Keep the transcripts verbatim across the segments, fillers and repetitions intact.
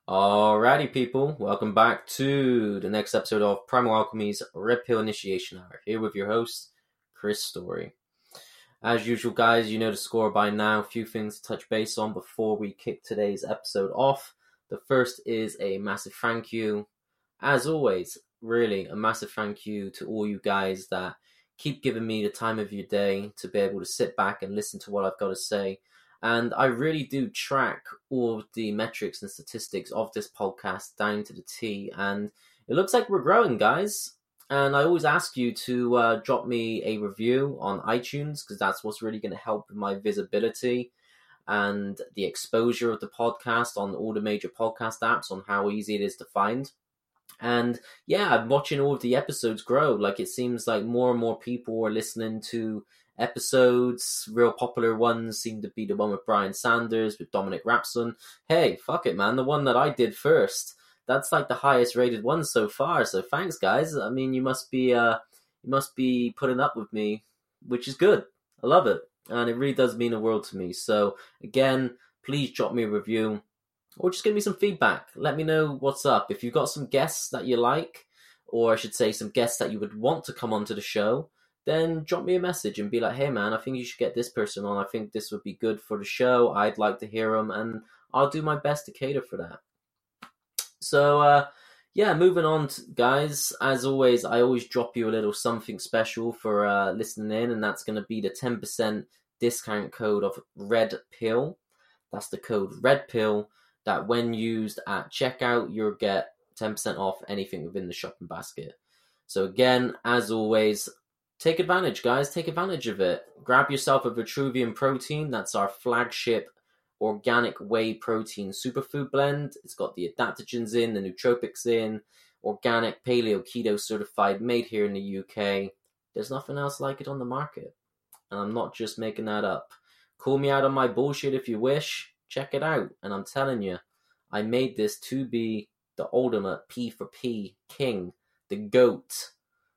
Alrighty, people, welcome back to the next episode of Primal Alchemy's Red Pill Initiation Hour. Here with your host, Chris Story. As usual, guys, you know the score by now. A few things to touch base on before we kick today's episode off. The first is a massive thank you. As always, really, a massive thank you to all you guys that keep giving me the time of your day to be able to sit back and listen to what I've got to say. And I really do track all of the metrics and statistics of this podcast down to the T. And it looks like we're growing, guys. And I always ask you to uh, drop me a review on iTunes, because that's what's really going to help with my visibility and the exposure of the podcast on all the major podcast apps, on how easy it is to find. And yeah, I'm watching all of the episodes grow. Like, it seems like more and more people are listening to episodes. Real popular ones seem to be the one with Brian Sanders, with Dominic Rapson. Hey, fuck it, man. The one that I did first, that's like the highest rated one so far. So thanks, guys. I mean, you must be uh, you must be putting up with me, which is good. I love it, and it really does mean the world to me. So again, please drop me a review, or just give me some feedback. Let me know what's up. If you've got some guests that you like, or I should say some guests that you would want to come onto the show, then drop me a message and be like, hey man, I think you should get this person on. I think this would be good for the show. I'd like to hear them, and I'll do my best to cater for that. So, uh, yeah, moving on, to, guys. As always, I always drop you a little something special for uh, listening in, and that's going to be the ten percent discount code of Red Pill. That's the code Red Pill, that when used at checkout, you'll get ten percent off anything within the shopping basket. So again, as always, take advantage, guys. Take advantage of it. Grab yourself a Vitruvian protein. That's our flagship organic whey protein superfood blend. It's got the adaptogens in, the nootropics in, organic, paleo, keto certified, made here in the U K. There's nothing else like it on the market. And I'm not just making that up. Call me out on my bullshit if you wish. Check it out. And I'm telling you, I made this to be the ultimate P for P king, the GOAT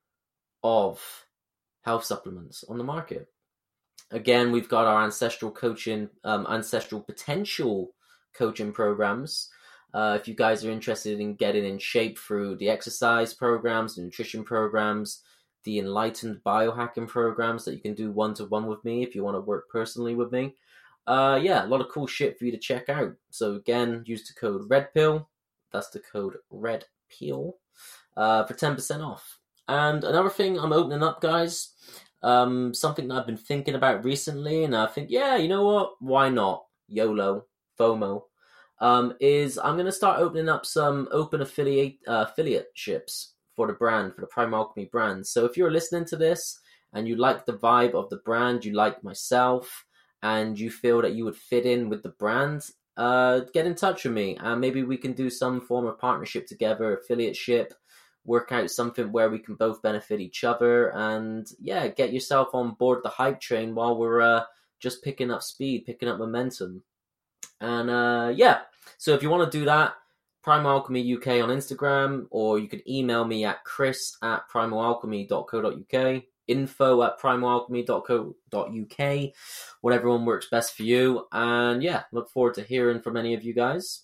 of health supplements on the market. Again, we've got our ancestral coaching, um, ancestral potential coaching programs. Uh, if you guys are interested in getting in shape through the exercise programs, the nutrition programs, the enlightened biohacking programs that you can do one-to-one with me if you want to work personally with me. Uh, yeah, a lot of cool shit for you to check out. So again, use the code REDPILL. That's the code REDPILL uh, for ten percent off. And another thing I'm opening up, guys, um, something that I've been thinking about recently, and I think, yeah, you know what? Why not? YOLO, FOMO, um, is I'm going to start opening up some open affiliate uh, affiliateships for the brand, for the Primal Alchemy brand. So if you're listening to this and you like the vibe of the brand, you like myself, and you feel that you would fit in with the brand, uh, get in touch with me, and maybe we can do some form of partnership together, affiliateship, work out something where we can both benefit each other, and yeah, get yourself on board the hype train while we're uh, just picking up speed, picking up momentum. And uh, yeah, so if you want to do that, Primal Alchemy U K on Instagram, or you can email me at chris at primal alchemy dot co dot uk, info at primal alchemy dot co dot uk, whatever one works best for you. And yeah, look forward to hearing from any of you guys.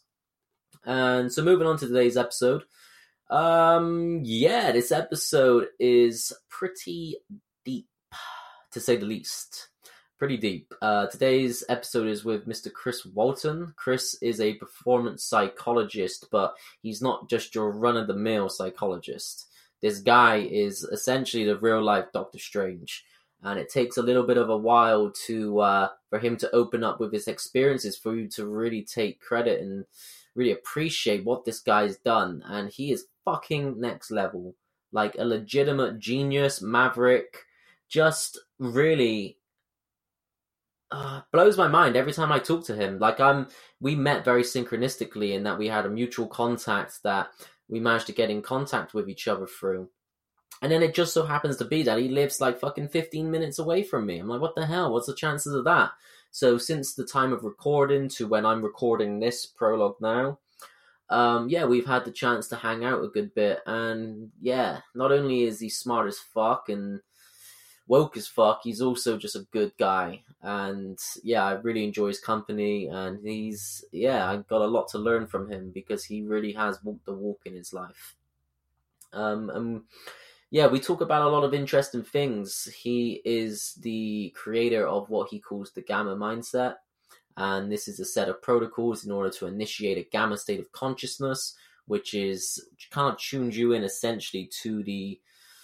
And so moving on to today's episode. Um, yeah, this episode is pretty deep, to say the least. Pretty deep. Uh, today's episode is with Mister Chris Walton. Chris is a performance psychologist, but he's not just your run-of-the-mill psychologist. This guy is essentially the real-life Doctor Strange, and it takes a little bit of a while to uh, for him to open up with his experiences, for you to really take credit and really appreciate what this guy's done. And he is fucking next level. Like a legitimate genius, maverick. Just really uh, blows my mind every time I talk to him. Like I'm, we met very synchronistically in that we had a mutual contact that we managed to get in contact with each other through. And then it just so happens to be that he lives like fucking fifteen minutes away from me. I'm like, what the hell? What's the chances of that? So since the time of recording to when I'm recording this prologue now, um, yeah, we've had the chance to hang out a good bit. And yeah, not only is he smart as fuck and woke as fuck, he's also just a good guy. And yeah, I really enjoy his company, and he's, yeah, I got a lot to learn from him because he really has walked the walk in his life. Um, and yeah, we talk about a lot of interesting things. He is the creator of what he calls the Gamma Mindset. And this is a set of protocols in order to initiate a gamma state of consciousness, which is which kind of tunes you in essentially to the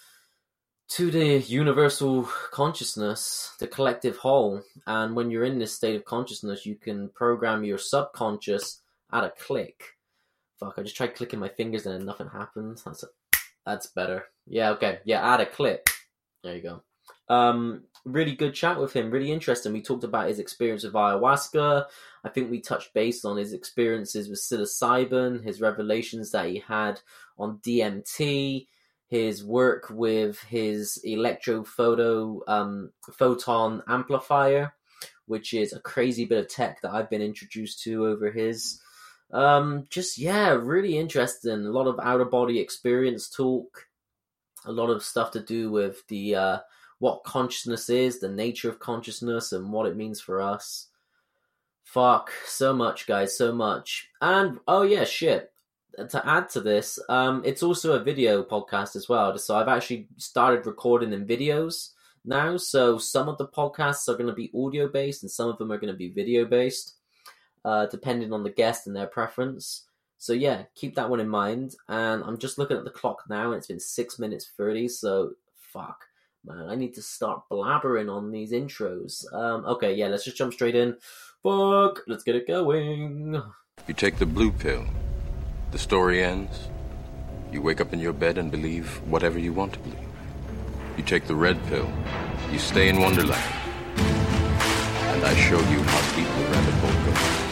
to the universal consciousness, the collective whole. And when you're in this state of consciousness, you can program your subconscious at a click. Fuck, I just tried clicking my fingers and then nothing happened. That's a, that's better. Yeah, okay. Yeah, at a click. There you go. Um, really good chat with him, really interesting. We talked about his experience with ayahuasca. I think we touched base on his experiences with psilocybin, his revelations that he had on D M T, his work with his electrophoto um, photon amplifier, which is a crazy bit of tech that I've been introduced to over his. Um, just, yeah, really interesting. A lot of out-of-body experience talk, a lot of stuff to do with the... Uh, what consciousness is, the nature of consciousness, and what it means for us. Fuck, so much, guys, so much. And, oh yeah, shit, to add to this, um, it's also a video podcast as well. So I've actually started recording in videos now. So some of the podcasts are going to be audio-based, and some of them are going to be video-based, uh, depending on the guest and their preference. So yeah, keep that one in mind. And I'm just looking at the clock now, and it's been six minutes thirty, so fuck. Man, I need to start blabbering on these intros. Um, okay, yeah, let's just jump straight in. Fuck, let's get it going. You take the blue pill. The story ends. You wake up in your bed and believe whatever you want to believe. You take the red pill. You stay in Wonderland. And I show you how deep the rabbit hole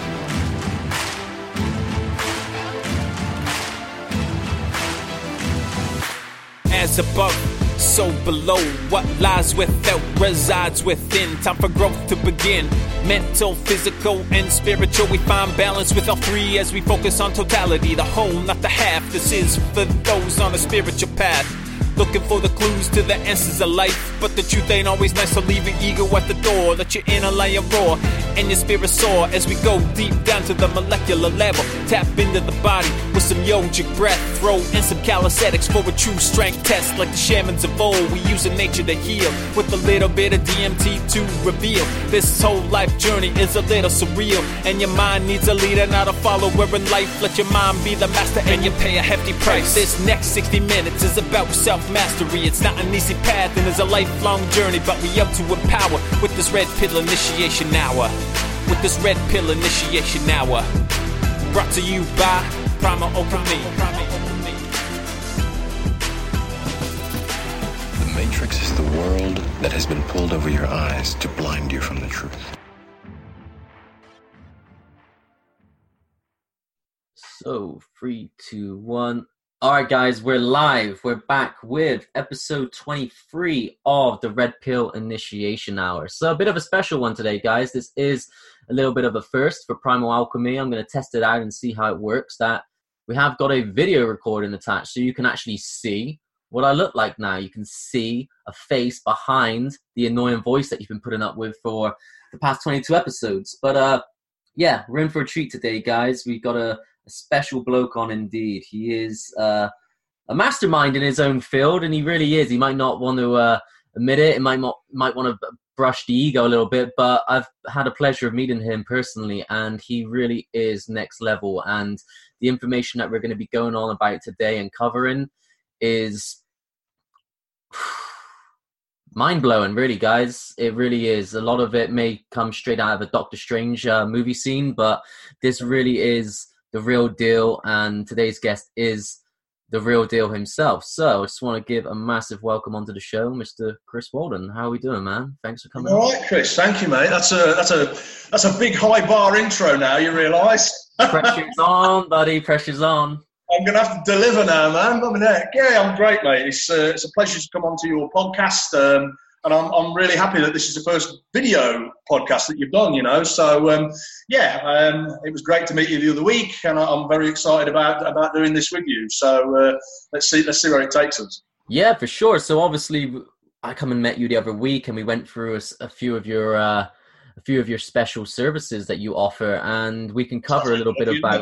goes. As above, so below, what lies without resides within. Time for growth to begin. Mental, physical, and spiritual. We find balance with all three as we focus on totality. The whole, not the half. This is for those on a spiritual path, looking for the clues to the answers of life. But the truth ain't always nice, so leave your ego at the door. Let your inner lion roar and your spirit soar as we go deep down to the molecular level. Tap into the body with some yogic breath. Throw in some calisthenics for a true strength test. Like the shamans of old, we use nature to heal with a little bit of D M T to reveal. This whole life journey is a little surreal, and your mind needs a leader, not a follower in life. Let your mind be the master and you pay a hefty price. This next sixty minutes is about self-mastery. It's not an easy path and it's a lifelong journey, but we up to empower with this red pill initiation hour. With this red pill initiation hour, brought to you by Primal Alchemy. The Matrix is the world that has been pulled over your eyes to blind you from the truth. So, three, two, one. All right, guys, we're live. We're back with episode twenty-three of the Red Pill Initiation Hour. So a bit of a special one today, guys. This is a little bit of a first for Primal Alchemy. I'm going to test it out and see how it works. That we have got a video recording attached, so you can actually see what I look like now. You can see a face behind the annoying voice that you've been putting up with for the past twenty-two episodes. But uh, yeah, we're in for a treat today, guys. We've got a A special bloke on indeed. He is uh, a mastermind in his own field, and he really is. He might not want to uh, admit it. It might not might want to brush the ego a little bit, but I've had a pleasure of meeting him personally, and he really is next level. And the information that we're going to be going on about today and covering is mind-blowing, really, guys. It really is. A lot of it may come straight out of a Doctor Strange uh, movie scene, but this really is the real deal, and today's guest is the real deal himself. So I just want to give a massive welcome onto the show, Mister Chris Walden. How are we doing, man? Thanks for coming. All right, Chris. Thank you, mate. That's a that's a that's a big high bar intro. Now you realise. Pressure's on, buddy. Pressure's on. I'm going to have to deliver now, man. I'm in there. Yeah, I'm great, mate. It's uh, it's a pleasure to come onto your podcast. Um, And I'm I'm really happy that this is the first video podcast that you've done, you know. So, um, yeah, um, it was great to meet you the other week, and I'm very excited about about doing this with you. So uh, let's see let's see where it takes us. Yeah, for sure. So obviously, I come and met you the other week, and we went through a, a few of your uh, a few of your special services that you offer, and we can cover a little bit about.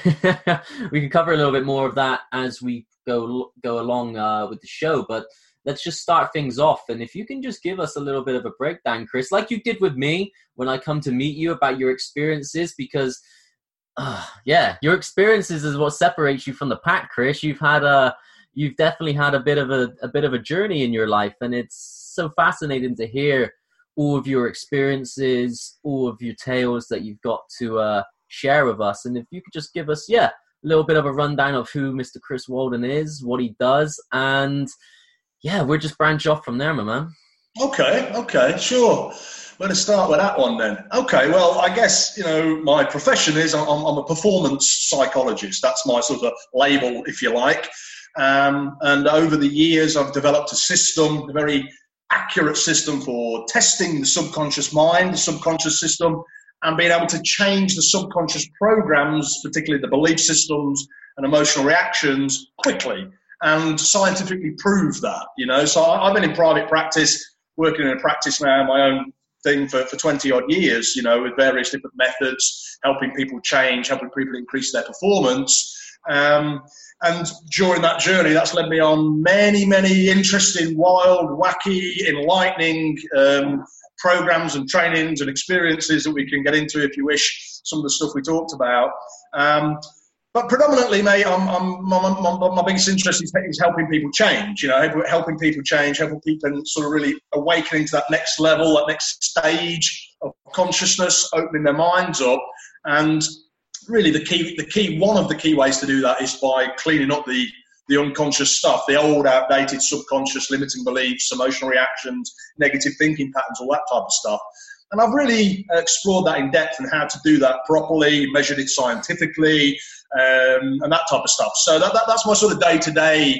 we can cover a little bit more of that as we go go along uh, with the show, but let's just start things off. And if you can just give us a little bit of a breakdown, Chris, like you did with me when I come to meet you, about your experiences, because uh, yeah, your experiences is what separates you from the pack, Chris. You've had a you've definitely had a bit of a, a bit of a journey in your life, and it's so fascinating to hear all of your experiences, all of your tales that you've got to uh share with us. And if you could just give us yeah a little bit of a rundown of who Mister Chris Walden is, what he does, and yeah we'll just branch off from there, my man. Okay, okay, sure. Where to start with that one then? Okay, well, I guess, you know, my profession is I'm, I'm a performance psychologist. That's my sort of label, if you like. Um, and over the years, I've developed a system, a very accurate system for testing the subconscious mind, the subconscious system, and being able to change the subconscious programs, particularly the belief systems and emotional reactions, quickly, and scientifically prove that, you know. So I've been in private practice, working in a practice now, my own thing for, for twenty odd years, you know, with various different methods, helping people change, helping people increase their performance. Um, and during that journey, that's led me on many, many interesting, wild, wacky, enlightening um, programs and trainings and experiences that we can get into if you wish, some of the stuff we talked about. Um, but predominantly, mate, I'm, I'm, my, my, my biggest interest is, is helping people change, you know, helping people change, helping people sort of really awakening to that next level, that next stage of consciousness, opening their minds up. And really the key, the key, one of the key ways to do that is by cleaning up the the unconscious stuff, the old, outdated, subconscious, limiting beliefs, emotional reactions, negative thinking patterns, all that type of stuff. And I've really explored that in depth and how to do that properly, measured it scientifically, um, and that type of stuff. So that, that that's my sort of day-to-day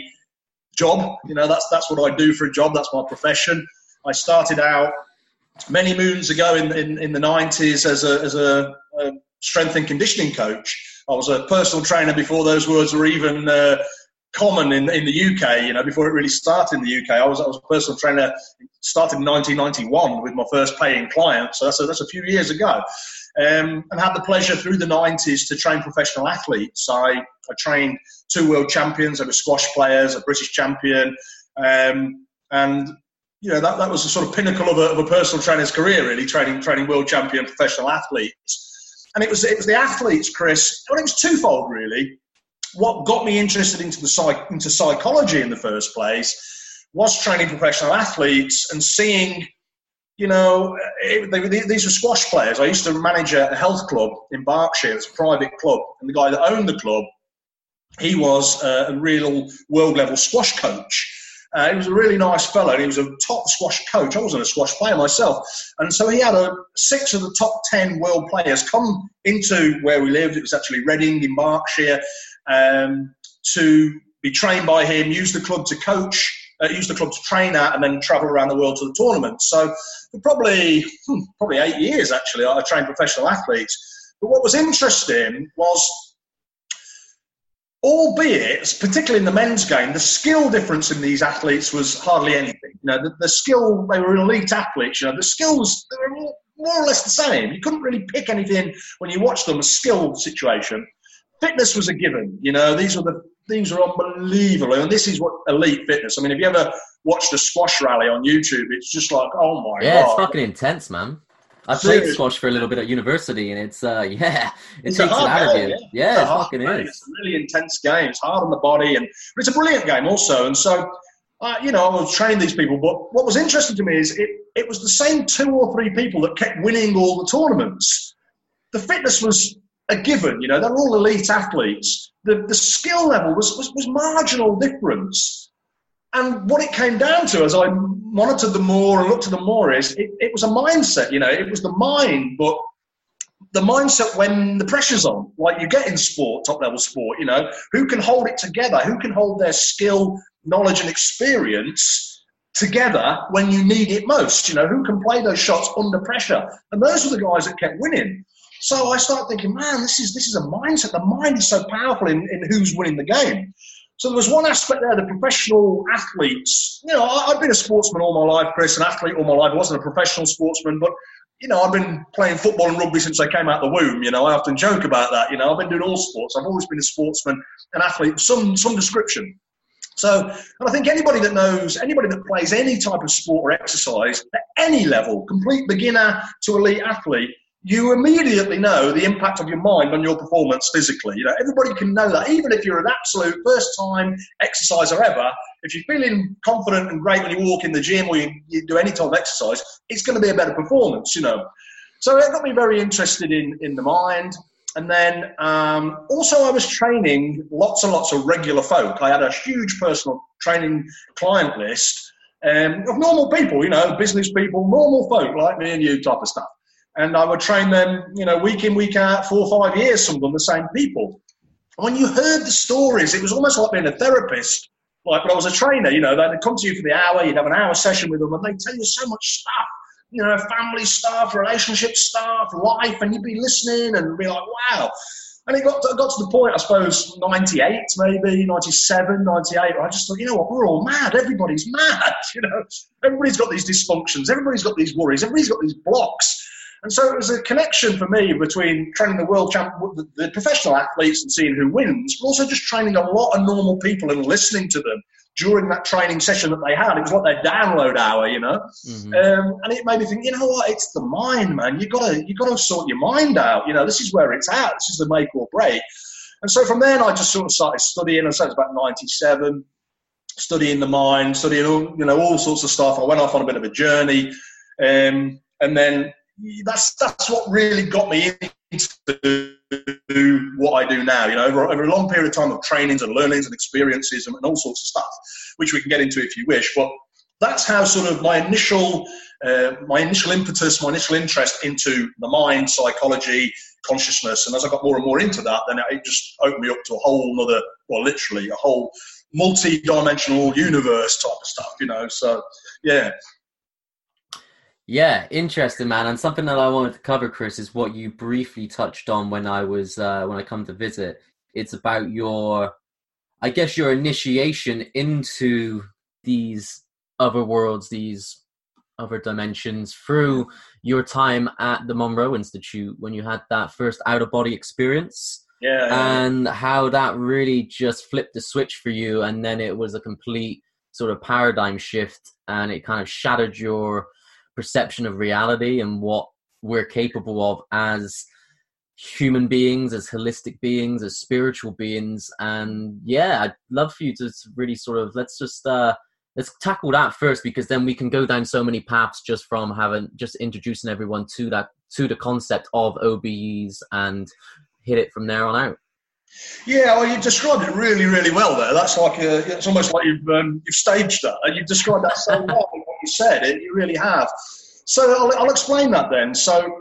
job. You know, that's that's what I do for a job. That's my profession. I started out many moons ago in in, in the nineties as a as a, a strength and conditioning coach. I was a personal trainer before those words were even uh, common in in the U K, you know, before it really started in the U K. I was I was a personal trainer, started in nineteen ninety-one with my first paying client, so that's a, that's a few years ago, um, and had the pleasure through the nineties to train professional athletes. I, I trained two world champions, I was squash players, a British champion, um, and you know that, that was the sort of pinnacle of a, of a personal trainer's career, really, training training world champion professional athletes. And it was it was the athletes, Chris. Well, it was twofold, really. What got me interested into the psych, into psychology in the first place was training professional athletes and seeing, you know, it, they, these were squash players. I used to manage a health club in Berkshire. It's a private club, and the guy that owned the club, he was a, a real world-level squash coach. Uh, he was a really nice fellow, and he was a top squash coach. I wasn't a squash player myself. And so he had a, six of the top ten world players come into where we lived. It was actually Reading in Berkshire, um, to be trained by him, use the club to coach, uh, use the club to train at, and then travel around the world to the tournament. So for probably, hmm, probably eight years, actually, I trained professional athletes. But what was interesting was, albeit, particularly in the men's game, the skill difference in these athletes was hardly anything. You know, the, the skill, they were elite athletes, you know, the skills, they were more or less the same. You couldn't really pick anything when you watched them, a skill situation. Fitness was a given, you know, these were the, these are unbelievable. And this is what elite fitness, I mean, if you ever watched a squash rally on YouTube, it's just like, oh my yeah, God. Yeah, it's fucking intense, man. I played Seriously. squash for a little bit at university, and it's, uh, yeah, it it's takes it out of you. Yeah, yeah it fucking game. is. It's a really intense game. It's hard on the body, and but it's a brilliant game also. And so, uh, you know, I was training these people, but what was interesting to me is it, it was the same two or three people that kept winning all the tournaments. The fitness was a given, you know, they're all elite athletes. The the skill level was, was, was marginal difference. And what it came down to, as I monitored them more and looked at them more, is it, it was a mindset, you know, it was the mind, but the mindset when the pressure's on, like you get in sport, top-level sport, you know, who can hold it together, who can hold their skill, knowledge and experience together when you need it most, you know, who can play those shots under pressure. And those were the guys that kept winning. So I started thinking, man, this is this is a mindset. The mind is so powerful in, in who's winning the game. So there was one aspect there, the professional athletes. You know, I, I've been a sportsman all my life, Chris, an athlete all my life. I wasn't a professional sportsman, but, you know, I've been playing football and rugby since I came out the womb. You know, I often joke about that. You know, I've been doing all sports. I've always been a sportsman, an athlete of some, some description. So, and I think anybody that knows, anybody that plays any type of sport or exercise at any level, complete beginner to elite athlete, you immediately know the impact of your mind on your performance physically. You know, everybody can know that. Even if you're an absolute first-time exerciser ever, if you're feeling confident and great when you walk in the gym or you, you do any type of exercise, it's going to be a better performance, you know. So it got me very interested in, in the mind. And then um, also I was training lots and lots of regular folk. I had a huge personal training client list um, of normal people, you know, business people, normal folk like me and you type of stuff. And I would train them, you know, week in, week out, four or five years, some of them the same people. And when you heard the stories, it was almost like being a therapist. Like when I was a trainer, you know, they'd come to you for the hour, you'd have an hour session with them, and they'd tell you so much stuff, you know, family stuff, relationship stuff, life, and you'd be listening and be like, wow. And it got to, got to the point, I suppose, ninety-eight, maybe, ninety-seven, ninety-eight, where I just thought, you know what, we're all mad. Everybody's mad, you know. Everybody's got these dysfunctions. Everybody's got these worries. Everybody's got these blocks. And so it was a connection for me between training the world champ, the professional athletes and seeing who wins, but also just training a lot of normal people and listening to them during that training session that they had. It was like their download hour, you know. Mm-hmm. Um, and it made me think, you know what, it's the mind, man. You gotta, you gotta sort your mind out. You know, this is where it's at. This is the make or break. And so from then, I just sort of started studying. I said it's about ninety-seven, studying the mind, studying all, you know, all sorts of stuff. I went off on a bit of a journey, um, and then. That's that's what really got me into what I do now. You know, over, over a long period of time of trainings and learnings and experiences and, and all sorts of stuff, which we can get into if you wish. But that's how sort of my initial, uh, my initial impetus, my initial interest into the mind, psychology, consciousness, and as I got more and more into that, then it just opened me up to a whole other, well, literally a whole multi-dimensional universe type of stuff. You know, so yeah. Yeah, interesting, man. And something that I wanted to cover, Chris, is what you briefly touched on when I was uh, when I come to visit. It's about your, I guess, your initiation into these other worlds, these other dimensions through your time at the Monroe Institute when you had that first out-of-body experience. Yeah, yeah. And how that really just flipped the switch for you, and then it was a complete sort of paradigm shift, and it kind of shattered your perception of reality and what we're capable of as human beings, as holistic beings, as spiritual beings. And yeah, I'd love for you to really sort of, let's just uh let's tackle that first, because then we can go down so many paths just from having just introducing everyone to that, to the concept of O B Es, and hit it from there on out. Yeah, well, you described it really, really well there. That's like a, it's almost like you've um, you've staged that, and you've described that so well in what you said. It, you really have. So I'll, I'll explain that then. So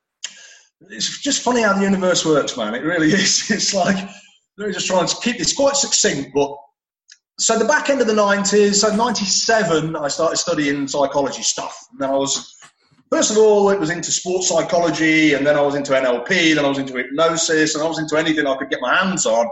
it's just funny how the universe works, man. It really is. It's like, let me just try and keep this quite succinct. But so the back end of the nineties, so ninety-seven, I started studying psychology stuff. And then I was, first of all, it was into sports psychology, and then I was into N L P, then I was into hypnosis, and I was into anything I could get my hands on.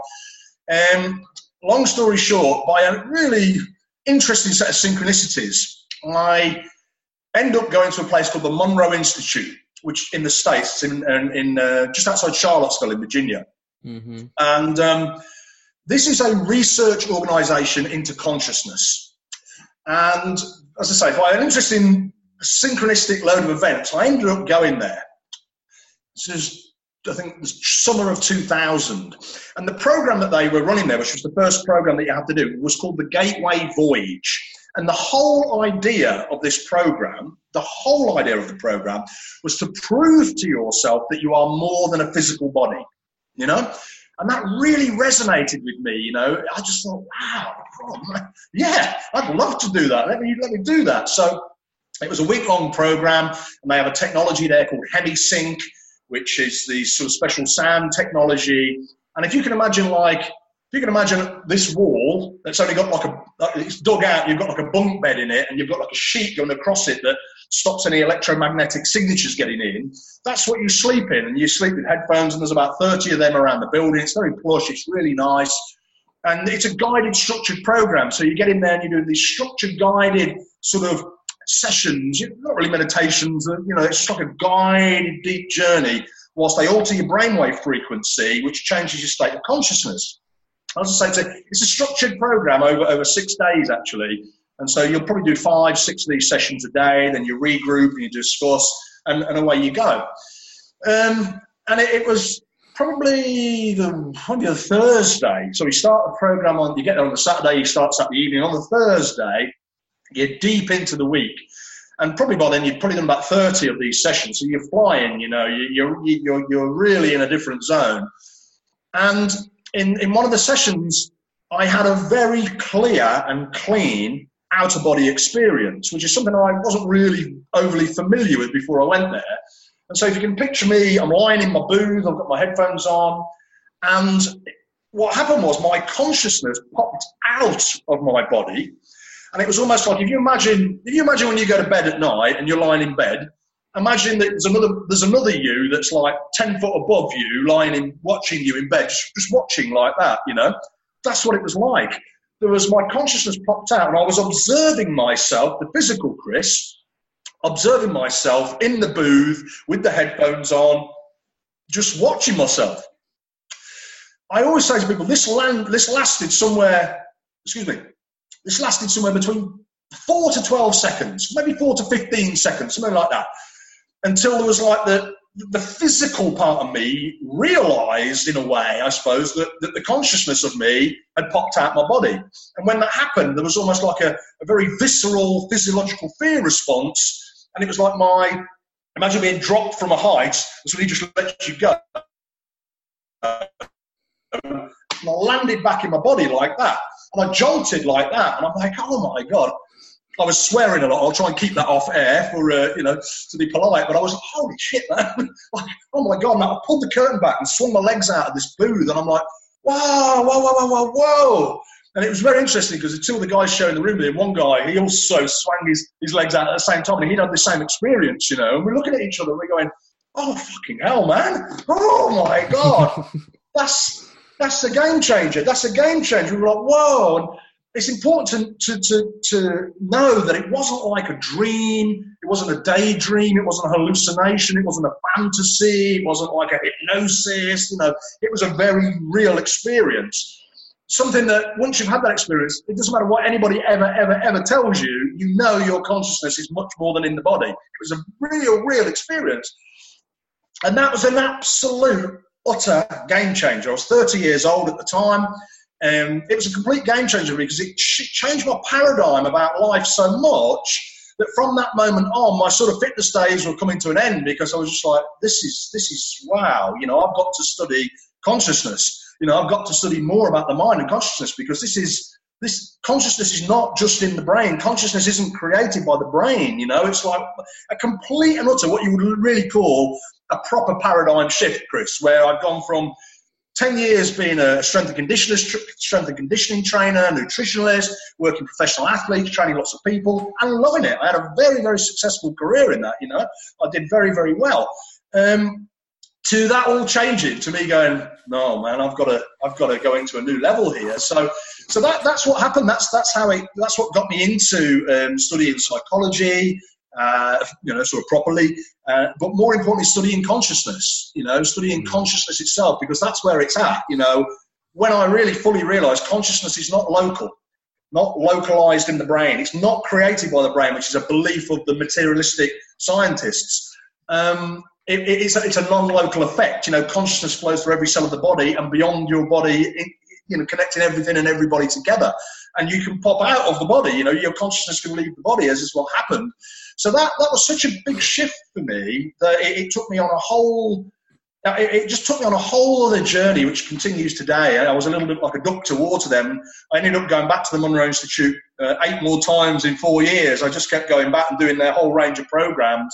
Um, long story short, by a really interesting set of synchronicities, I end up going to a place called the Monroe Institute, which in the States, in, in uh, just outside Charlottesville in Virginia. Mm-hmm. And um, this is a research organization into consciousness. And as I say, by an interesting synchronistic load of events, I ended up going there. This is, I think, the summer of two thousand. And the program that they were running there, which was the first program that you had to do, was called the Gateway Voyage. And the whole idea of this program, the whole idea of the program, was to prove to yourself that you are more than a physical body, you know? And that really resonated with me, you know? I just thought, wow, yeah, I'd love to do that. Let me, let me do that. So it was a week-long program, and they have a technology there called HemiSync, which is the sort of special sound technology. And if you can imagine, like, if you can imagine this wall that's only got like a, it's dug out, you've got like a bunk bed in it, and you've got like a sheet going across it that stops any electromagnetic signatures getting in. That's what you sleep in, and you sleep with headphones, and there's about thirty of them around the building. It's very plush, it's really nice. And it's a guided, structured program. So you get in there and you do these structured, guided sort of sessions, not really meditations, you know, it's just like a guided, deep journey whilst they alter your brainwave frequency, which changes your state of consciousness. As I say, it's a, it's a structured program over, over six days, actually. And so you'll probably do five, six of these sessions a day, then you regroup and you discuss, and, and away you go. Um, and it, it was probably the, probably the Thursday. So we start the program on, you get there on the Saturday, you start Saturday evening. On the Thursday, you're deep into the week. And probably by then you've probably done about thirty of these sessions. So you're flying, you know, you're, you're, you're really in a different zone. And in, in one of the sessions, I had a very clear and clean out-of-body experience, which is something I wasn't really overly familiar with before I went there. And so if you can picture me, I'm lying in my booth, I've got my headphones on, and what happened was my consciousness popped out of my body, and it was almost like, if you imagine, if you imagine when you go to bed at night and you're lying in bed, imagine that there's another, there's another you that's like ten foot above you, lying in, watching you in bed, just, just watching like that, you know? That's what it was like. There was, my consciousness popped out, and I was observing myself, the physical Chris, observing myself in the booth with the headphones on, just watching myself. I always say to people, this land, this lasted somewhere, excuse me, this lasted somewhere between four to twelve seconds, maybe four to fifteen seconds, something like that, until there was like the, the physical part of me realized, in a way, I suppose, that, that the consciousness of me had popped out my body. And when that happened, there was almost like a, a very visceral physiological fear response. And it was like my, imagine being dropped from a height, and so he just let you go. And I landed back in my body like that. And I jolted like that. And I'm like, oh my God. I was swearing a lot. I'll try and keep that off air for, uh, you know, to be polite. But I was like, holy shit, man. Like, oh my God. Now I pulled the curtain back and swung my legs out of this booth. And I'm like, wow, whoa, whoa, whoa, whoa, whoa. And it was very interesting because the two of the guys sharing the room with him, one guy, he also swung his, his legs out at the same time, and he'd had the same experience, you know. And we're looking at each other, and we're going, oh, fucking hell, man. Oh, my God. that's that's a game changer. That's a game changer. We were like, whoa. And it's important to, to, to, to know that it wasn't like a dream. It wasn't a daydream. It wasn't a hallucination. It wasn't a fantasy. It wasn't like a hypnosis. You know, it was a very real experience. Something that once you've had that experience, it doesn't matter what anybody ever, ever, ever tells you, you know your consciousness is much more than in the body. It was a real, real experience. And that was an absolute, utter game changer. I was thirty years old at the time. And it was a complete game changer for me because it changed my paradigm about life so much that from that moment on, my sort of fitness days were coming to an end because I was just like, this is, this is, wow, you know, I've got to study consciousness. You know, I've got to study more about the mind and consciousness because this is, this consciousness is not just in the brain. Consciousness isn't created by the brain, you know. It's like a complete and utter, what you would really call a proper paradigm shift, Chris, where I've gone from ten years being a strength and conditioner, strength and conditioning trainer, nutritionalist, working professional athletes, training lots of people, and loving it. I had a very, very successful career in that, you know. I did very, very well. Um, to that all changing, to me going, no, man, I've got to, I've got to go into a new level here. So, so that that's what happened. That's that's how it. That's what got me into um, studying psychology, uh, you know, sort of properly. Uh, but more importantly, studying consciousness. You know, studying consciousness itself, because that's where it's at. You know, when I really fully realised consciousness is not local, not localised in the brain. It's not created by the brain, which is a belief of the materialistic scientists. Um, It, it's, a, it's a non-local effect. You know, consciousness flows through every cell of the body and beyond your body, you know, connecting everything and everybody together. And you can pop out of the body, you know, your consciousness can leave the body, as is what happened. So that, that was such a big shift for me that it, it took me on a whole, it, it just took me on a whole other journey, which continues today. I was a little bit like a duck to water then. I ended up going back to the Monroe Institute uh, eight more times in four years. I just kept going back and doing their whole range of programs.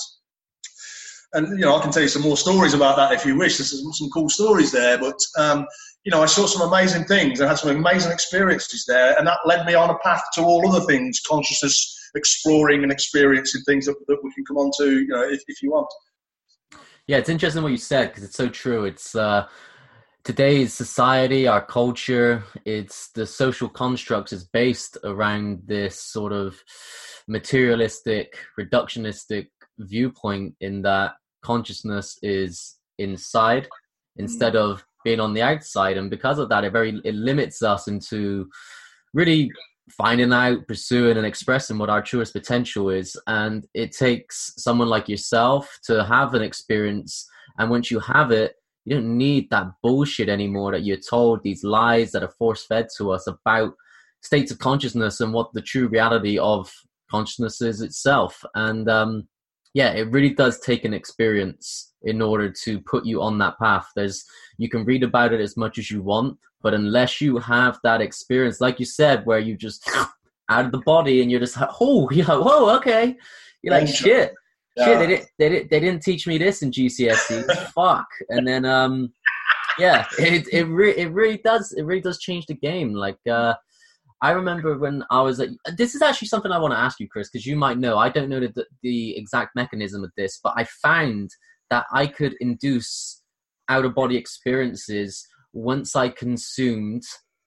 And, you know, I can tell you some more stories about that if you wish. There's some, some cool stories there. But, um, you know, I saw some amazing things. I had some amazing experiences there. And that led me on a path to all other things, consciousness, exploring and experiencing things that, that we can come on to, you know, if, if you want. Yeah, it's interesting what you said because it's so true. It's uh, today's society, our culture, it's the social construct is based around this sort of materialistic, reductionistic viewpoint in that consciousness is inside instead mm. of being on the outside. And because of that, it very it limits us into really finding out, pursuing and expressing what our truest potential is. And it takes someone like yourself to have an experience. And once you have it, you don't need that bullshit anymore that you're told, these lies that are force-fed to us about states of consciousness and what the true reality of consciousness is itself. And um, yeah, it really does take an experience in order to put you on that path. There's, you can read about it as much as you want, but unless you have that experience, like you said, where you just out of the body and you're just like, oh, you're like, whoa, okay. You're like, shit. Yeah. Shit, they didn't, they didn't, they didn't teach me this in G C S E. Fuck. And then, um, yeah, it it re- it really does it really does change the game. Like, uh, I remember when I was like, this is actually something I want to ask you, Chris, because you might know. I don't know the the exact mechanism of this, but I found that I could induce out of body experiences once I consumed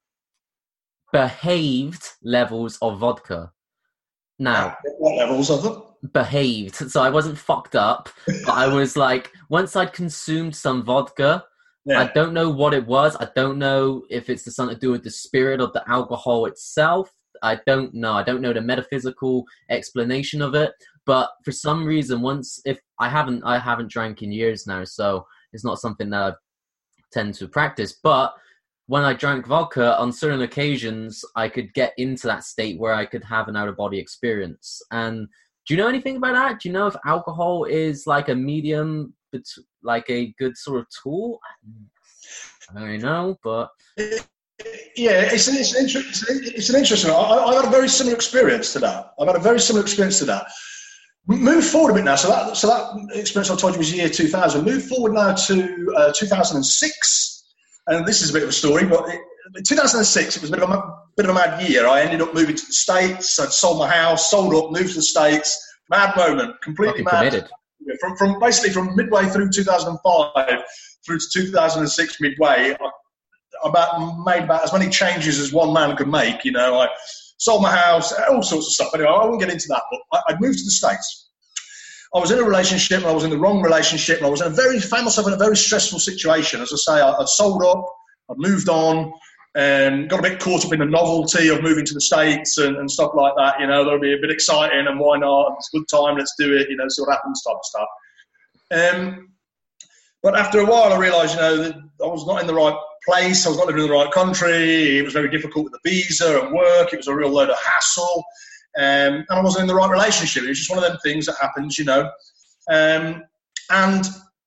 behaved levels of vodka. Now, what levels of them? Behaved. So I wasn't fucked up, but I was like, once I'd consumed some vodka, yeah. I don't know what it was. I don't know if it's something to do with the spirit of the alcohol itself. I don't know. I don't know the metaphysical explanation of it. But for some reason, once if I haven't, I haven't drank in years now, so it's not something that I tend to practice. But when I drank vodka, on certain occasions, I could get into that state where I could have an out-of-body experience. And do you know anything about that? Do you know if alcohol is like a medium, like a good sort of tool? I don't really know, but... Yeah, it's an, it's an, inter- it's an interesting... I, I had a very similar experience to that. I've had a very similar experience to that. Move forward a bit now. So that, so that experience I told you was year two thousand. Move forward now to uh, two thousand six. And this is a bit of a story, but it, in two thousand six, it was a bit of a, bit of a mad year. I ended up moving to the States. I'd sold my house, sold up, moved to the States. Mad moment, completely mad. Committed. From, from basically from midway through two thousand five through to two thousand six midway, I about made about as many changes as one man could make. You know, I sold my house, all sorts of stuff. Anyway, I won't get into that, but I, I'd moved to the States. I was in a relationship, and I was in the wrong relationship, and I was in a very, found myself in a very stressful situation. As I say, I, I'd sold up, I'd moved on, and got a bit caught up in the novelty of moving to the States and, and stuff like that. You know, that'll be a bit exciting, and why not? It's a good time, let's do it, you know, see what happens type of stuff. Um, but after a while, I realised, you know, that I was not in the right place, I was not living in the right country, it was very difficult with the visa and work, it was a real load of hassle. Um, and I wasn't in the right relationship. It was just one of them things that happens, you know. Um, and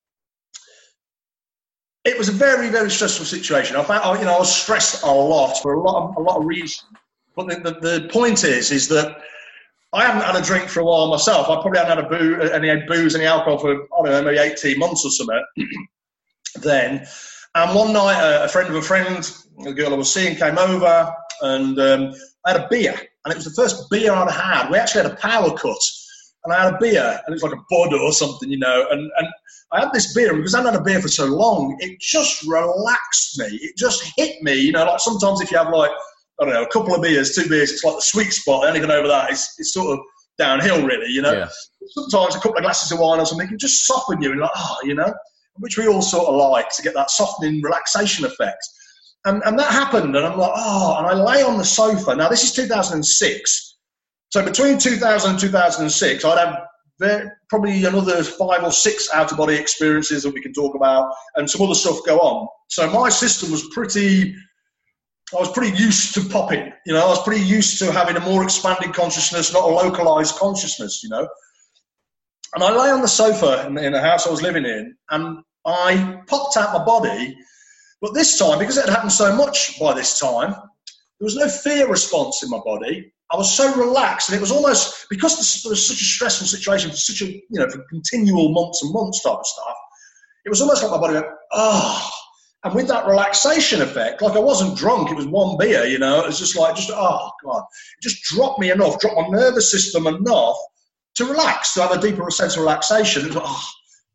it was a very, very stressful situation. I found, you know, I was stressed a lot for a lot of, a lot of reasons. But the, the, the point is, is that I hadn't had a drink for a while myself. I probably hadn't had a boo, any booze, any alcohol for, I don't know, maybe eighteen months or something then. And one night, a, a friend of a friend, a girl I was seeing, came over, and um, I had a beer. And it was the first beer I'd had. We actually had a power cut. And I had a beer, and it was like a Bud or something, you know. And, and I had this beer, and because I hadn't had a beer for so long, it just relaxed me. It just hit me, you know. Like sometimes if you have like, I don't know, a couple of beers, two beers, it's like the sweet spot. Anything over that, it's, it's sort of downhill, really, you know. Yeah. Sometimes a couple of glasses of wine or something can just soften you, and like, oh, you know, which we all sort of like to get that softening relaxation effect. And, and that happened, and I'm like, oh, and I lay on the sofa. Now, this is two thousand six. So between two thousand and two thousand six, I'd have very, probably another five or six out-of-body experiences that we can talk about, and some other stuff go on. So my system was pretty, I was pretty used to popping. You know, I was pretty used to having a more expanded consciousness, not a localized consciousness, you know. And I lay on the sofa in, in the house I was living in, and I popped out my body. But this time, because it had happened so much by this time, there was no fear response in my body. I was so relaxed, and it was almost, because there was such a stressful situation for such a, you know, for continual months and months type of stuff, it was almost like my body went, oh. And with that relaxation effect, like I wasn't drunk, it was one beer, you know, it was just like, just, oh, God. It just dropped me enough, dropped my nervous system enough to relax, to have a deeper sense of relaxation. It was like, oh.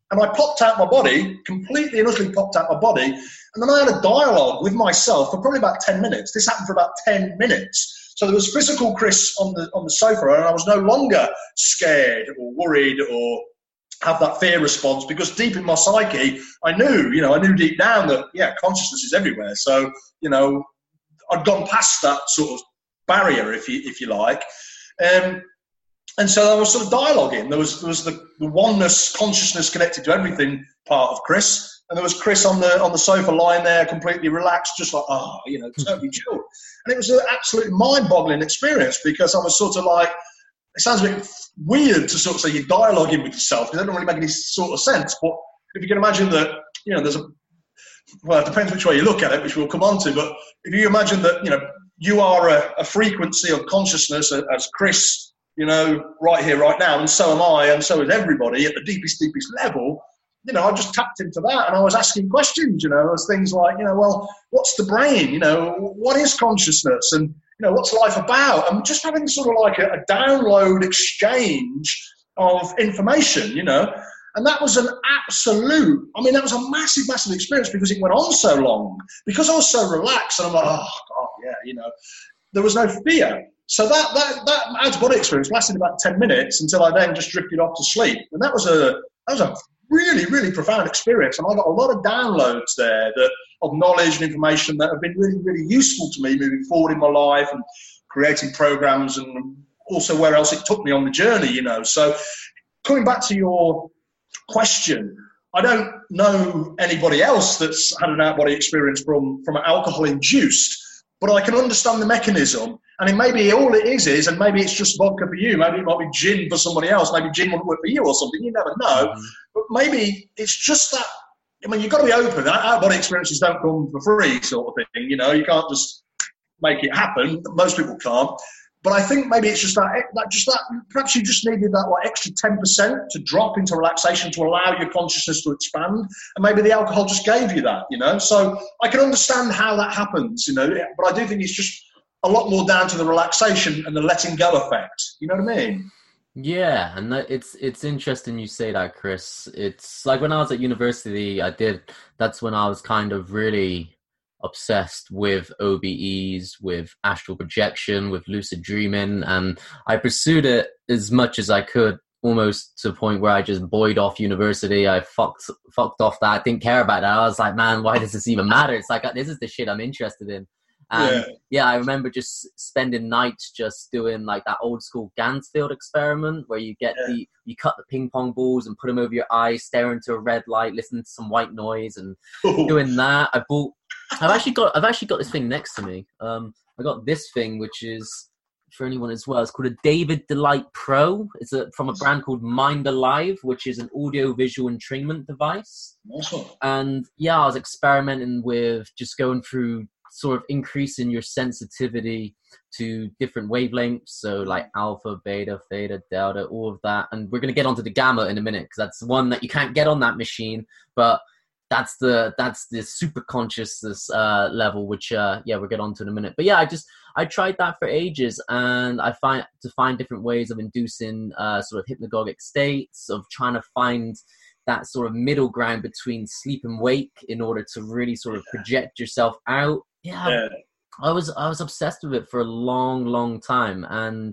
And I popped out my body, completely and utterly popped out my body. And then I had a dialogue with myself for probably about ten minutes. This happened for about ten minutes. So there was physical Chris on the on the sofa, and I was no longer scared or worried or have that fear response, because deep in my psyche, I knew, you know, I knew deep down that, yeah, consciousness is everywhere. So, you know, I'd gone past that sort of barrier, if you if you like. Um, and so I was sort of dialoguing. There was there was the, the oneness, consciousness connected to everything part of Chris. And there was Chris on the on the sofa lying there completely relaxed, just like, oh, you know, totally chilled. And it was an absolute mind-boggling experience, because I was sort of like, it sounds a bit weird to sort of say you're dialoguing with yourself, because it doesn't really make any sort of sense. But if you can imagine that, you know, there's a, well, it depends which way you look at it, which we'll come on to. But if you imagine that, you know, you are a, a frequency of consciousness as Chris, you know, right here, right now, and so am I, and so is everybody at the deepest, deepest level. You know, I just tapped into that, and I was asking questions, you know, as things like, you know, well, what's the brain? You know, what is consciousness? And, you know, what's life about? And just having sort of like a, a download exchange of information, you know. And that was an absolute, I mean, that was a massive, massive experience, because it went on so long. Because I was so relaxed, and I'm like, oh, God, yeah, you know, there was no fear. So that, that, that out-of-body experience lasted about ten minutes until I then just drifted off to sleep. And that was a, that was a really, really profound experience. And I got a lot of downloads there that, of knowledge and information that have been really, really useful to me moving forward in my life and creating programs, and also where else it took me on the journey, you know. So coming back to your question, I don't know anybody else that's had an out-body experience from, from alcohol-induced, but I can understand the mechanism. And it maybe all it is is, and maybe it's just vodka for you, maybe it might be gin for somebody else, maybe gin wouldn't work for you or something, you never know. Mm-hmm. But maybe it's just that, I mean, you've got to be open. Out-body experiences don't come for free, sort of thing, you know, you can't just make it happen. Most people can't. But I think maybe it's just that, that just that, perhaps you just needed that like extra ten percent to drop into relaxation to allow your consciousness to expand. And maybe the alcohol just gave you that, you know. So I can understand how that happens, you know, but I do think it's just a lot more down to the relaxation and the letting go effect. You know what I mean? Yeah, and that, it's it's interesting you say that, Chris. It's like when I was at university, I did, that's when I was kind of really obsessed with O B Es, with astral projection, with lucid dreaming, and I pursued it as much as I could, almost to a point where I just buoyed off university. I fucked fucked off that. I didn't care about that. I was like, man, why does this even matter? It's like, this is the shit I'm interested in. And yeah. yeah, I remember just spending nights just doing like that old school Gansfield experiment where you get yeah. the, you cut the ping pong balls and put them over your eyes, stare into a red light, listen to some white noise, and Ooh. doing that. I bought, I've actually got, I've actually got this thing next to me. Um, I got this thing, which is for anyone as well. It's called a David Delight Pro. It's a, from a brand called Mind Alive, which is an audio visual entrainment device. Awesome. And yeah, I was experimenting with just going through sort of increasing your sensitivity to different wavelengths, so like alpha, beta, theta, delta, all of that. And we're going to get onto the gamma in a minute, because that's one that you can't get on that machine, but that's the that's the super consciousness uh level, which uh yeah we'll get onto in a minute. But yeah, I just I tried that for ages, and I find to find different ways of inducing uh sort of hypnagogic states, of trying to find that sort of middle ground between sleep and wake in order to really sort of project yourself out. Yeah, yeah, I was I was obsessed with it for a long, long time, and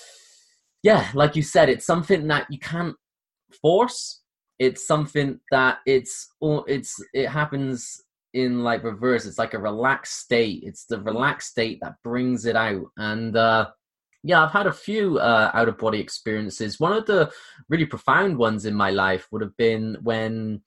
yeah, like you said, it's something that you can't force. It's something that it's it's it happens in like reverse. It's like a relaxed state. It's the relaxed state that brings it out. And uh, yeah, I've had a few uh, out of body experiences. One of the really profound ones in my life would have been when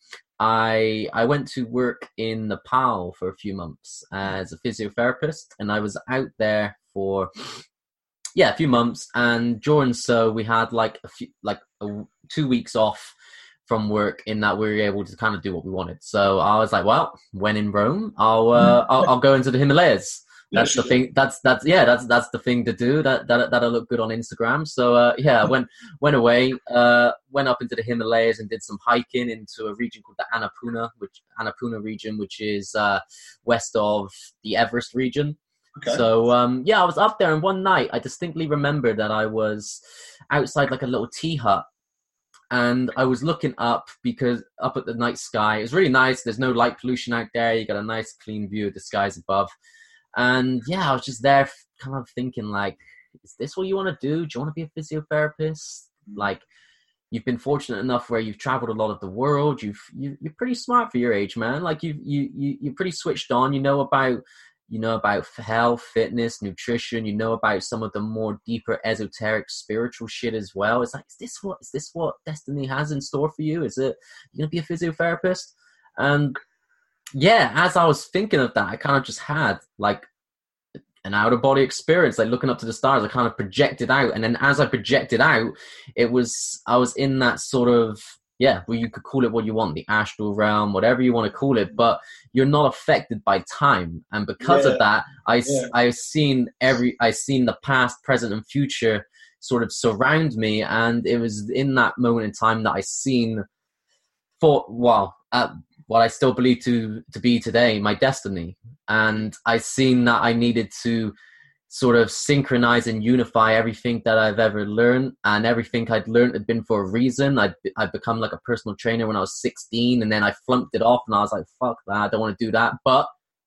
I I went to work in Nepal for a few months as a physiotherapist, and I was out there for yeah a few months. And during so we had like a few like a, two weeks off from work, in that we were able to kind of do what we wanted. So I was like, well, when in Rome, I'll uh, I'll, I'll go into the Himalayas. That's the thing. That's that's yeah. That's that's the thing to do. That that that'll look good on Instagram. So uh, yeah, went went away, uh, went up into the Himalayas and did some hiking into a region called the Annapurna, which Annapurna region, which is uh, west of the Everest region. Okay. So um, yeah, I was up there, and one night I distinctly remember that I was outside like a little tea hut, and I was looking up because up at the night sky. It was really nice. There's no light pollution out there. You got a nice clean view of the skies above. And yeah, I was just there kind of thinking like, is this what you want to do? Do you want to be a physiotherapist? Like, you've been fortunate enough where you've traveled a lot of the world. You've, you, you're pretty smart for your age, man. Like you, you, you, you're pretty switched on. You know about, you know about health, fitness, nutrition. You know about some of the more deeper esoteric spiritual shit as well. It's like, is this what, is this what destiny has in store for you? Is it, you gonna be a physiotherapist? And yeah, as I was thinking of that, I kind of just had like an outer body experience, like looking up to the stars. I kind of projected out. And then as I projected out, it was, I was in that sort of, yeah, well, you could call it what you want, the astral realm, whatever you want to call it, but you're not affected by time. And because yeah. of that, I, yeah. I've seen every, I've seen the past, present, and future sort of surround me. And it was in that moment in time that I seen, for, well, at what I still believe to, to be today, my destiny. And I seen that I needed to sort of synchronize and unify everything that I've ever learned, and everything I'd learned had been for a reason. I'd, I'd become like a personal trainer when I was sixteen, and then I flunked it off, and I was like, fuck that, I don't want to do that. But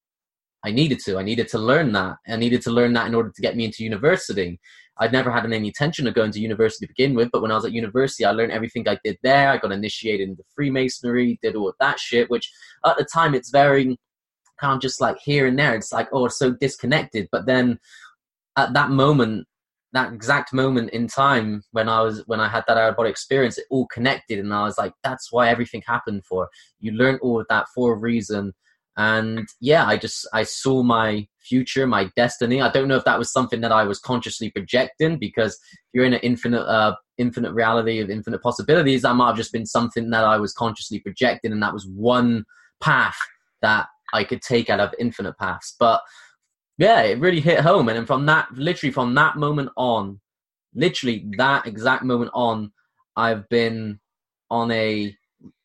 I needed to. I needed to learn that. I needed to learn that in order to get me into university. I'd never had any intention of going to university to begin with, but when I was at university, I learned everything I did there. I got initiated into Freemasonry, did all of that shit, which at the time it's very kind of just like here and there. It's like, oh, it's so disconnected. But then at that moment, that exact moment in time when I was, when I had that out-of-body experience, it all connected. And I was like, that's why everything happened for. You learned all of that for a reason. And yeah, I just, I saw my future, my destiny. I don't know if that was something that I was consciously projecting, because if you're in an infinite, uh, infinite reality of infinite possibilities, that might have just been something that I was consciously projecting. And that was one path that I could take out of infinite paths. But yeah, it really hit home. And then from that, literally from that moment on, literally that exact moment on, I've been on a,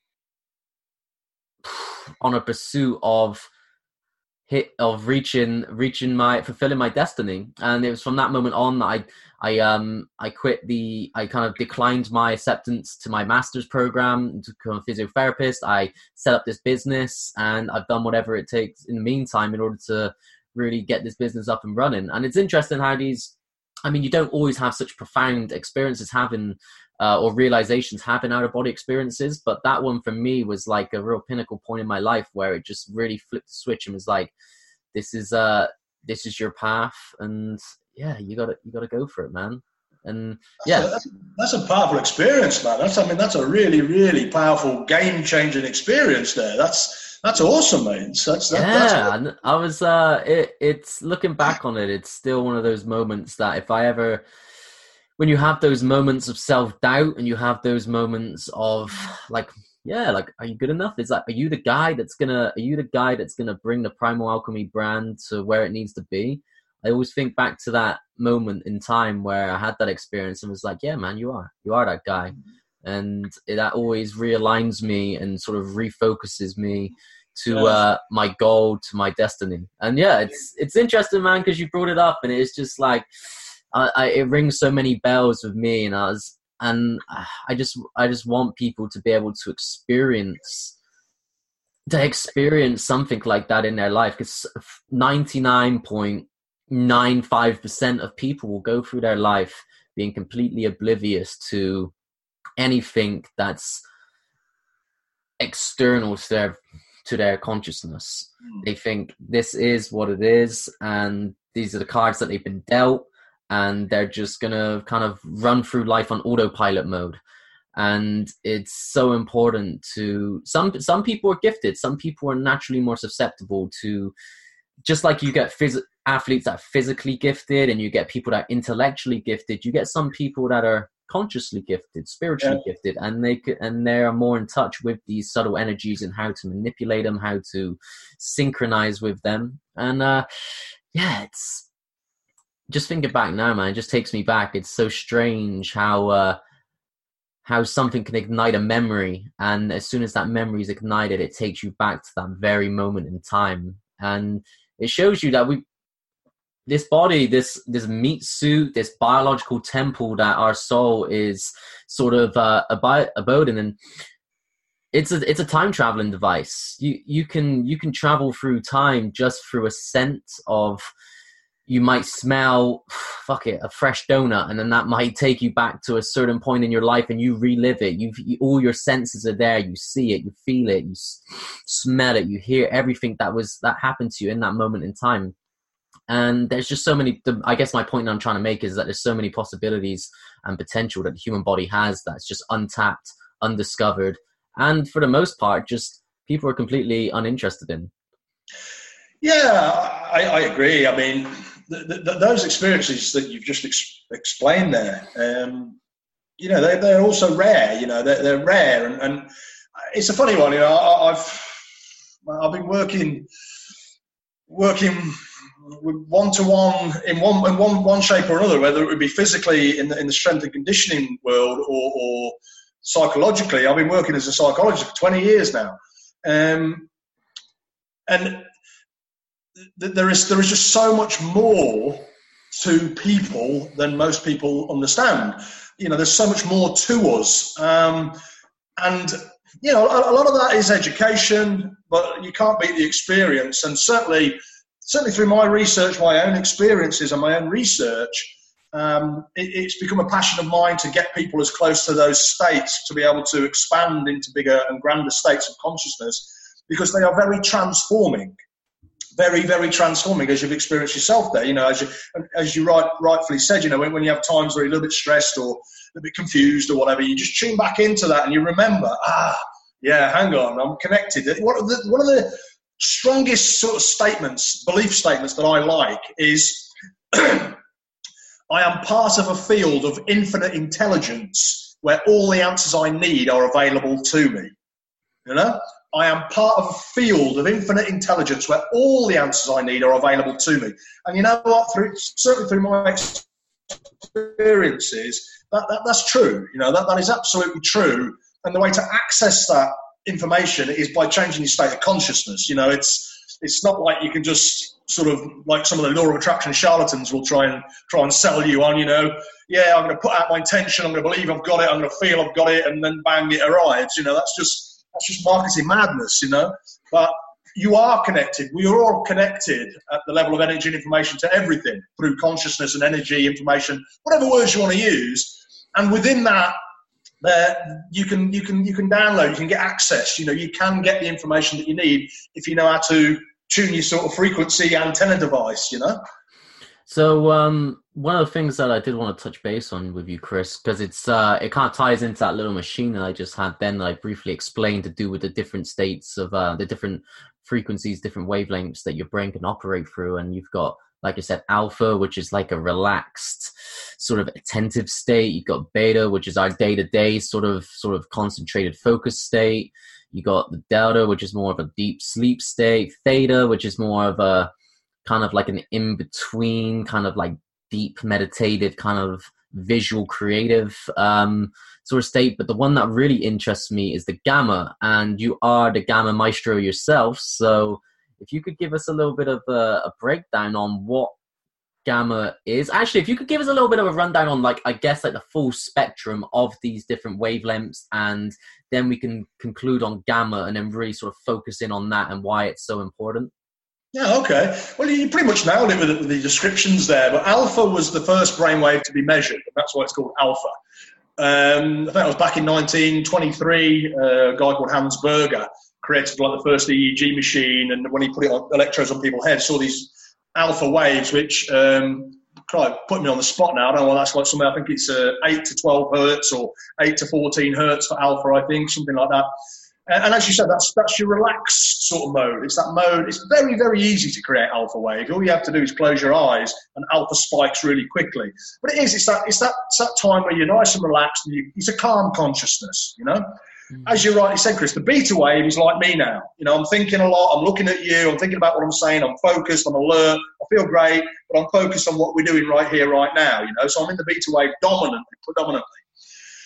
on a pursuit of hit of reaching reaching my fulfilling my destiny. And it was from that moment on that I I um I quit the I kind of declined my acceptance to my master's program to become a physiotherapist. I set up this business, and I've done whatever it takes in the meantime in order to really get this business up and running. And it's interesting how these, I mean, you don't always have such profound experiences having Uh, or realizations having out-of-body experiences, but that one for me was like a real pinnacle point in my life where it just really flipped the switch and was like, this is uh this is your path, and yeah, you gotta you gotta go for it, man. And yeah, that's a, that's a powerful experience, man. That's I mean that's a really really powerful game-changing experience there. That's that's awesome, mate. So that's, that, yeah, that's I was uh it it's looking back on it, it's still one of those moments that if I ever, when you have those moments of self-doubt and you have those moments of like, yeah, like, are you good enough? Is that, are you the guy that's gonna, are you the guy that's gonna bring the Primal Alchemy brand to where it needs to be? I always think back to that moment in time where I had that experience and was like, yeah, man, you are, you are that guy. And that always realigns me and sort of refocuses me to uh, my goal, to my destiny. And yeah, it's, it's interesting, man, because you brought it up and it's just like, I, I, it rings so many bells with me, and I was, and I just, I just want people to be able to experience, to experience something like that in their life. Because ninety-nine point nine five percent of people will go through their life being completely oblivious to anything that's external to their, to their consciousness. They think this is what it is, and these are the cards that they've been dealt. And they're just going to kind of run through life on autopilot mode. And it's so important to, some some people are gifted. Some people are naturally more susceptible to, just like you get phys- athletes that are physically gifted and you get people that are intellectually gifted, you get some people that are consciously gifted, spiritually yeah. gifted, and they could, and they are more in touch with these subtle energies and how to manipulate them, how to synchronize with them. And uh, yeah, it's, just thinking back now, man, it just takes me back. It's so strange how uh, how something can ignite a memory, and as soon as that memory is ignited, it takes you back to that very moment in time. And it shows you that we this body, this this meat suit, this biological temple that our soul is sort of uh, ab- abode in, and it's a it's a time traveling device. You you can you can travel through time just through a scent of. You might smell, fuck it, a fresh donut, and then that might take you back to a certain point in your life, and you relive it. You've, you, all your senses are there. You see it, you feel it, you s- smell it, you hear everything that was that happened to you in that moment in time. And there's just so many. The, I guess my point that I'm trying to make is that there's so many possibilities and potential that the human body has that's just untapped, undiscovered, and for the most part, just people are completely uninterested in. Yeah, I, I agree. I mean. The, the, those experiences that you've just ex- explained there, um, you know, they, they're also rare. You know, they're, they're rare, and, and it's a funny one. You know, I, I've I've been working working one to one in one in one one shape or another, whether it would be physically in the in the strength and conditioning world or, or psychologically. I've been working as a psychologist for twenty years now, um, and. There is there is just so much more to people than most people understand. You know, there's so much more to us, um, and you know, a, a lot of that is education, but you can't beat the experience. And certainly, certainly through my research, my own experiences, and my own research, um, it, it's become a passion of mine to get people as close to those states to be able to expand into bigger and grander states of consciousness, because they are very transforming. Very, very transforming, as you've experienced yourself there. You know, as you as you right, rightfully said, you know, when, when you have times where you're a little bit stressed or a little bit confused or whatever, you just tune back into that and you remember, ah, yeah, hang on, I'm connected. One of the, one of the strongest sort of statements, belief statements that I like is, I am part of a field of infinite intelligence where all the answers I need are available to me. You know? I am part of a field of infinite intelligence where all the answers I need are available to me. And you know what? Through, certainly through my experiences, that, that, that's true. You know, that, that is absolutely true. And the way to access that information is by changing your state of consciousness. You know, it's it's not like you can just sort of, like some of the law of attraction charlatans will try and try and sell you on, you know, yeah, I'm going to put out my intention, I'm going to believe I've got it, I'm going to feel I've got it, and then bang, it arrives. You know, that's just... That's just marketing madness, you know. But you are connected. We are all connected at the level of energy and information to everything through consciousness and energy, information, whatever words you want to use. And within that, there you can you can you can download, you can get access. You know, you can get the information that you need if you know how to tune your sort of frequency antenna device. You know. So um, one of the things that I did want to touch base on with you, Chris, because it's uh, it kind of ties into that little machine that I just had then that I briefly explained to do with the different states of uh, the different frequencies, different wavelengths that your brain can operate through. And you've got, like I said, alpha, which is like a relaxed sort of attentive state. You've got beta, which is our day-to-day sort of sort of concentrated focus state. You got the delta, which is more of a deep sleep state. Theta, which is more of a kind of like an in-between, kind of like deep meditative, kind of visual creative um, sort of state. But the one that really interests me is the gamma, and you are the gamma maestro yourself. So if you could give us a little bit of a, a breakdown on what gamma is. Actually, if you could give us a little bit of a rundown on, like, I guess, like the full spectrum of these different wavelengths, and then we can conclude on gamma and then really sort of focus in on that and why it's so important. Yeah, okay. Well, you pretty much nailed it with the, with the descriptions there. But alpha was the first brainwave to be measured, and that's why it's called alpha. Um, I think it was back in nineteen twenty-three. Uh, a guy called Hans Berger created like the first E E G machine, and when he put it on electrodes on people's heads, saw these alpha waves, which um, kind of put me on the spot now. I don't know. That's like something. I think it's uh, eight to twelve hertz or eight to fourteen hertz for alpha. I think something like that. And as you said, that's that's your relaxed sort of mode. It's that mode. It's very, very easy to create alpha waves. All you have to do is close your eyes, and alpha spikes really quickly. But it is. It's that. It's that. It's that time where you're nice and relaxed. And you, it's a calm consciousness. You know, mm. As you rightly said, Chris, the beta wave is like me now. You know, I'm thinking a lot. I'm looking at you. I'm thinking about what I'm saying. I'm focused. I'm alert. I feel great, but I'm focused on what we're doing right here, right now. You know, so I'm in the beta wave dominantly, predominantly.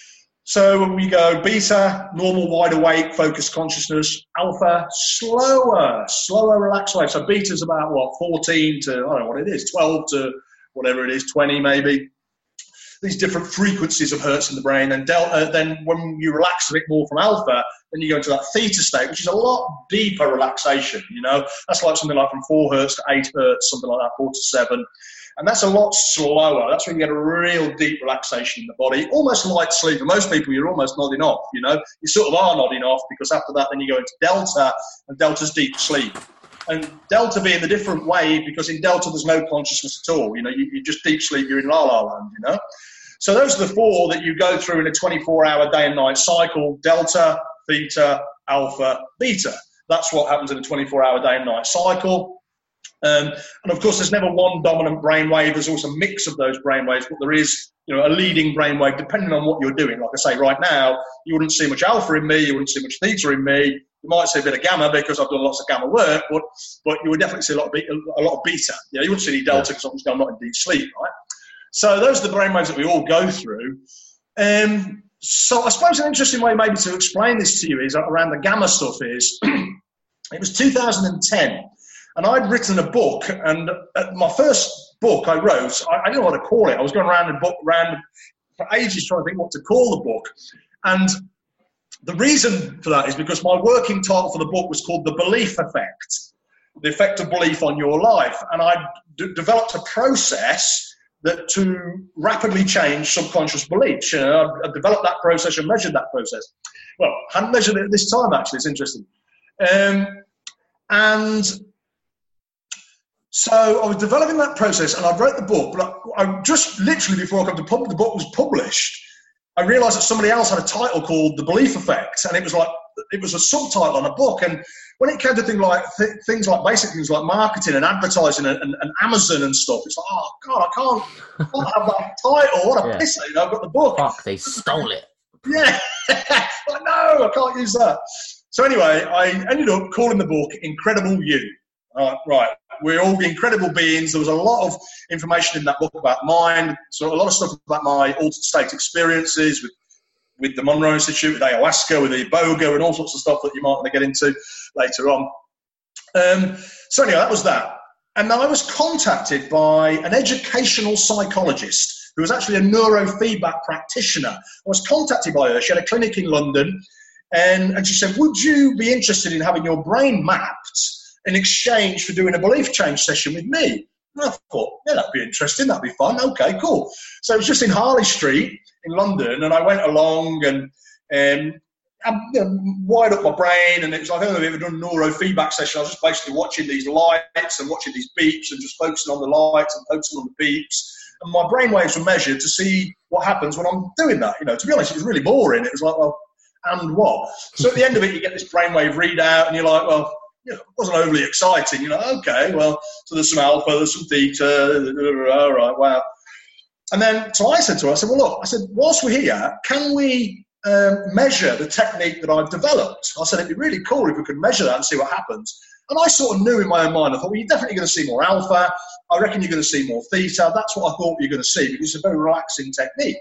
So we go beta, normal, wide awake, focused consciousness. Alpha, slower, slower relaxed wave. So beta's about, what, fourteen to, I don't know what it is, twelve to whatever it is, twenty maybe. These different frequencies of hertz in the brain. And delta, then when you relax a bit more from alpha, then you go into that theta state, which is a lot deeper relaxation, you know. That's like something like from four hertz to eight hertz, something like that, four to seven. And that's a lot slower. That's when you get a real deep relaxation in the body, almost light sleep. For most people, you're almost nodding off, you know. You sort of are nodding off, because after that, then you go into delta, and delta's deep sleep. And delta being the different wave, because in delta, there's no consciousness at all. You know, you, you just deep sleep, you're in la la land, you know. So those are the four that you go through in a twenty-four hour day and night cycle: delta, theta, alpha, beta. That's what happens in a twenty-four hour day and night cycle. Um, and of course, there's never one dominant brainwave. There's also a mix of those brainwaves, but there is, you know, a leading brainwave depending on what you're doing. Like I say, right now, you wouldn't see much alpha in me, you wouldn't see much theta in me. You might see a bit of gamma because I've done lots of gamma work, but but you would definitely see a lot of beta. A lot of beta. You know, you wouldn't see any delta because obviously I'm not in deep sleep, right? So those are the brainwaves that we all go through. Um, so I suppose an interesting way maybe to explain this to you is around the gamma stuff is, it was two thousand ten, and I'd written a book, and my first book I wrote, I, I didn't know what to call it. I was going around and book around for ages trying to think what to call the book. And the reason for that is because my working title for the book was called The Belief Effect, the effect of belief on your life. And I d- developed a process that to rapidly change subconscious beliefs. You know, I developed that process and measured that process. Well, I hadn't measured it at this time, actually. It's interesting. Um, and so I was developing that process, and I wrote the book, but I, I just literally before I got to pub, the book was published, I realised that somebody else had a title called The Belief Effect, and it was like, it was a subtitle on a book. And when it came to things like th- things like basic things like marketing and advertising and, and, and Amazon and stuff, it's like, oh God, I can't, I can't have that title. What a yeah. pisser! You know, I've got the book. Fuck, they stole it. Yeah, like, no, I can't use that. So anyway, I ended up calling the book Incredible You. Uh, right, we're all the incredible beings. There was a lot of information in that book about mind, so a lot of stuff about my altered state experiences with with the Monroe Institute, with ayahuasca, with the iboga, and all sorts of stuff that you might want to get into later on. Um, so anyway, that was that. And then I was contacted by an educational psychologist who was actually a neurofeedback practitioner. I was contacted by her. She had a clinic in London, and, and she said, would you be interested in having your brain mapped in exchange for doing a belief change session with me? And I thought, yeah, that'd be interesting. That'd be fun. Okay, cool. So it was just in Harley Street in London, and I went along and um, I you know, wired up my brain, and it was like, I've ever done a neurofeedback session. I was just basically watching these lights and watching these beeps and just focusing on the lights and focusing on the beeps. And my brain waves were measured to see what happens when I'm doing that. You know, to be honest, it was really boring. It was like, well, and what? So at the end of it, you get this brainwave readout, and you're like, well, you know, it wasn't overly exciting. You're like, okay, well, so there's some alpha, there's some theta, all right, wow. And then, so I said to her, I said, well, look, I said, whilst we're here, can we um, measure the technique that I've developed? I said, it'd be really cool if we could measure that and see what happens. And I sort of knew in my own mind, I thought, well, you're definitely going to see more alpha. I reckon you're going to see more theta. That's what I thought you're going to see, because it's a very relaxing technique.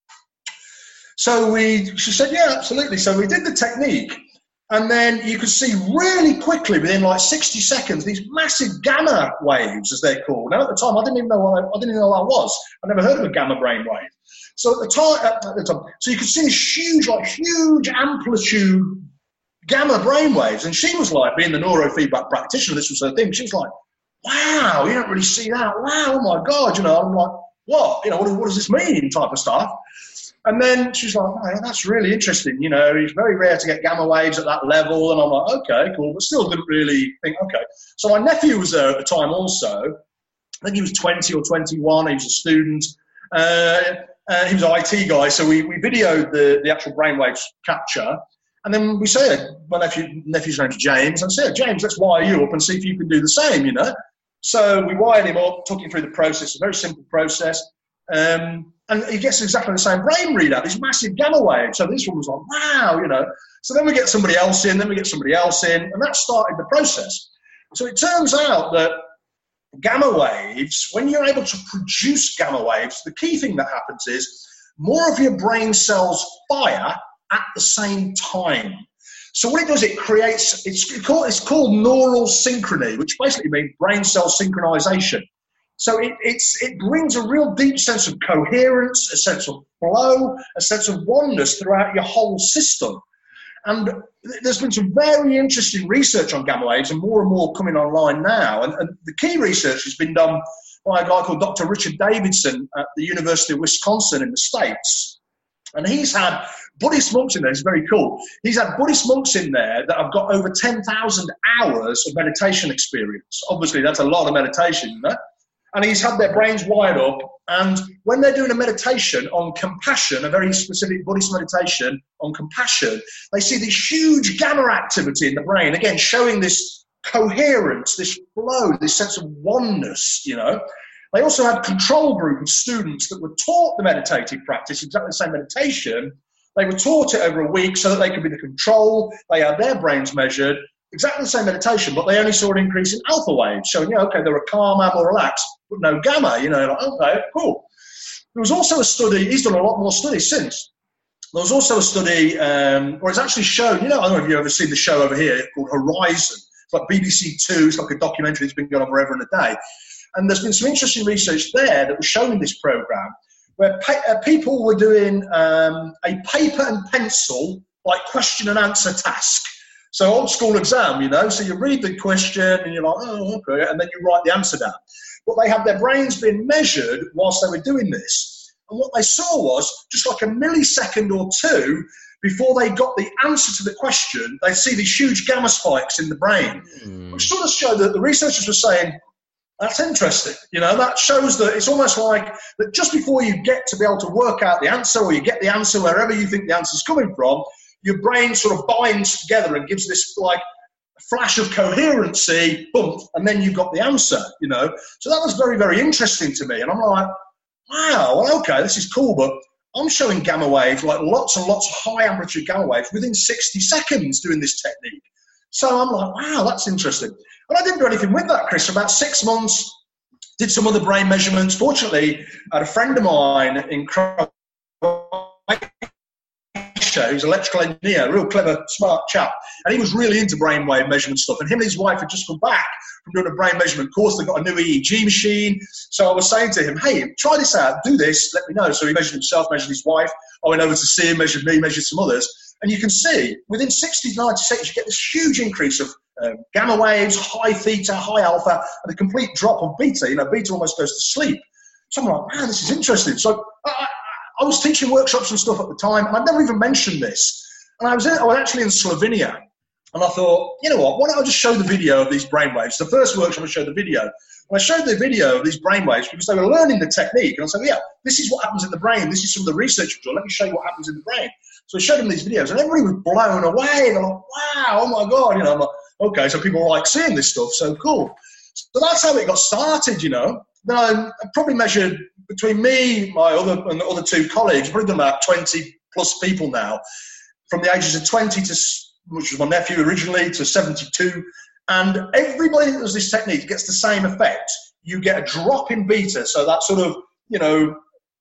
So we, she said, yeah, absolutely. So we did the technique. And then you could see really quickly, within like sixty seconds, these massive gamma waves, as they're called. Now, at the time, I didn't even know what I, I didn't even know what that was. I never heard of a gamma brain wave. So at the time, at the time, so you could see this huge, like huge amplitude gamma brain waves. And she was like, being the neurofeedback practitioner, this was her thing. She was like, wow, you don't really see that. Wow, oh my God, you know. I'm like, what? You know, what, what does this mean? Type of stuff. And then she's like, oh, that's really interesting. You know, it's very rare to get gamma waves at that level. And I'm like, okay, cool. But still didn't really think, okay. So my nephew was there at the time also. I think he was twenty or twenty-one. He was a student. Uh, uh, he was an I T guy. So we, we videoed the, the actual brainwaves capture. And then we said, my nephew, nephew's name's James. And I said, James, let's wire you up and see if you can do the same, you know. So we wired him up, took him through the process, a very simple process. Um, and he gets exactly the same brain readout, these massive gamma waves. So this one was like, wow, you know. So then we get somebody else in, then we get somebody else in, and that started the process. So it turns out that gamma waves, when you're able to produce gamma waves, the key thing that happens is more of your brain cells fire at the same time. So what it does, it creates, it's called, it's called neural synchrony, which basically means brain cell synchronization. So it, it's, it brings a real deep sense of coherence, a sense of flow, a sense of oneness throughout your whole system. And there's been some very interesting research on gamma waves, and more and more coming online now. And, and the key research has been done by a guy called Doctor Richard Davidson at the University of Wisconsin in the States. And he's had Buddhist monks in there. It's very cool. He's had Buddhist monks in there that have got over ten thousand hours of meditation experience. Obviously, that's a lot of meditation, you know? And he's had their brains wired up. And when they're doing a meditation on compassion, a very specific Buddhist meditation on compassion, they see this huge gamma activity in the brain, again, showing this coherence, this flow, this sense of oneness, you know. They also had control group of students that were taught the meditative practice, exactly the same meditation. They were taught it over a week so that they could be the control. They had their brains measured, exactly the same meditation, but they only saw an increase in alpha waves, showing, yeah, okay, they were calmer, more relaxed, but no gamma, you know, like, okay, cool. There was also a study, he's done a lot more studies since. There was also a study, um, or it's actually shown, you know, I don't know if you've ever seen the show over here called Horizon. It's like B B C Two, it's like a documentary that's been going on forever and a day. And there's been some interesting research there that was shown in this program where pa- uh, people were doing um, a paper and pencil, like question and answer task. So old school exam, you know, so you read the question and you're like, oh, okay, and then you write the answer down. But they had their brains being measured whilst they were doing this. And what they saw was just like a millisecond or two before they got the answer to the question, they'd see these huge gamma spikes in the brain, mm. which sort of showed that the researchers were saying, that's interesting. You know, that shows that it's almost like that just before you get to be able to work out the answer, or you get the answer wherever you think the answer's coming from, your brain sort of binds together and gives this like flash of coherency, boom, and then you've got the answer, you know. So that was very, very interesting to me. And I'm like, wow, well, okay, this is cool, but I'm showing gamma waves, like lots and lots of high amplitude gamma waves within sixty seconds doing this technique. So I'm like, wow, that's interesting. And I didn't do anything with that, Chris. For about six months, did some other brain measurements. Fortunately, I had a friend of mine in Croatia who's an electrical engineer, a real clever, smart chap. And he was really into brainwave measurement stuff. And him and his wife had just come back from doing a brain measurement course. They got a new E E G machine. So I was saying to him, hey, try this out, do this, let me know. So he measured himself, measured his wife. I went over to see him, measured me, measured some others. And you can see, within sixty to ninety seconds, you get this huge increase of um, gamma waves, high theta, high alpha, and a complete drop of beta. You know, beta almost goes to sleep. So I'm like, man, this is interesting. So I, I was teaching workshops and stuff at the time, and I'd never even mentioned this. And I was, in, I was actually in Slovenia, and I thought, you know what, why don't I just show the video of these brainwaves? The first workshop, I showed the video. And I showed the video of these brainwaves because they were learning the technique. And I said, yeah, this is what happens in the brain. This is some of the research. Let me show you what happens in the brain. So I showed them these videos, and everybody was blown away. They're like, wow, oh my God. You know, I'm like, okay, so people like seeing this stuff, so cool. So that's how it got started, you know. Then I probably measured between me, my other and the other two colleagues, probably done about twenty plus people now, from the ages of twenty to, which was my nephew originally, to seventy-two. And everybody that does this technique gets the same effect. You get a drop in beta, so that sort of, you know,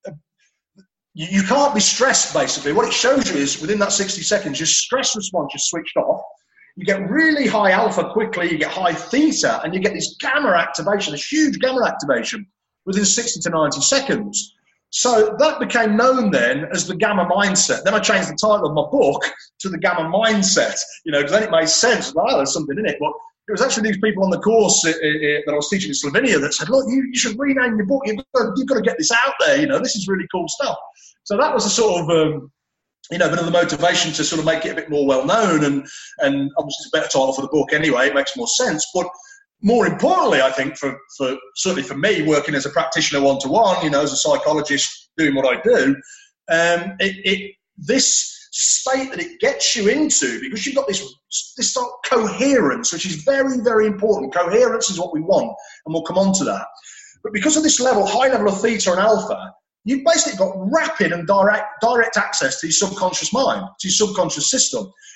you, you can't be stressed, basically. What it shows you is within that sixty seconds, your stress response is switched off. You get really high alpha quickly, you get high theta, and you get this gamma activation, this huge gamma activation within sixty to ninety seconds. So that became known then as the gamma mindset. Then I changed the title of my book to the gamma mindset, you know, because then it made sense. Well, oh, there's something in it. But it was actually these people on the course uh, uh, that I was teaching in Slovenia that said, look, you, you should rename your book. You've got, to, you've got to get this out there. You know, this is really cool stuff. So that was a sort of, um, you know, a bit of the motivation to sort of make it a bit more well-known. And, and obviously it's a better title for the book anyway. It makes more sense. But more importantly, I think, for, for certainly for me, working as a practitioner one-to-one, you know, as a psychologist doing what I do, um, it, it this state that it gets you into, because you've got this this sort of coherence, which is very, very important. Coherence is what we want, and we'll come on to that. But because of this level, high level of theta and alpha, you've basically got rapid and direct direct access to your subconscious mind, to your subconscious system.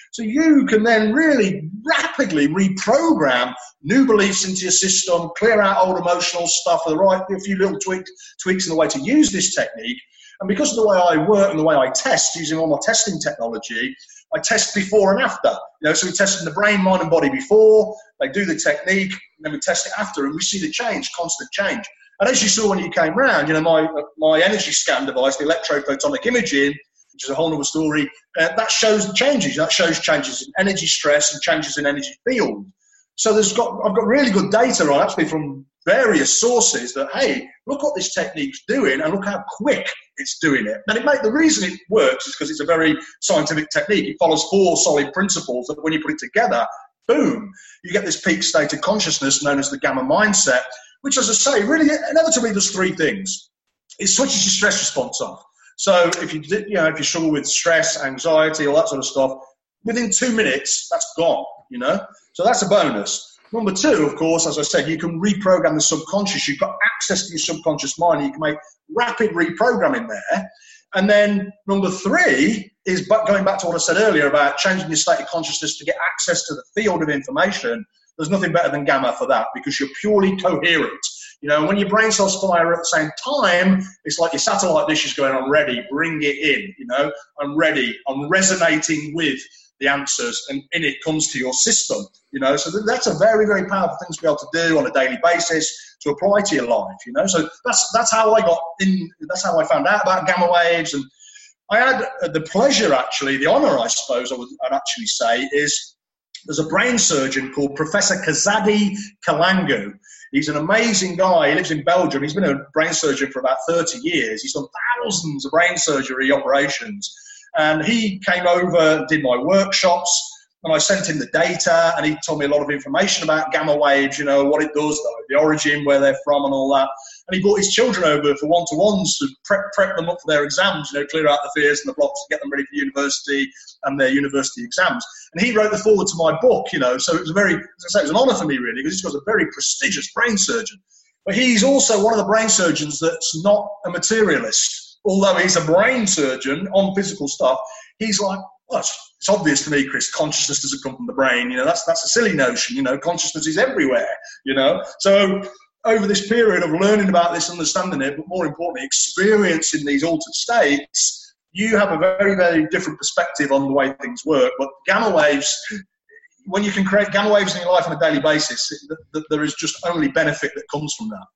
So you can then really rapidly reprogram new beliefs into your system, clear out old emotional stuff, the right, a few little tweaks, tweaks in the way to use this technique. And because of the way I work and the way I test, using all my testing technology, I test before and after. You know, so we tested the brain, mind, and body before. They do the technique, and then we test it after, and we see the change, constant change. And as you saw when you came round, you know, my my energy scan device, the electrophotonic imaging, which is a whole other story, uh, that shows the changes. That shows changes in energy stress and changes in energy field. So there's got I've got really good data on actually from various sources that, hey, look what this technique's doing and look how quick it's doing it. And it make, the reason it works is because it's a very scientific technique. It follows four solid principles that when you put it together, boom, you get this peak state of consciousness known as the gamma mindset, which, as I say, really inevitably does three things. It switches your stress response off. So if you you know if you struggle with stress, anxiety, all that sort of stuff, within two minutes that's gone. You know, so that's a bonus. Number two, of course, as I said, you can reprogram the subconscious. You've got access to your subconscious mind. You can make rapid reprogramming there. And then number three is going back to what I said earlier about changing your state of consciousness to get access to the field of information. There's nothing better than gamma for that because you're purely coherent. You know, when your brain cells fire at the same time, it's like your satellite dish is going, I'm ready, bring it in. You know, I'm ready, I'm resonating with the answers, and in it comes to your system, you know. So that's a very, very powerful thing to be able to do on a daily basis to apply to your life, you know. So that's that's how I got in. That's how I found out about gamma waves, and I had the pleasure, actually, the honour, I suppose, I would I'd actually say, is there's a brain surgeon called Professor Kazadi Kalangu. He's an amazing guy. He lives in Belgium. He's been a brain surgeon for about thirty years. He's done thousands of brain surgery operations. And he came over, did my workshops, and I sent him the data, and he told me a lot of information about gamma waves, you know, what it does, the origin, where they're from, and all that. And he brought his children over for one-to-ones to prep, prep them up for their exams, you know, clear out the fears and the blocks, get them ready for university and their university exams. And he wrote the foreword to my book, you know, so it was a very, as I say, it was an honour for me, really, because he's got a very prestigious brain surgeon. But he's also one of the brain surgeons that's not a materialist. Although he's a brain surgeon on physical stuff, he's like, well, it's, it's obvious to me, Chris, consciousness doesn't come from the brain. You know, that's that's a silly notion. You know, consciousness is everywhere, you know. So over this period of learning about this, understanding it, but more importantly, experiencing these altered states, you have a very, very different perspective on the way things work. But gamma waves, when you can create gamma waves in your life on a daily basis, it, th- there is just only benefit that comes from that.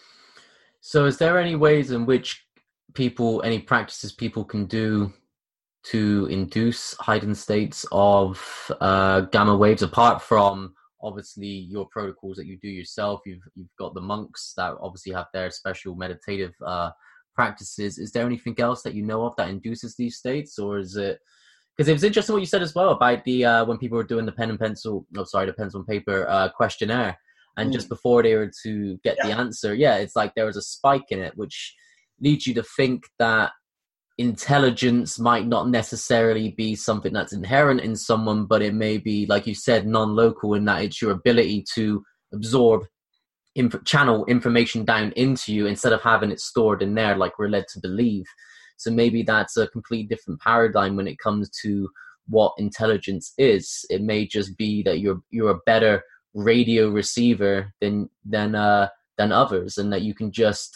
So is there any ways in which people, any practices people can do to induce heightened states of uh, gamma waves, apart from obviously your protocols that you do yourself? You've you've got the monks that obviously have their special meditative uh, practices. Is there anything else that you know of that induces these states, or is it? Because it was interesting what you said as well about the uh, when people were doing the pen and pencil, no, sorry, the pencil and paper uh, questionnaire, and mm. just before they were to get yeah. the answer, yeah, it's like there was a spike in it, which leads you to think that intelligence might not necessarily be something that's inherent in someone, but it may be, like you said, non-local, in that it's your ability to absorb, inf- channel information down into you instead of having it stored in there like we're led to believe. So maybe that's a completely different paradigm when it comes to what intelligence is. It may just be that you're you're a better radio receiver than than uh, than others, and that you can just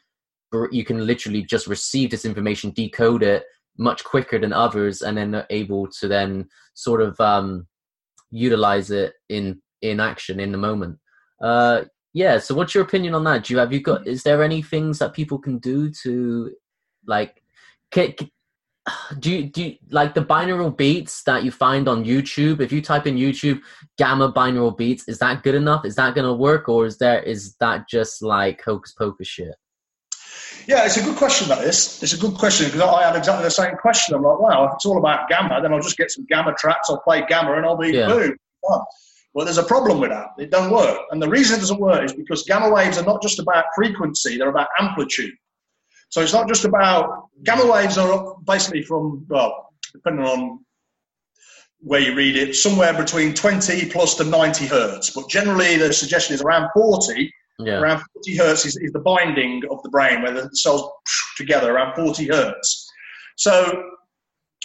you can literally just receive this information, decode it much quicker than others, and then they're able to then sort of um, utilize it in, in action in the moment. Uh, yeah. So what's your opinion on that? Do you have, you got, is there any things that people can do to like, can, can, do you, do you, like the binaural beats that you find on YouTube? If you type in YouTube gamma binaural beats, is that good enough? Is that going to work? Or is there, is that just like hocus pocus shit? Yeah, it's a good question, that is. It's a good question, because I had exactly the same question. I'm like, wow, if it's all about gamma, then I'll just get some gamma tracks, I'll play gamma, and I'll be yeah. boom. Well, there's a problem with that. It doesn't work. And the reason it doesn't work is because gamma waves are not just about frequency, they're about amplitude. So it's not just about, gamma waves are basically from, well, depending on where you read it, somewhere between twenty plus to ninety hertz. But generally the suggestion is around forty. Yeah. Around forty hertz is, is the binding of the brain, where the cells together around forty hertz. So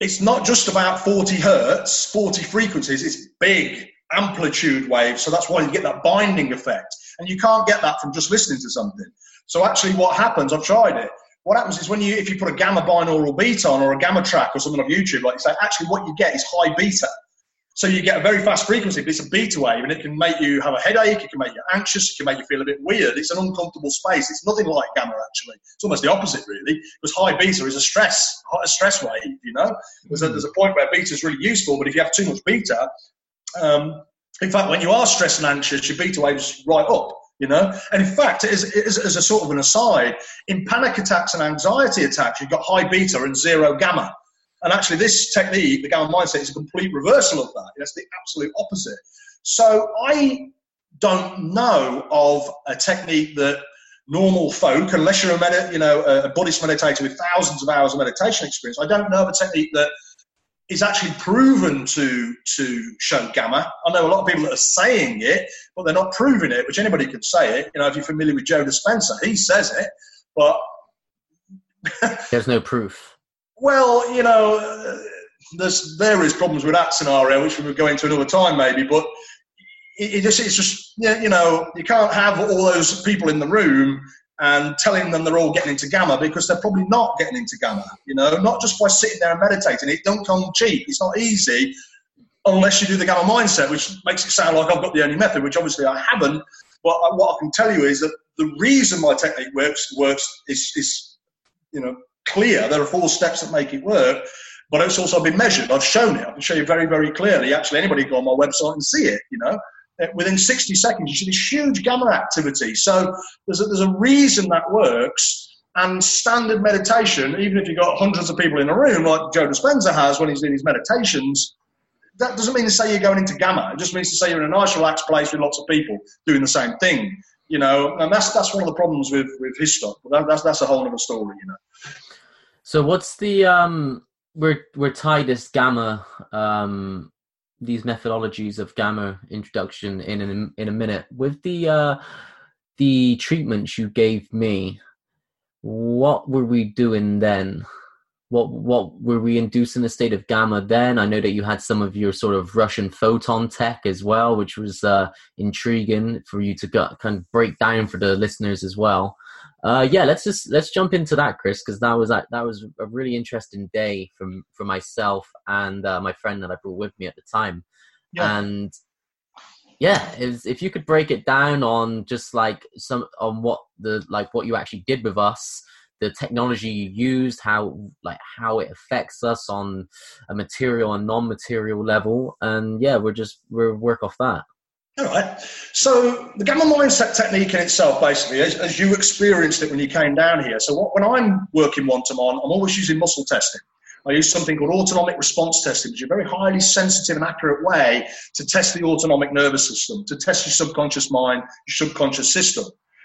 it's not just about forty hertz, forty frequencies, it's big amplitude waves. So that's why you get that binding effect. And you can't get that from just listening to something. So actually what happens, I've tried it, what happens is when you, if you put a gamma binaural beat on or a gamma track or something on YouTube, like you say, actually what you get is high beta. So you get a very fast frequency, but it's a beta wave, and it can make you have a headache, it can make you anxious, it can make you feel a bit weird. It's an uncomfortable space. It's nothing like gamma, actually. It's almost the opposite, really, because high beta is a stress, a stress wave, you know? There's a, there's a point where beta is really useful, but if you have too much beta, um, in fact, when you are stressed and anxious, your beta wave's right up, you know? And in fact, as, as, as a sort of an aside, in panic attacks and anxiety attacks, you've got high beta and zero gamma. And actually this technique, the gamma mindset, is a complete reversal of that. It's the absolute opposite. So I don't know of a technique that normal folk, unless you're a, med- you know, a Buddhist meditator with thousands of hours of meditation experience, I don't know of a technique that is actually proven to, to show gamma. I know a lot of people that are saying it, but they're not proving it, which anybody could say it. You know, if you're familiar with Joe Dispenza, he says it, but... There's no proof. Well, you know, uh, there's various problems with that scenario, which we would go into another time maybe, but it, it just, it's just, you know, you can't have all those people in the room and telling them they're all getting into gamma, because they're probably not getting into gamma, you know, not just by sitting there and meditating. It don't come cheap. It's not easy unless you do the gamma mindset, which makes it sound like I've got the only method, which obviously I haven't. But what I can tell you is that the reason my technique works, works is, is you know, clear. There are four steps that make it work, but it's also been measured. I've shown it. I can show you very, very clearly. Actually, anybody can go on my website and see it, you know. Within sixty seconds, you see this huge gamma activity. So there's a, there's a reason that works. And standard meditation, even if you've got hundreds of people in a room, like Joe Dispenza has when he's doing his meditations, that doesn't mean to say you're going into gamma. It just means to say you're in a nice, relaxed place with lots of people doing the same thing, you know. And that's that's one of the problems with, with his stuff. But that, that's, that's a whole other story, you know. So what's the um we're we're tied this gamma um these methodologies of gamma introduction in in, in a minute with the uh the treatments you gave me. What were we doing then? What what were we inducing a state of gamma then? I know that you had some of your sort of Russian photon tech as well, which was uh intriguing for you to go, kind of break down for the listeners as well. Uh, yeah, let's just let's jump into that, Chris, because that was that was a really interesting day from for myself and uh, my friend that I brought with me at the time. Yeah. And yeah, it was, if you could break it down on just like some on what the like what you actually did with us, the technology you used, how like how it affects us on a material and non-material level, and yeah, we're just we'll work off that. All right. So the gamma mindset technique in itself, basically, as, as you experienced it when you came down here. So what, when I'm working one-to-one, I'm always using muscle testing. I use something called autonomic response testing, which is a very highly sensitive and accurate way to test the autonomic nervous system, to test your subconscious mind, your subconscious system.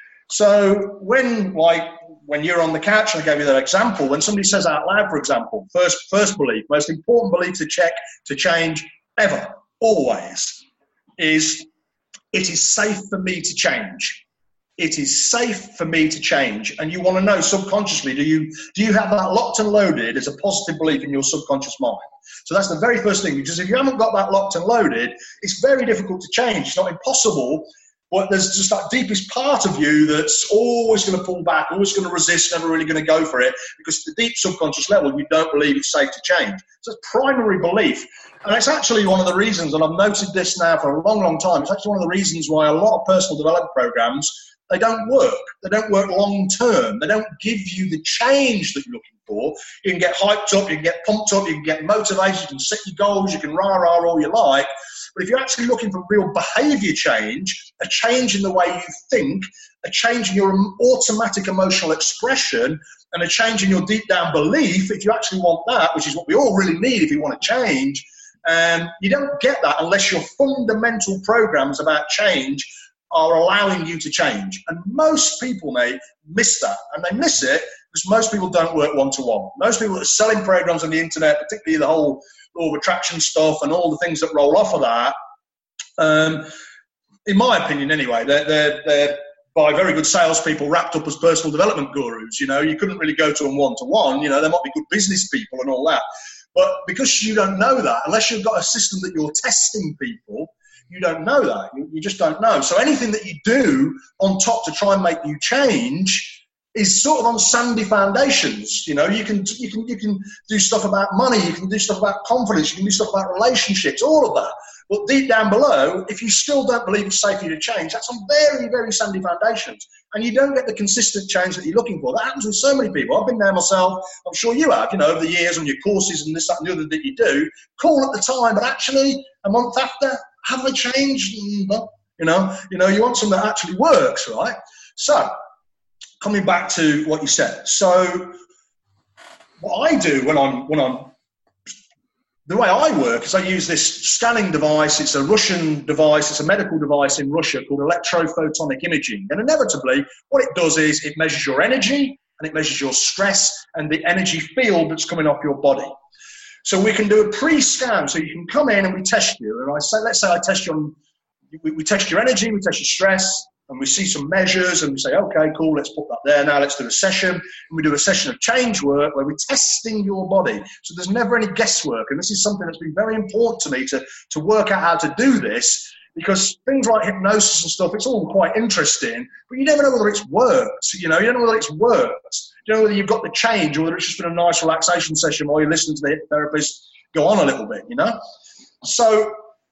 So when, like, when you're on the couch, and I gave you that example, when somebody says out loud, for example, first, first belief, most important belief to check, to change ever, always, is it is safe for me to change. It is safe for me to change. And you want to know subconsciously, do you do you have that locked and loaded as a positive belief in your subconscious mind? So that's the very first thing, because if you haven't got that locked and loaded, it's very difficult to change. It's not impossible, but there's just that deepest part of you that's always going to pull back, always going to resist, never really going to go for it, because at the deep subconscious level, you don't believe it's safe to change. So it's primary belief. And it's actually one of the reasons, and I've noted this now for a long, long time, it's actually one of the reasons why a lot of personal development programs, they don't work. They don't work long term. They don't give you the change that you're looking for. You can get hyped up, you can get pumped up, you can get motivated, you can set your goals, you can rah-rah all you like. But if you're actually looking for real behavior change, a change in the way you think, a change in your automatic emotional expression, and a change in your deep down belief, if you actually want that, which is what we all really need if you want to change, um, you don't get that unless your fundamental programs about change are allowing you to change. And most people, mate, miss that. And they miss it because most people don't work one-to-one. Most people that are selling programs on the internet, particularly the whole law of attraction stuff and all the things that roll off of that, um, in my opinion anyway, they're, they're, they're by very good salespeople wrapped up as personal development gurus. You know, you couldn't really go to them one-to-one. You know, they might be good business people and all that. But because you don't know that, unless you've got a system that you're testing people, you don't know that. You, you just don't know. So anything that you do on top to try and make you change is sort of on sandy foundations. You know, you can you can you can do stuff about money, you can do stuff about confidence, you can do stuff about relationships, all of that. But deep down below, if you still don't believe it's safe for you to change, that's on very, very sandy foundations. And you don't get the consistent change that you're looking for. That happens with so many people. I've been there myself. I'm sure you have, you know, over the years on your courses and this, that, and the other that you do. Cool at the time, but actually a month after, have they changed? You know, you know, you want something that actually works, right? So, coming back to what you said. So what I do when I'm, when I'm, the way I work is I use this scanning device. It's a Russian device. It's a medical device in Russia called electrophotonic imaging. And inevitably, what it does is it measures your energy and it measures your stress and the energy field that's coming off your body. So we can do a pre-scan. So you can come in and we test you. And I say, let's say I test you on, we, we test your energy, we test your stress, and we see some measures and we say, okay, cool, let's put that there. Now let's do a session. And we do a session of change work where we're testing your body. So there's never any guesswork. And this is something that's been very important to me to, to work out how to do this, because things like hypnosis and stuff, it's all quite interesting, but you never know whether it's worked. You know, you don't know whether it's worked. You don't know whether you've got the change or whether it's just been a nice relaxation session while you're listening to the hypnotherapist go on a little bit, you know? So,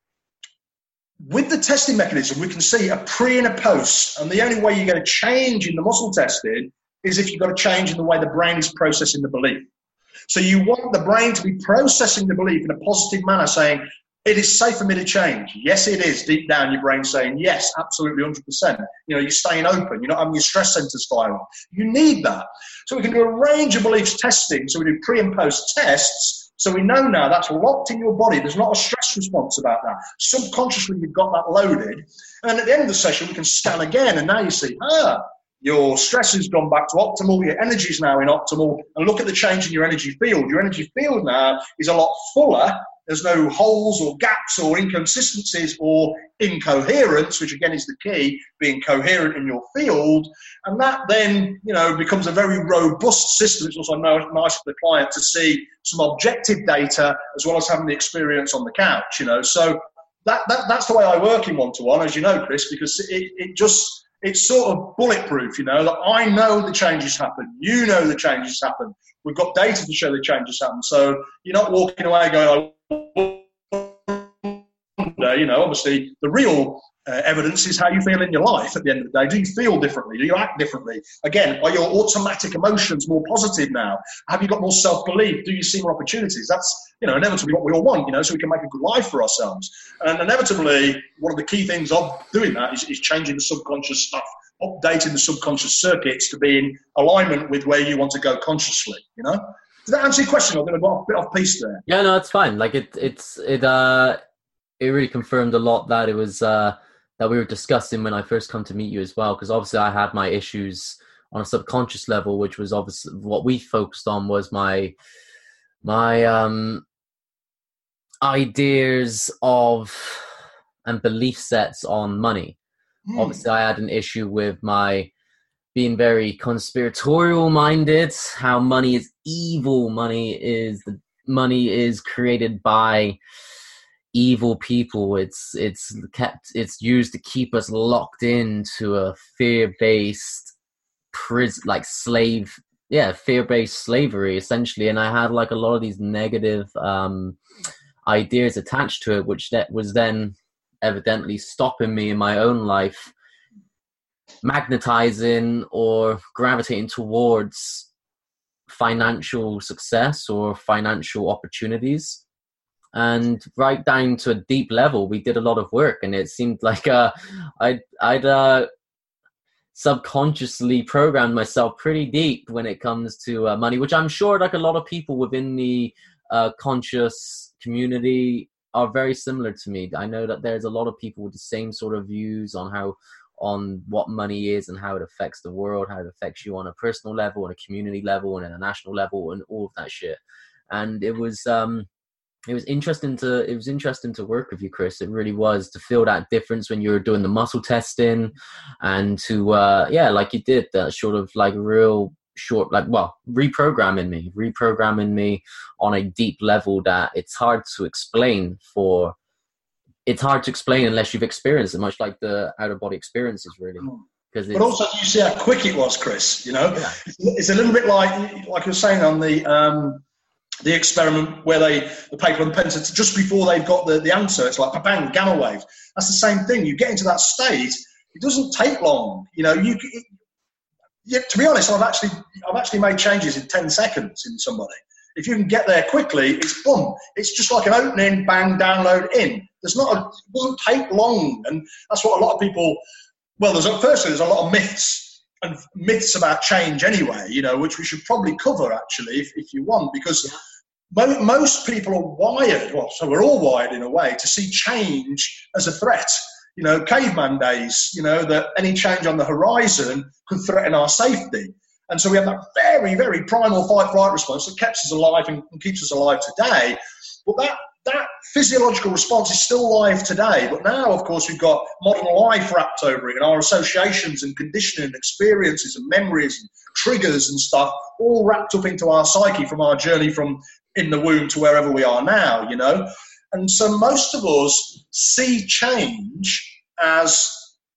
with the testing mechanism, we can see a pre and a post. And the only way you get a change in the muscle testing is if you've got a change in the way the brain is processing the belief. So you want the brain to be processing the belief in a positive manner, saying, it is safe for me to change. Yes, it is. Deep down, your brain saying, yes, absolutely, one hundred percent. You know, you're staying open. You're not having your stress centers firing. You need that. So we can do a range of beliefs testing. So we do pre and post tests. So we know now that's locked in your body. There's not a stress response about that. Subconsciously, you've got that loaded. And then at the end of the session, we can scan again. And now you see, ah, your stress has gone back to optimal. Your energy is now in optimal. And look at the change in your energy field. Your energy field now is a lot fuller. There's no holes or gaps or inconsistencies or incoherence, which again is the key, being coherent in your field. And that then, you know, becomes a very robust system. It's also nice for the client to see some objective data as well as having the experience on the couch, you know. So that, that that's the way I work in one-to-one, as you know, Chris, because it, it just, it's sort of bulletproof, you know, that I know the changes happen. You know the changes happen. We've got data to show the changes happen. So you're not walking away going, oh, you know, obviously the real uh, evidence is how you feel in your life at the end of the day. Do you feel differently? Do you act differently? Again, are your automatic emotions more positive now? Have you got more self-belief? Do you see more opportunities? That's, you know, inevitably what we all want, you know, so we can make a good life for ourselves. And inevitably, one of the key things of doing that is, is changing the subconscious stuff, updating the subconscious circuits to be in alignment with where you want to go consciously, you know? Did that answer your question? I'm going to go a bit off piece there. Yeah, no, it's fine. Like it, it's, it, uh, it really confirmed a lot that it was, uh, that we were discussing when I first come to meet you as well. Because obviously I had my issues on a subconscious level, which was obviously what we focused on was my, my, um, ideas of and belief sets on money. Mm. Obviously I had an issue with my being very conspiratorial minded, how money is evil, money is the money is created by evil people. It's it's kept it's used to keep us locked into a fear-based prison, like slave yeah fear-based slavery essentially. And I had like a lot of these negative um ideas attached to it, which that was then evidently stopping me in my own life magnetizing or gravitating towards financial success or financial opportunities. And right down to a deep level, we did a lot of work, and it seemed like uh, I'd, I'd uh, subconsciously programmed myself pretty deep when it comes to uh, money, which I'm sure like a lot of people within the uh, conscious community are very similar to me. I know that there's a lot of people with the same sort of views on how on what money is and how it affects the world, how it affects you on a personal level, on a community level, and at a national level, and all of that shit. And it was um it was interesting to it was interesting to work with you, Chris. It really was, to feel that difference when you were doing the muscle testing, and to uh yeah like you did that sort of like real short, like, well, reprogramming me, reprogramming me on a deep level that it's hard to explain for, it's hard to explain unless you've experienced it, much like the out-of-body experiences, really. Because but also you see how quick it was, Chris, you know? Yeah. It's a little bit like, like you're saying on the um, the experiment where they, the paper and pen, just before they've got the, the answer, it's like, bang, gamma waves. That's the same thing. You get into that state, it doesn't take long. You know, you, it, yeah, to be honest, I've actually, I've actually made changes in ten seconds in somebody. If you can get there quickly, it's boom. It's just like an opening, bang, download in. There's not a, it doesn't take long. And that's what a lot of people, well, there's firstly, there's a lot of myths and myths about change anyway, you know, which we should probably cover actually, if, if you want, because mo- most people are wired, well, so we're all wired in a way, to see change as a threat. You know, caveman days, you know, that any change on the horizon could threaten our safety. And so we have that very, very primal fight-flight response that keeps us alive and keeps us alive today. But that that physiological response is still alive today. But now, of course, we've got modern life wrapped over it, and our associations and conditioning and experiences and memories and triggers and stuff all wrapped up into our psyche from our journey from in the womb to wherever we are now, you know. And so most of us see change as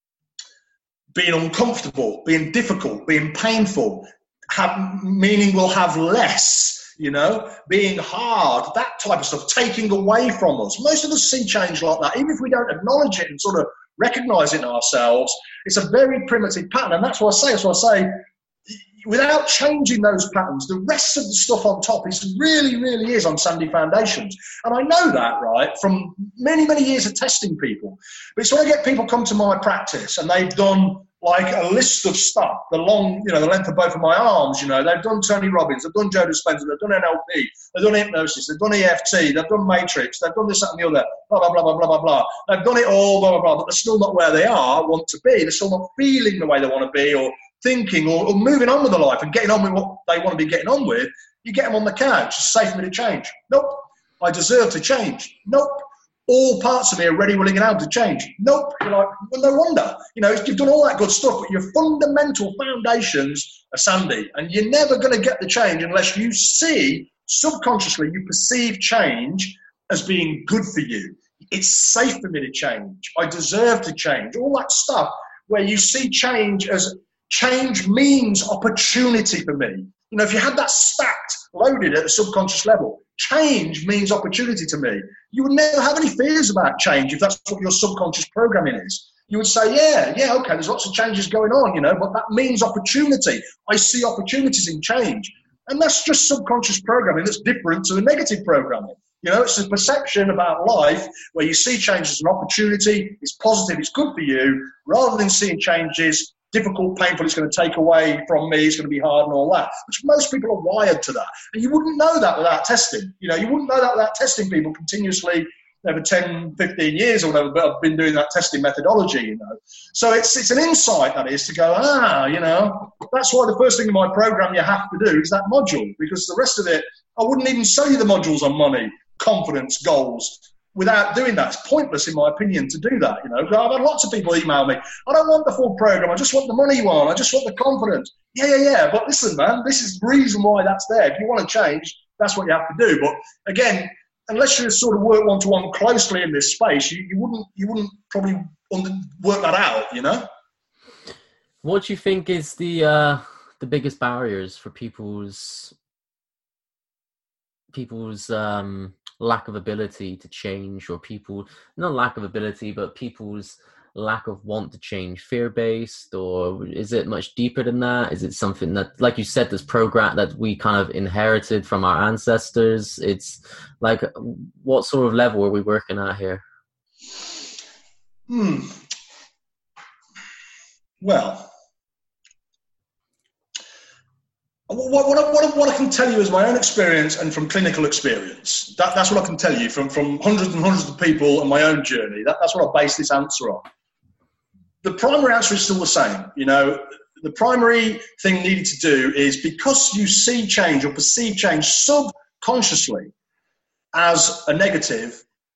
being uncomfortable, being difficult, being painful, have, meaning we'll have less, you know, being hard, that type of stuff, taking away from us. Most of us see change like that. Even if we don't acknowledge it and sort of recognize it in ourselves, it's a very primitive pattern. And that's what I say, that's what I say, without changing those patterns, the rest of the stuff on top is really, really is on sandy foundations. And I know that, right, from many, many years of testing people. But it's when I get people come to my practice and they've done like a list of stuff, the long, you know, the length of both of my arms, you know, they've done Tony Robbins, they've done Joe Dispenza, they've done N L P, they've done hypnosis, they've done E F T, they've done Matrix, they've done this, that and the other, blah, blah, blah, blah, blah, blah, blah. They've done it all, blah, blah, blah, but they're still not where they are, want to be. They're still not feeling the way they want to be or thinking or, or moving on with their life and getting on with what they want to be getting on with. You get them on the couch, it's safe for me to change. Nope. I deserve to change. Nope. All parts of me are ready, willing, and able to change. Nope. You're like, well, no wonder. You know, you've done all that good stuff, but your fundamental foundations are sandy, and you're never going to get the change unless you see, subconsciously, you perceive change as being good for you. It's safe for me to change. I deserve to change. All that stuff where you see change as change means opportunity for me. You know, if you had that stacked, loaded at a subconscious level, change means opportunity to me. You would never have any fears about change if that's what your subconscious programming is. You would say, yeah, yeah, okay, there's lots of changes going on, you know, but that means opportunity. I see opportunities in change. And that's just subconscious programming that's different to the negative programming. You know, it's a perception about life where you see change as an opportunity, it's positive, it's good for you, rather than seeing changes difficult, painful, it's going to take away from me, it's going to be hard and all that, which most people are wired to that. And you wouldn't know that without testing. You know, you wouldn't know that without testing people continuously over ten, fifteen years or whatever, but I've been doing that testing methodology, you know. So it's it's an insight, that is, to go, ah, you know, that's why the first thing in my program you have to do is that module, because the rest of it, I wouldn't even show you the modules on money, confidence, goals, without doing that. It's pointless, in my opinion, to do that, you know. I've had lots of people email me, I don't want the full program, I just want the money one, I just want the confidence. Yeah, yeah, yeah, but listen, man, this is the reason why that's there. If you want to change, that's what you have to do. But again, unless you sort of work one-to-one closely in this space, you, you wouldn't you wouldn't probably work that out, you know. What do you think is the uh, the biggest barriers for people's people's um, lack of ability to change, or people, not lack of ability, but people's lack of want to change? Fear-based, or is it much deeper than that? Is it something that, like you said, this program that we kind of inherited from our ancestors? It's like, what sort of level are we working at here? Hmm. Well, what, what, what, what I can tell you is my own experience and from clinical experience. That, that's what I can tell you from, from hundreds and hundreds of people and my own journey. That, that's what I base this answer on. The primary answer is still the same. You know, the primary thing needed to do is, because you see change or perceive change subconsciously as a negative,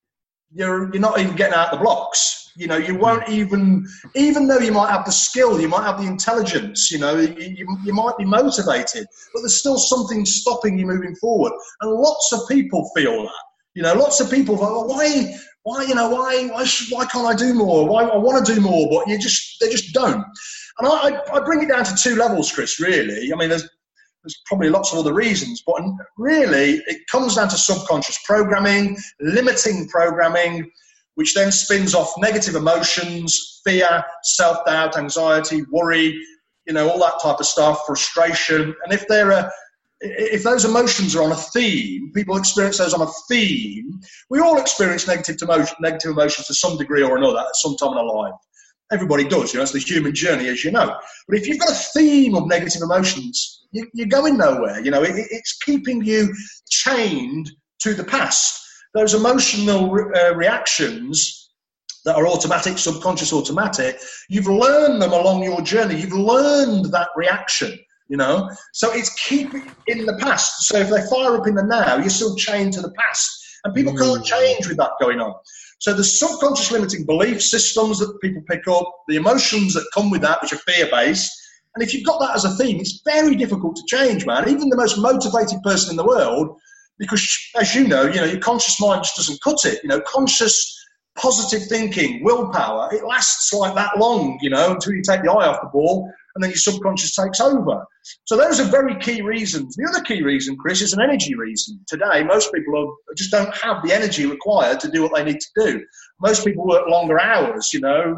you're you're not even getting out the blocks. You know, you won't even, even though you might have the skill, you might have the intelligence, you know, you, you, you might be motivated, but there's still something stopping you moving forward. And lots of people feel that. You know, lots of people go, well, why, why, you know, why, why, should, why can't I do more? Why I want to do more, but you just, they just don't. And I, I bring it down to two levels, Chris. Really, I mean, there's there's probably lots of other reasons, but really, it comes down to subconscious programming, limiting programming, which then spins off negative emotions, fear, self-doubt, anxiety, worry, you know, all that type of stuff, frustration. And if they're a If those emotions are on a theme, people experience those on a theme. We all experience negative emotion, negative emotions to some degree or another at some time in our life. Everybody does, you know, it's the human journey, as you know. But if you've got a theme of negative emotions, you, you're going nowhere. You know, it, it's keeping you chained to the past. Those emotional re- uh, reactions that are automatic, subconscious, automatic, you've learned them along your journey. You've learned that reaction. You know, so it's keeping in the past. So if they fire up in the now, you're still chained to the past, and people mm. can't change with that going on. So the subconscious limiting belief systems that people pick up, the emotions that come with that, which are fear-based, and if you've got that as a theme, it's very difficult to change, man. Even the most motivated person in the world, because as you know, you know, your conscious mind just doesn't cut it. You know, conscious positive thinking, willpower, it lasts like that long, you know, until you take the eye off the ball and then your subconscious takes over. So those are very key reasons. The other key reason, Chris, is an energy reason. Today, most people are, just don't have the energy required to do what they need to do. Most people work longer hours, you know.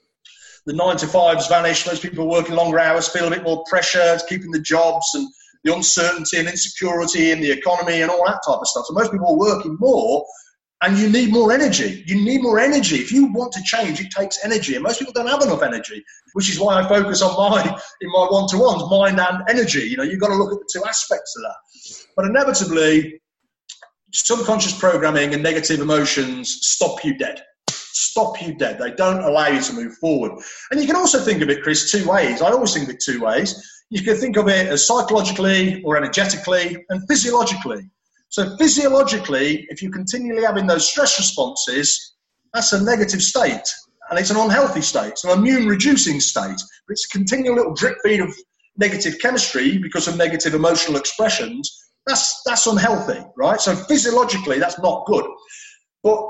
The nine to fives vanish. Most people are working longer hours, feel a bit more pressure, keeping the jobs and the uncertainty and insecurity in the economy and all that type of stuff. So most people are working more, and you need more energy. You need more energy. If you want to change, it takes energy. And most people don't have enough energy, which is why I focus on my, in my one-to-ones, mind and energy. You know, you've got to look at the two aspects of that. But inevitably, subconscious programming and negative emotions stop you dead. Stop you dead. They don't allow you to move forward. And you can also think of it, Chris, two ways. I always think of it two ways. You can think of it as psychologically or energetically and physiologically. So physiologically, if you're continually having those stress responses, that's a negative state, and it's an unhealthy state. It's an immune-reducing state. But it's a continual little drip feed of negative chemistry because of negative emotional expressions. That's that's unhealthy, right? So physiologically, that's not good. But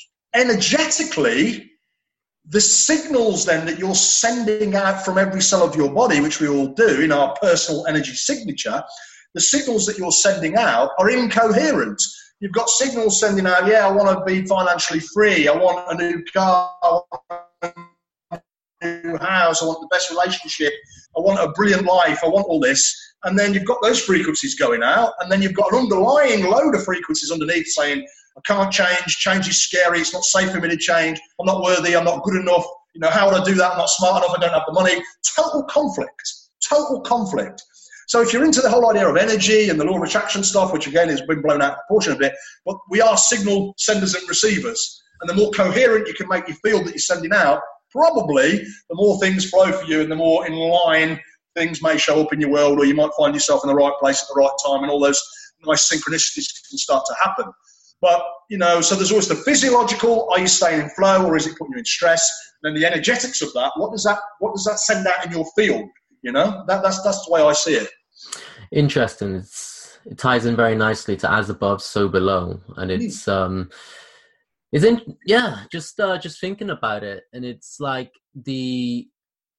energetically, the signals then that you're sending out from every cell of your body, which we all do in our personal energy signature, the signals that you're sending out are incoherent. You've got signals sending out, yeah, I want to be financially free. I want a new car. I want a new house. I want the best relationship. I want a brilliant life. I want all this. And then you've got those frequencies going out. And then you've got an underlying load of frequencies underneath saying, I can't change. Change is scary. It's not safe for me to change. I'm not worthy. I'm not good enough. You know, how would I do that? I'm not smart enough. I don't have the money. Total conflict. Total conflict. So if you're into the whole idea of energy and the law of attraction stuff, which again has been blown out of proportion a bit, but we are signal senders and receivers. And the more coherent you can make your field that you're sending out, probably the more things flow for you and the more in line things may show up in your world, or you might find yourself in the right place at the right time and all those nice synchronicities can start to happen. But, you know, so there's always the physiological, are you staying in flow or is it putting you in stress? And then the energetics of that, what does that, what does that send out in your field? You know, that, that's that's the way I see it. Interesting. It's, it ties in very nicely to as above, so below, and it's um, it's in yeah. Just uh, just thinking about it, and it's like the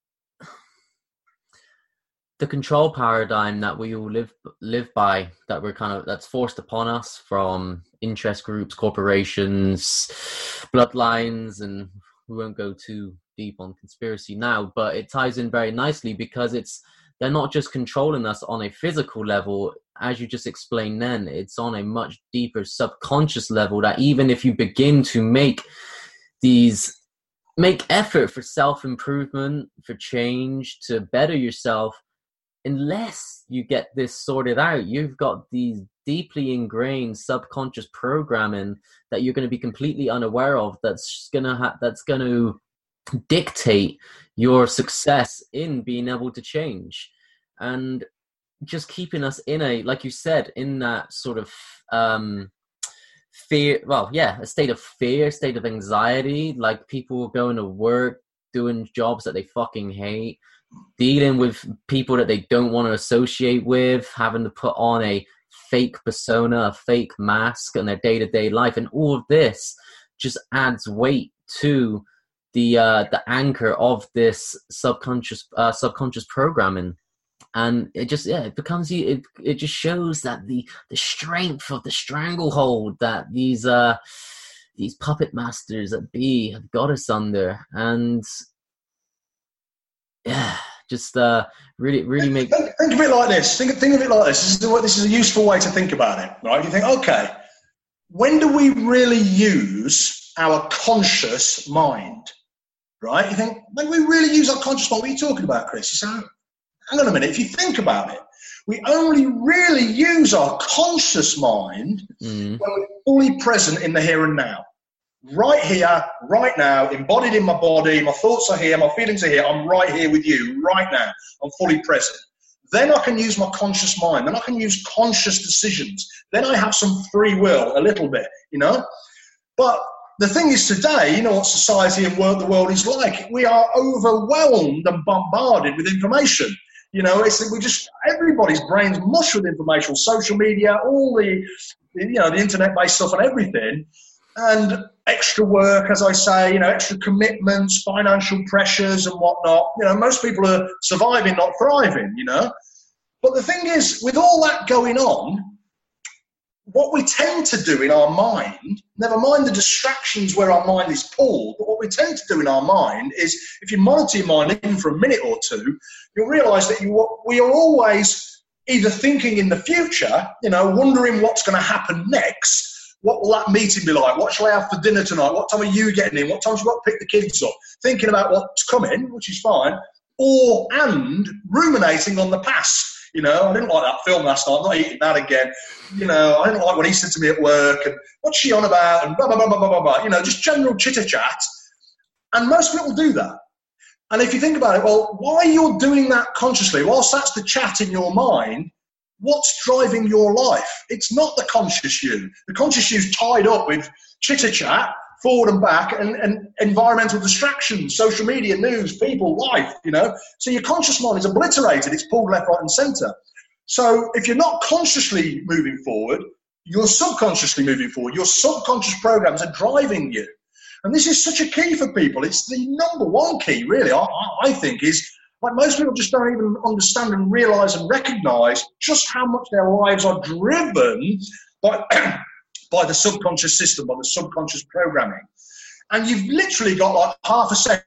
the control paradigm that we all live live by, that we're kind of that's forced upon us from interest groups, corporations, bloodlines, and we won't go too deep on conspiracy now, but it ties in very nicely because it's they're not just controlling us on a physical level, as you just explained then, it's on a much deeper subconscious level that even if you begin to make these make effort for self-improvement, for change, to better yourself, unless you get this sorted out, you've got these deeply ingrained subconscious programming that you're going to be completely unaware of, that's going to ha- that's going to dictate your success in being able to change, and just keeping us in a, like you said, in that sort of um, fear, well, yeah, a state of fear, state of anxiety, like people going to work, doing jobs that they fucking hate, dealing with people that they don't want to associate with, having to put on a fake persona, a fake mask in their day-to-day life. And all of this just adds weight to the uh, the anchor of this subconscious uh, subconscious programming. And it just, yeah, it becomes, it, it just shows that the, the strength of the stranglehold that these, uh, these puppet masters at B have got us under. And yeah, just, uh, really, really make... Think, think of it like this. Think, think of it like this. This is, a, this is a useful way to think about it, right? You think, okay, when do we really use our conscious mind, right? You think, when we really use our conscious mind, what are you talking about, Chris? You say, hang on a minute, if you think about it, we only really use our conscious mind mm. when we're fully present in the here and now. Right here, right now, embodied in my body, my thoughts are here, my feelings are here, I'm right here with you, right now, I'm fully present. Then I can use my conscious mind, then I can use conscious decisions, then I have some free will, a little bit, you know? But the thing is today, you know what society and world, the world is like, we are overwhelmed and bombarded with information. You know, it's we just everybody's brains mush with information, social media, all the, you know, the internet-based stuff and everything, and extra work, as I say, you know, extra commitments, financial pressures and whatnot. You know, most people are surviving, not thriving. You know, but the thing is, with all that going on, what we tend to do in our mind, never mind the distractions where our mind is pulled, but what we tend to do in our mind is, if you monitor your mind even for a minute or two, you'll realise that you, we are always either thinking in the future, you know, wondering what's going to happen next. What will that meeting be like? What shall I have for dinner tonight? What time are you getting in? What time have you got to pick the kids up? Thinking about what's coming, which is fine, or and ruminating on the past. You know, I didn't like that film last night. I'm not eating that again. You know, I didn't like what he said to me at work and what's she on about and blah, blah, blah, blah, blah, blah. You know, just general chitter-chat. And most people do that. And if you think about it, well, why you're doing that consciously, whilst that's the chat in your mind, what's driving your life? It's not the conscious you. The conscious you's tied up with chitter-chat, forward and back, and, and environmental distractions, social media, news, people, life, you know. So your conscious mind is obliterated. It's pulled left, right, and centre. So if you're not consciously moving forward, you're subconsciously moving forward. Your subconscious programs are driving you. And this is such a key for people. It's the number one key, really, I, I think, is like most people just don't even understand and realise and recognise just how much their lives are driven by... by the subconscious system, by the subconscious programming. And you've literally got like half a second,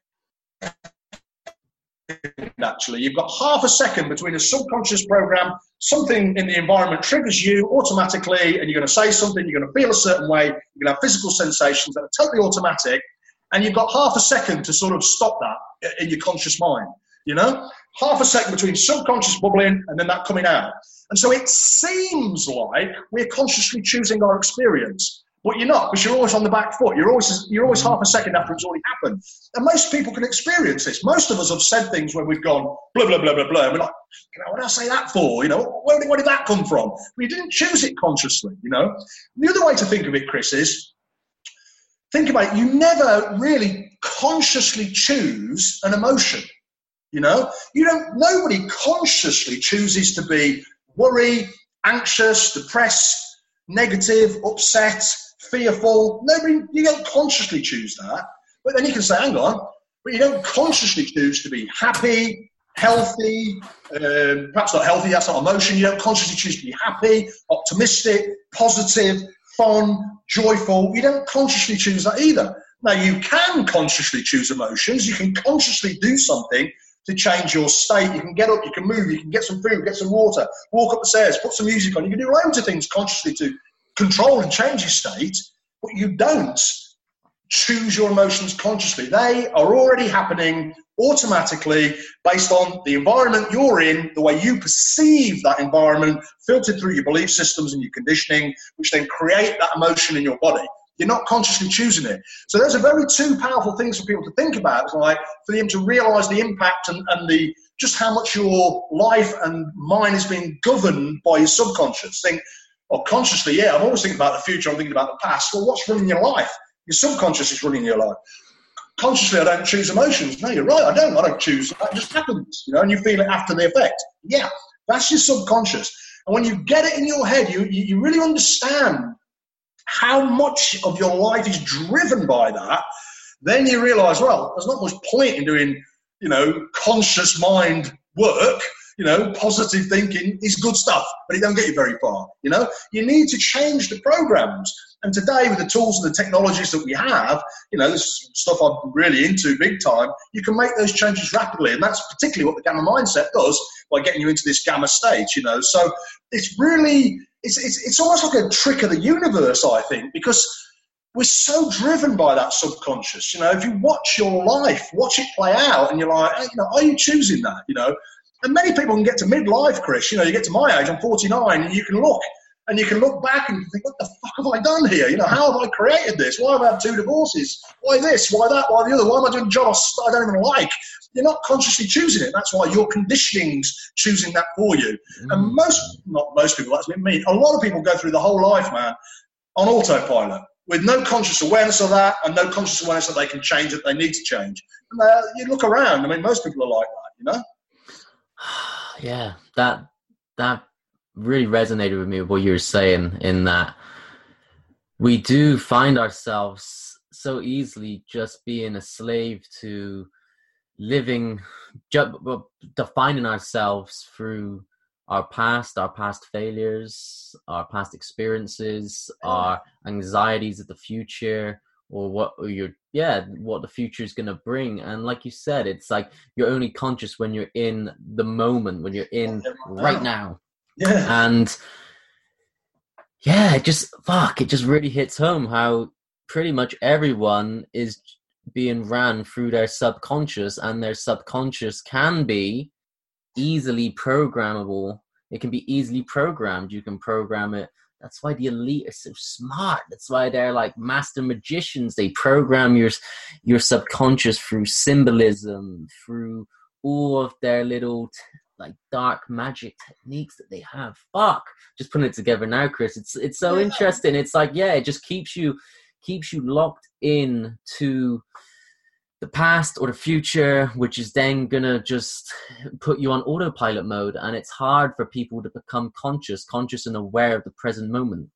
actually. You've got half a second between a subconscious program, something in the environment triggers you automatically, and you're going to say something, you're going to feel a certain way, you're going to have physical sensations that are totally automatic, and you've got half a second to sort of stop that in your conscious mind, you know? Half a second between subconscious bubbling and then that coming out. And so it seems like we're consciously choosing our experience, but you're not, because you're always on the back foot. You're always you're always half a second after it's already happened. And most people can experience this. Most of us have said things when we've gone blah, blah, blah, blah, blah. And we're like, you know, what did I say that for? You know, where did, where did that come from? We didn't choose it consciously, you know. The other way to think of it, Chris, is think about it. You never really consciously choose an emotion. You know, you don't, nobody consciously chooses to be worried, anxious, depressed, negative, upset, fearful. Nobody, you don't consciously choose that. But then you can say, hang on, but you don't consciously choose to be happy, healthy, um, perhaps not healthy, that's not emotion. You don't consciously choose to be happy, optimistic, positive, fun, joyful. You don't consciously choose that either. Now, you can consciously choose emotions. You can consciously do something to change your state. You can get up, you can move, you can get some food, get some water, walk up the stairs, put some music on. You can do loads of things consciously to control and change your state, but you don't choose your emotions consciously. They are already happening automatically based on the environment you're in, the way you perceive that environment, filtered through your belief systems and your conditioning, which then create that emotion in your body. You're not consciously choosing it. So those are very two powerful things for people to think about. It's like for them to realise the impact and, and the just how much your life and mind is being governed by your subconscious. Think, or consciously, yeah, I'm always thinking about the future, I'm thinking about the past. Well, what's running your life? Your subconscious is running your life. Consciously, I don't choose emotions. No, you're right, I don't. I don't choose. It just happens, you know, and you feel it after the effect. Yeah, that's your subconscious. And when you get it in your head, you, you really understand how much of your life is driven by that. Then you realise, well, there's not much point in doing, you know, conscious mind work. You know, positive thinking is good stuff, but it don't get you very far. You know, you need to change the programs. And today, with the tools and the technologies that we have, you know, this is stuff I'm really into big time. You can make those changes rapidly, and that's particularly what the Gamma Mindset does by getting you into this Gamma state. You know, so it's really, it's it's it's almost like a trick of the universe, I think, because we're so driven by that subconscious. You know, if you watch your life, watch it play out, and you're like, hey, you know, are you choosing that? You know. And many people can get to midlife, Chris. You know, you get to my age, I'm forty-nine, and you can look, and you can look back and think, what the fuck have I done here? You know, how have I created this? Why have I had two divorces? Why this? Why that? Why the other? Why am I doing a job I don't even like? You're not consciously choosing it. That's why your conditioning's choosing that for you. Mm. And most, not most people, that's me, a lot of people go through the whole life, man, on autopilot, with no conscious awareness of that, and no conscious awareness that they can change it, they need to change. And uh, you look around, I mean, most people are like that, you know? Yeah, that that really resonated with me, what you were saying, in that we do find ourselves so easily just being a slave to living, ju- defining ourselves through our past, our past failures, our past experiences, our anxieties of the future, or what or your yeah what the future is going to bring. And like you said, it's like you're only conscious when you're in the moment, when you're in right now. Yeah. And yeah, it just fuck it just really hits home how pretty much everyone is being ran through their subconscious, and their subconscious can be easily programmable. It can be easily programmed. You can program it. That's why the elite are so smart. That's why they're like master magicians. They program your your subconscious through symbolism, through all of their little t- like dark magic techniques that they have. Fuck, just putting it together now, Chris. It's it's so yeah. interesting. It's like, yeah, it just keeps you keeps you locked in to the past or the future, which is then gonna just put you on autopilot mode. And it's hard for people to become conscious, conscious and aware of the present moment.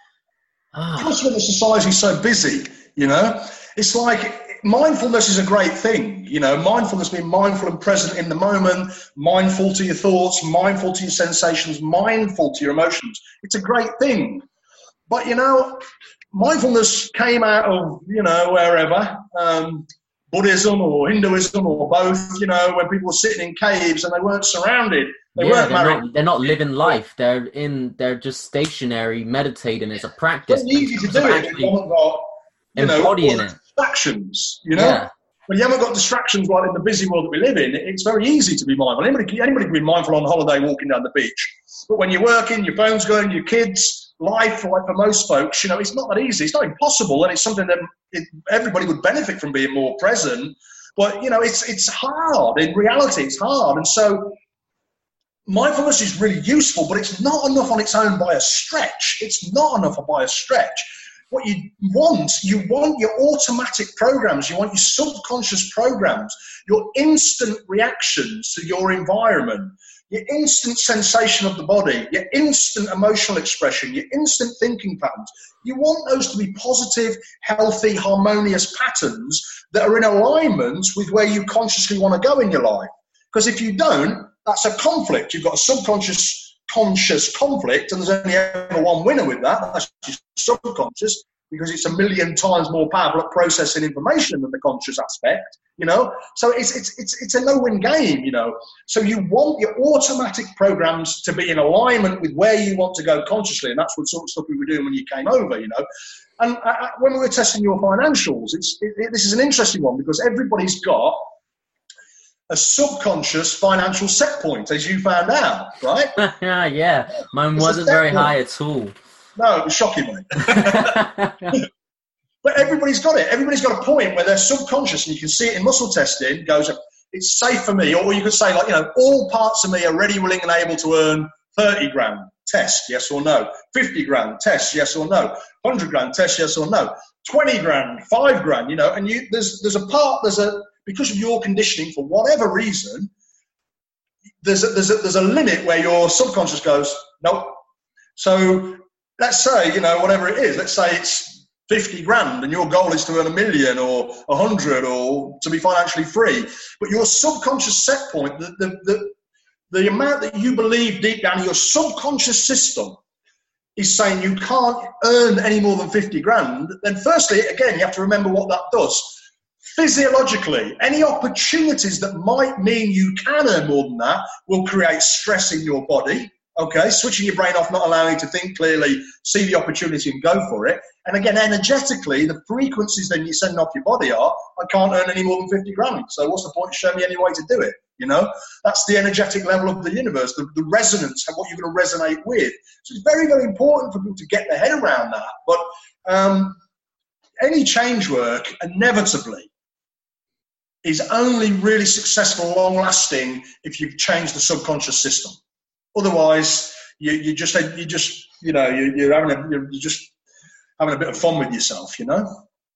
Ah. Because when the society's so busy, you know, it's like mindfulness is a great thing. You know, mindfulness, being mindful and present in the moment, mindful to your thoughts, mindful to your sensations, mindful to your emotions. It's a great thing. But, you know, mindfulness came out of, you know, wherever, um, Buddhism or Hinduism or both, you know, when people were sitting in caves and they weren't surrounded. They yeah, weren't they're married. Not, they're not living life. They're in. They're just stationary, meditating. It's a practice. It's easy to do it if you haven't got, you know, embodying it. Distractions, you know? Yeah. When you haven't got distractions like in the busy world that we live in, it's very easy to be mindful. Anybody, anybody can be mindful on holiday walking down the beach. But when you're working, your phone's going, your kids, life, like for most folks, you know, it's not that easy. It's not impossible, and it's something that it, everybody would benefit from being more present. But, you know, it's it's hard. In reality, it's hard. And so mindfulness is really useful, but it's not enough on its own by a stretch. It's not enough by a stretch. What you want, you want your automatic programs, you want your subconscious programs, your instant reactions to your environment, your instant sensation of the body, your instant emotional expression, your instant thinking patterns. You want those to be positive, healthy, harmonious patterns that are in alignment with where you consciously want to go in your life. Because if you don't, that's a conflict. You've got a subconscious conscious conflict, and there's only ever one winner with that. That's your subconscious, because it's a million times more powerful at processing information than the conscious aspect, you know. So it's it's it's it's a no-win game, you know. So you want your automatic programs to be in alignment with where you want to go consciously, and that's what sort of stuff we were doing when you came over, you know. And uh, when we were testing your financials, it's it, it, this is an interesting one, because everybody's got a subconscious financial set point, as you found out, right? yeah, yeah. Mine it's wasn't very point. high at all. No, it was shocking, mate. But everybody's got it. Everybody's got a point where they're subconscious, and you can see it in muscle testing, goes, it's safe for me. Or you could say, like, you know, all parts of me are ready, willing, and able to earn thirty grand, test, yes or no. fifty grand, test, yes or no. one hundred grand, test, yes or no. twenty grand, five grand, you know, and you there's there's a part, there's a, because of your conditioning, for whatever reason, there's a, there's a, there's a limit where your subconscious goes, nope. So let's say, you know, whatever it is, let's say it's fifty grand and your goal is to earn a million or a hundred or to be financially free. But your subconscious set point, the, the, the, the amount that you believe deep down in your subconscious system is saying you can't earn any more than fifty grand, then firstly, again, you have to remember what that does. Physiologically, any opportunities that might mean you can earn more than that will create stress in your body. Okay, switching your brain off, not allowing you to think clearly, see the opportunity and go for it. And again, energetically, the frequencies then you send off your body are, I can't earn any more than fifty grand. So what's the point of showing me any way to do it? You know, that's the energetic level of the universe, the, the resonance, what you're going to resonate with. So it's very, very important for people to get their head around that. But um, any change work, inevitably, is only really successful, long-lasting, if you've changed the subconscious system. Otherwise, you, you just, you just, you know, you, you're having a, you're just having a bit of fun with yourself, you know.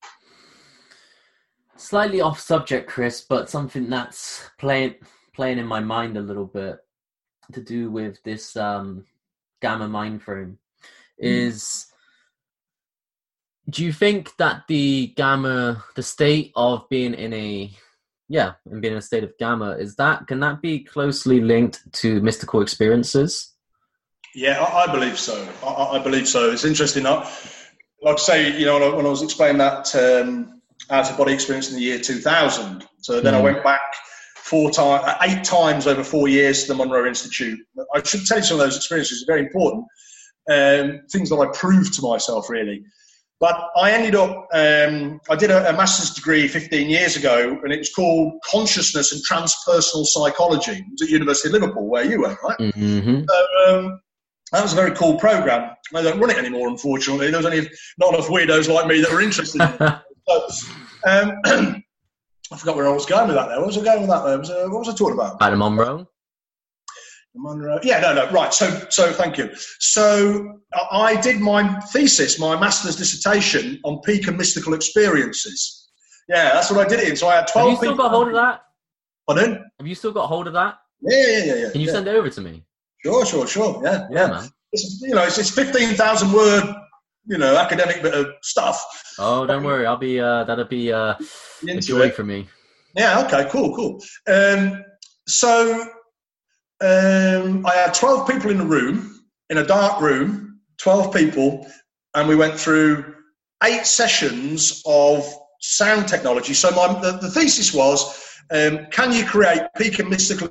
Slightly off subject, Chris, but something that's playing playing in my mind a little bit to do with this um, gamma mind frame is. Mm. Do you think that the gamma, the state of being in a Yeah, and being in a state of gamma, is that, can that be closely linked to mystical experiences? Yeah, I, I believe so. I, I believe so. It's interesting. Like I say, you know, when I was explaining that um, out-of-body experience in the year two thousand, so then mm. I went back four times, eight times over four years to the Monroe Institute. I should tell you some of those experiences are very important. Um, things that I proved to myself, really. But I ended up, um, I did a, a master's degree fifteen years ago, and it was called Consciousness and Transpersonal Psychology. It was at University of Liverpool, where you went, right? Mm-hmm. So, um, that was a very cool program. I don't run it anymore, unfortunately. There was only not enough weirdos like me that were interested in it. So, um, I forgot where I was going with that there. What was I going with that there? Was, uh, what was I talking about? Adam Monroe. Monroe. Yeah, no, no, right. So, so thank you. So, I did my thesis, my master's dissertation on peak and mystical experiences. Yeah, that's what I did it in. So I had twelve. Have you still people. got hold of that? Pardon? Have you still got hold of that? Yeah, yeah, yeah, yeah. Can you yeah. send it over to me? Sure, sure, sure. Yeah, yeah, man. It's, you know, it's, it's fifteen thousand word, you know, academic bit of stuff. Oh, don't worry. I'll be. Uh, that'll be uh, a joy it. for me. Yeah. Okay. Cool. Cool. Um, so. Um, I had twelve people in a room, in a dark room, twelve people, and we went through eight sessions of sound technology. So my, the, the thesis was, um, can you create peak and mystical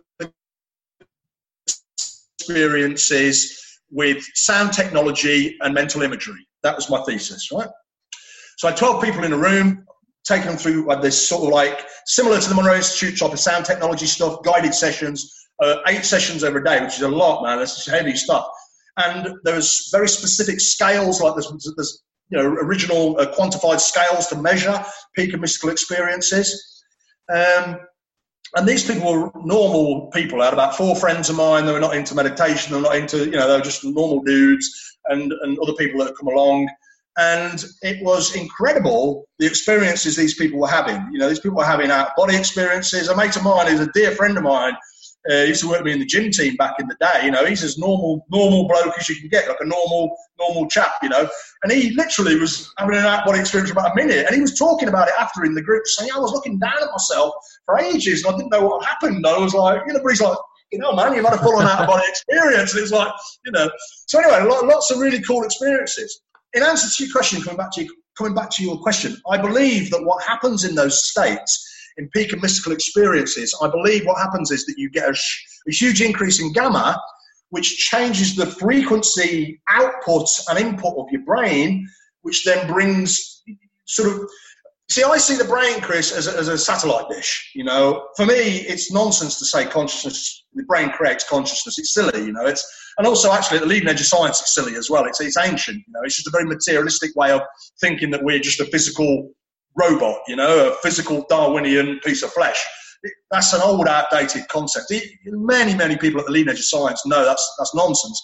experiences with sound technology and mental imagery? That was my thesis, right? So I had twelve people in a room, taking them through uh, this sort of like, similar to the Monroe Institute type of sound technology stuff, guided sessions, Uh, eight sessions every day, which is a lot, man. It's heavy stuff. And there was very specific scales, like there's, there's you know, original uh, quantified scales to measure peak and mystical experiences. Um, and these people were normal people. I had about four friends of mine. They were not into meditation. They were not into, you know, they were just normal dudes, and, and other people that had come along. And it was incredible, the experiences these people were having. You know, these people were having out-of-body experiences. A mate of mine who's a dear friend of mine, Uh, he used to work with me in the gym team back in the day. You know, he's as normal, normal bloke as you can get, like a normal, normal chap, you know. And he literally was having an out-body experience for about a minute. And he was talking about it after in the group, saying, I was looking down at myself for ages and I didn't know what happened. I was like, you know, but he's like, you know, man, you've had a full-on out-of-body experience. And it was like, you know. So anyway, lots of really cool experiences. In answer to your question, coming back to you, coming back to your question, I believe that what happens in those states, in peak and mystical experiences, I believe what happens is that you get a, sh- a huge increase in gamma, which changes the frequency output and input of your brain, which then brings sort of, see, I see the brain, Chris, as a, as a satellite dish. You know, for me, it's nonsense to say consciousness, the brain creates consciousness. It's silly, you know, it's, and also actually at the leading edge of science, it's silly as well. It's, it's ancient, you know, it's just a very materialistic way of thinking that we're just a physical robot, you know, a physical Darwinian piece of flesh. That's an old, outdated concept. Many, many people at the leading edge of science know that's that's nonsense.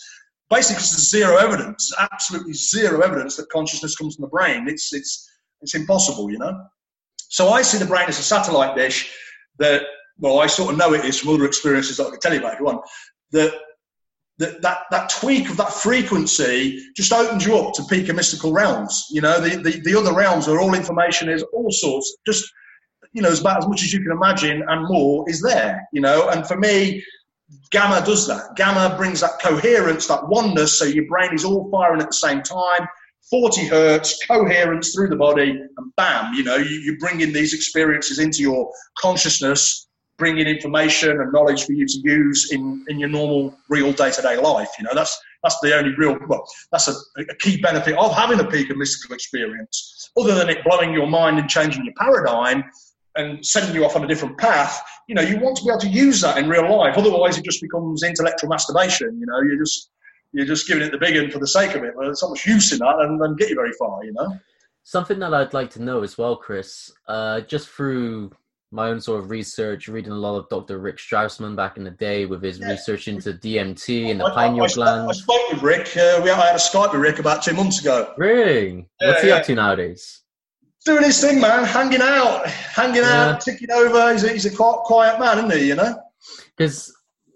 basically because there's zero evidence, absolutely zero evidence that consciousness comes from the brain. It's it's it's impossible, you know. So I see the brain as a satellite dish that, well, I sort of know it is from other experiences that I can tell you about if you want. That that that that tweak of that frequency just opens you up to peak of mystical realms. You know, the the, the other realms where all information is all sorts, just, you know, as about as much as you can imagine and more is there, you know. And for me, Gamma does that. Gamma brings that coherence, that oneness, so your brain is all firing at the same time, forty hertz, coherence through the body, and bam, you know, you, you bring in these experiences into your consciousness, bring in information and knowledge for you to use in, in your normal, real day-to-day life. You know, that's that's the only real, well, that's a, a key benefit of having a peak of mystical experience. Other than it blowing your mind and changing your paradigm and sending you off on a different path, you know, you want to be able to use that in real life. Otherwise, it just becomes intellectual masturbation. You know, you're just you're just giving it the big one for the sake of it. But there's not much use in that, and doesn't get you very far. You know. Something that I'd like to know as well, Chris, uh, just through my own sort of research, reading a lot of Doctor Rick Straussman back in the day with his yeah. research into D M T and the I, pineal I, I, gland. I spoke with Rick. Uh, we I had a Skype with Rick about two months ago. Really? Yeah, What's he yeah. up to nowadays? Doing his thing, man. Hanging out, hanging Yeah. out, ticking over. He's a, he's a quiet, quiet man, isn't he? You know. Because,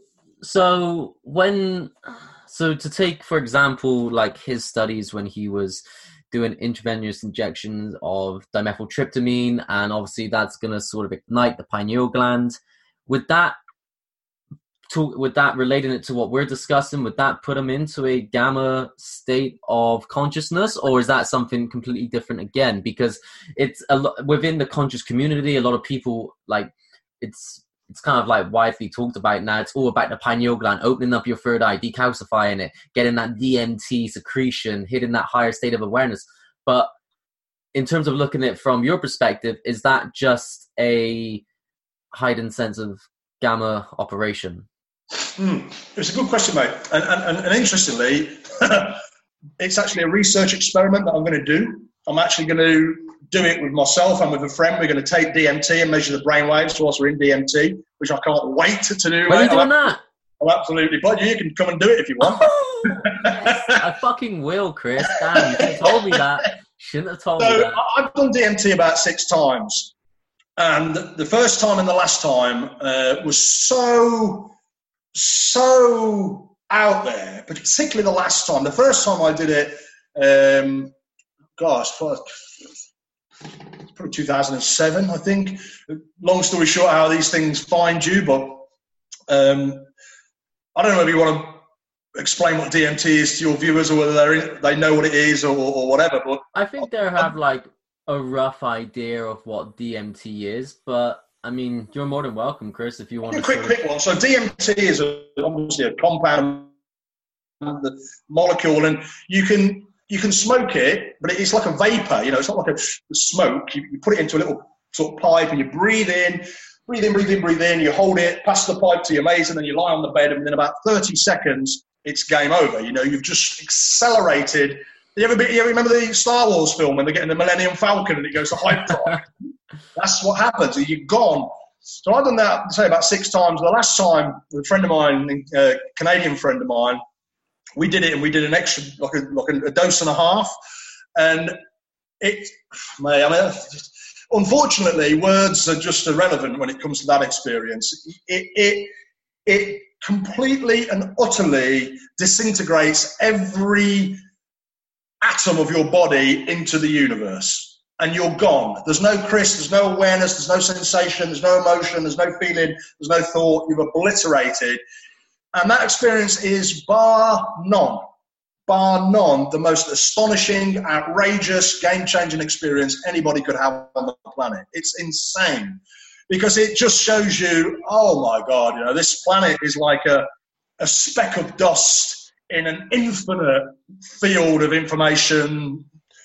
so when, so to take, for example, like his studies when he was doing intravenous injections of dimethyltryptamine, and obviously that's going to sort of ignite the pineal gland. Would that, to, with that relating it to what we're discussing, would that put him into a gamma state of consciousness, or is that something completely different again? Because it's a lot within the conscious community. A lot of people, like, it's it's kind of like widely talked about now. It's all about the pineal gland, opening up your third eye, decalcifying it, getting that D M T secretion, hitting that higher state of awareness. But in terms of looking at it from your perspective, is that just a heightened sense of gamma operation? Mm, it's a good question, mate. And, and, and interestingly, it's actually a research experiment that I'm going to do. I'm actually going to do it with myself and with a friend. We're going to take D M T and measure the brain waves whilst we're in D M T, which I can't wait to do. When are you doing I'm, that? I'm absolutely bloody. You can come and do it if you want. Oh, yes, I fucking will, Chris. Damn, you shouldn't have told me that. Shouldn't have told so me that. I've done D M T about six times. And the first time and the last time uh, was so... so out there, but particularly the last time. The first time I did it, um, gosh, probably two thousand seven, I think. Long story short, how these things find you, but um, I don't know if you want to explain what D M T is to your viewers, or whether they're in, they know what it is, or, or whatever. But I think they have like a rough idea of what D M T is, but I mean, you're more than welcome, Chris, if you want a to. Quick, sort of... quick one. So D M T is a, obviously a compound, the molecule, and you can you can smoke it, but it's like a vapor. You know, it's not like a smoke. You, you put it into a little sort of pipe, and you breathe in, breathe in, breathe in, breathe in. You hold it, pass the pipe to your mate, and then you lie on the bed, and within about thirty seconds, it's game over. You know, you've just accelerated. You ever, be, you ever remember the Star Wars film when they're getting the Millennium Falcon and it goes to hyperdrive? That's what happens. You're gone. So I've done that, say, about six times. The last time, a friend of mine, a Canadian friend of mine, we did it, and we did an extra, like a, like a dose and a half. And it, mate, I mean, unfortunately, words are just irrelevant when it comes to that experience. It, it, it completely and utterly disintegrates every atom of your body into the universe, and you're gone. There's no Chris, there's no awareness, there's no sensation, there's no emotion, there's no feeling, there's no thought. You've obliterated. And that experience is bar none, bar none, the most astonishing, outrageous, game-changing experience anybody could have on the planet. It's insane, because it just shows you, oh my God, you know, this planet is like a, a speck of dust in an infinite field of information,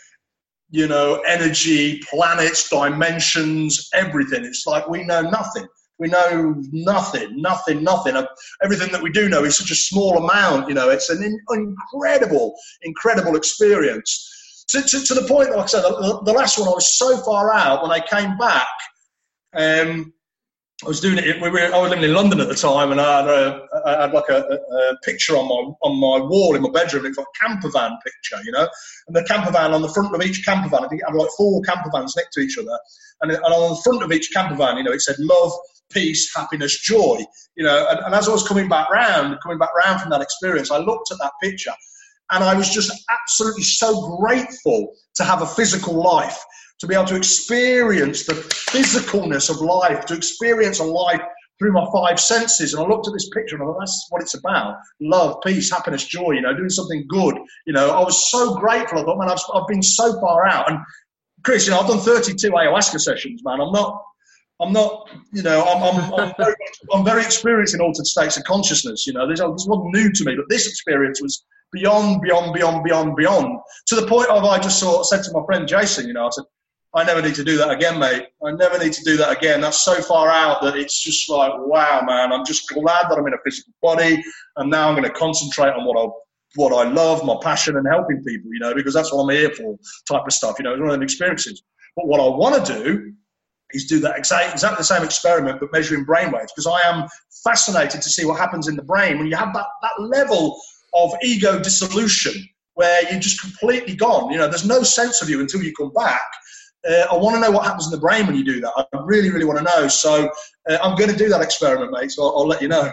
you know, energy, planets, dimensions, everything. It's like we know nothing. We know nothing, nothing, nothing. Everything that we do know is such a small amount, you know. It's an in- incredible, incredible experience. To, to, to the point that, like I said, the, the last one, I was so far out when I came back, um, I was doing it. We were. I was living in London at the time, and I had, a, I had like a, a picture on my on my wall in my bedroom. It's like a camper van picture, you know. And the camper van, on the front of each camper van, I think it had like four camper vans next to each other. And, and on the front of each camper van, you know, it said love, peace, happiness, joy. You know. And, and as I was coming back round, coming back round from that experience, I looked at that picture, and I was just absolutely so grateful to have a physical life, to be able to experience the physicalness of life, to experience a life through my five senses. And I looked at this picture and I thought, that's what it's about. Love, peace, happiness, joy, you know, doing something good. You know, I was so grateful. I thought, man, I've, I've been so far out. And Chris, you know, I've done thirty-two ayahuasca sessions, man. I'm not, I'm not, you know, I'm, I'm, I'm, very, I'm very experienced in altered states of consciousness. You know, this, this wasn't new to me, but this experience was beyond, beyond, beyond, beyond, beyond, to the point of I just sort of said to my friend Jason, you know, I said, I never need to do that again, mate. I never need to do that again. That's so far out that it's just like, wow, man, I'm just glad that I'm in a physical body, and now I'm going to concentrate on what I what I love, my passion, and helping people, you know, because that's what I'm here for, type of stuff, you know, it's one of them experiences. But what I want to do is do that exact, exactly the same experiment, but measuring brainwaves, because I am fascinated to see what happens in the brain when you have that, that level of ego dissolution where you're just completely gone. You know, there's no sense of you until you come back. Uh, I want to know what happens in the brain when you do that. I really, really want to know. So uh, I'm going to do that experiment, mate. So I'll, I'll let you know.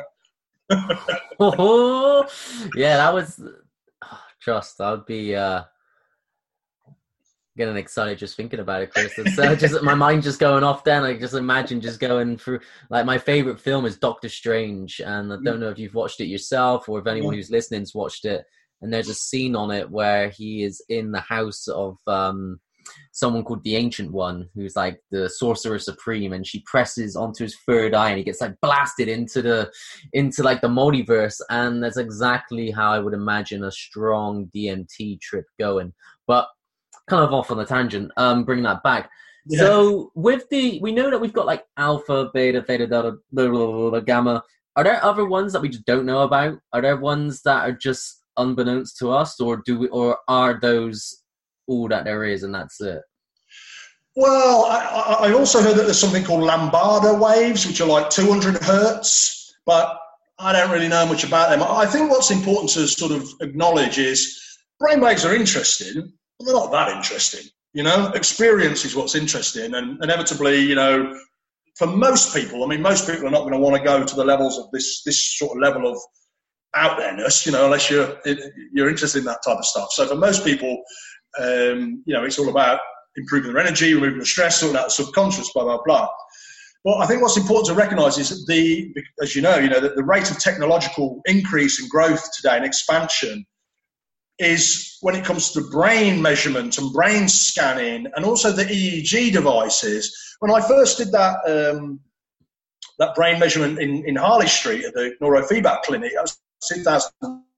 Oh, yeah, that was oh, trust. I would be uh, getting excited just thinking about it, Chris. It's, uh, just my mind just going off. Then I just imagine just going through. Like my favorite film is Doctor Strange, and I don't know if you've watched it yourself or if anyone who's listening's watched it. And there's a scene on it where he is in the house of. Um, someone called the Ancient One, who's like the Sorcerer Supreme, and she presses onto his third eye and he gets like blasted into the into like the multiverse. And that's exactly how I would imagine a strong D M T trip going. But kind of off on a tangent, um bring that back. Yeah. So with the we know that we've got like alpha, beta, theta, delta, blah, blah, blah, blah, gamma. Are there other ones that we just don't know about? Are there ones that are just unbeknownst to us, or do we or are those all that there is and that's it? Well, I, I also heard that there's something called lambda waves, which are like two hundred hertz, but I don't really know much about them. I think what's important to sort of acknowledge is brainwaves are interesting, but they're not that interesting. You know, experience is what's interesting, and inevitably, you know, for most people, I mean, most people are not going to want to go to the levels of this this sort of level of out there-ness, you know, unless you're you're interested in that type of stuff. So for most people, Um, you know, it's all about improving their energy, removing the stress, sorting out the subconscious, blah, blah, blah. But I think what's important to recognise is that the, as you know, you know, that the rate of technological increase and growth today and expansion is when it comes to brain measurement and brain scanning and also the E E G devices. When I first did that um, that brain measurement in, in Harley Street at the neurofeedback clinic, that was two thousand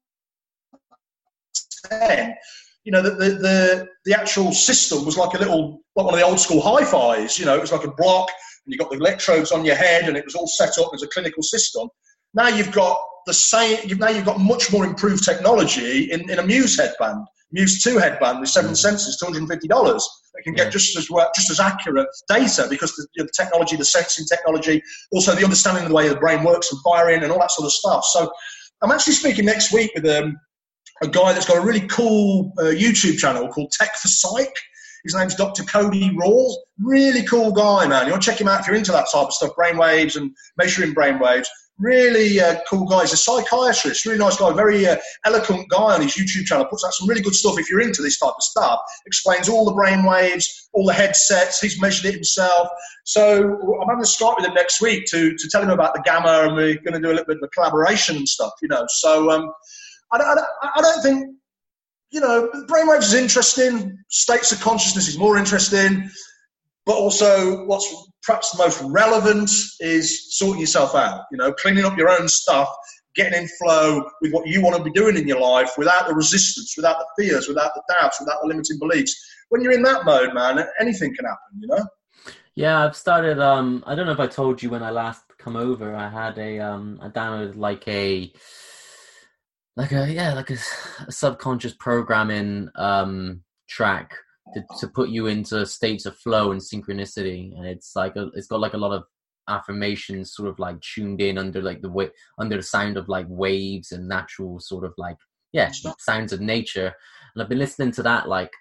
ten. You know, the, the, the, the actual system was like a little, like one of the old school hi-fis, you know, it was like a block and you got the electrodes on your head and it was all set up as a clinical system. Now you've got the same, now you've got much more improved technology in, in a Muse headband, Muse two headband with seven sensors, two hundred fifty dollars. They can get yeah. just as well, just as accurate data because the, you know, the technology, the sensing technology, also the understanding of the way the brain works and firing and all that sort of stuff. So I'm actually speaking next week with um, a guy that's got a really cool uh, YouTube channel called Tech for Psych. His name's Doctor Cody Rawls. Really cool guy, man. You want to check him out if you're into that type of stuff, brainwaves and measuring brainwaves. Really uh, cool guy. He's a psychiatrist, really nice guy, very uh, eloquent guy on his YouTube channel. Puts out some really good stuff if you're into this type of stuff. Explains all the brainwaves, all the headsets. He's measured it himself. So I'm having to Skype with him next week to, to tell him about the gamma, and we're going to do a little bit of a collaboration and stuff, you know. So um, I, don't, I, don't, I don't think, you know, brainwaves is interesting. States of consciousness is more interesting. But also what's perhaps the most relevant is sorting yourself out, you know, cleaning up your own stuff, getting in flow with what you want to be doing in your life without the resistance, without the fears, without the doubts, without the limiting beliefs. When you're in that mode, man, anything can happen, you know? Yeah, I've started, um, I don't know if I told you when I last come over, I had a, um, I downloaded like a, like a, yeah, like a, a subconscious programming um, track to, to put you into states of flow and synchronicity. And it's like, a, it's got like a lot of affirmations sort of like tuned in under like the way under the sound of like waves and natural sort of like yeah sounds of nature, and I've been listening to that like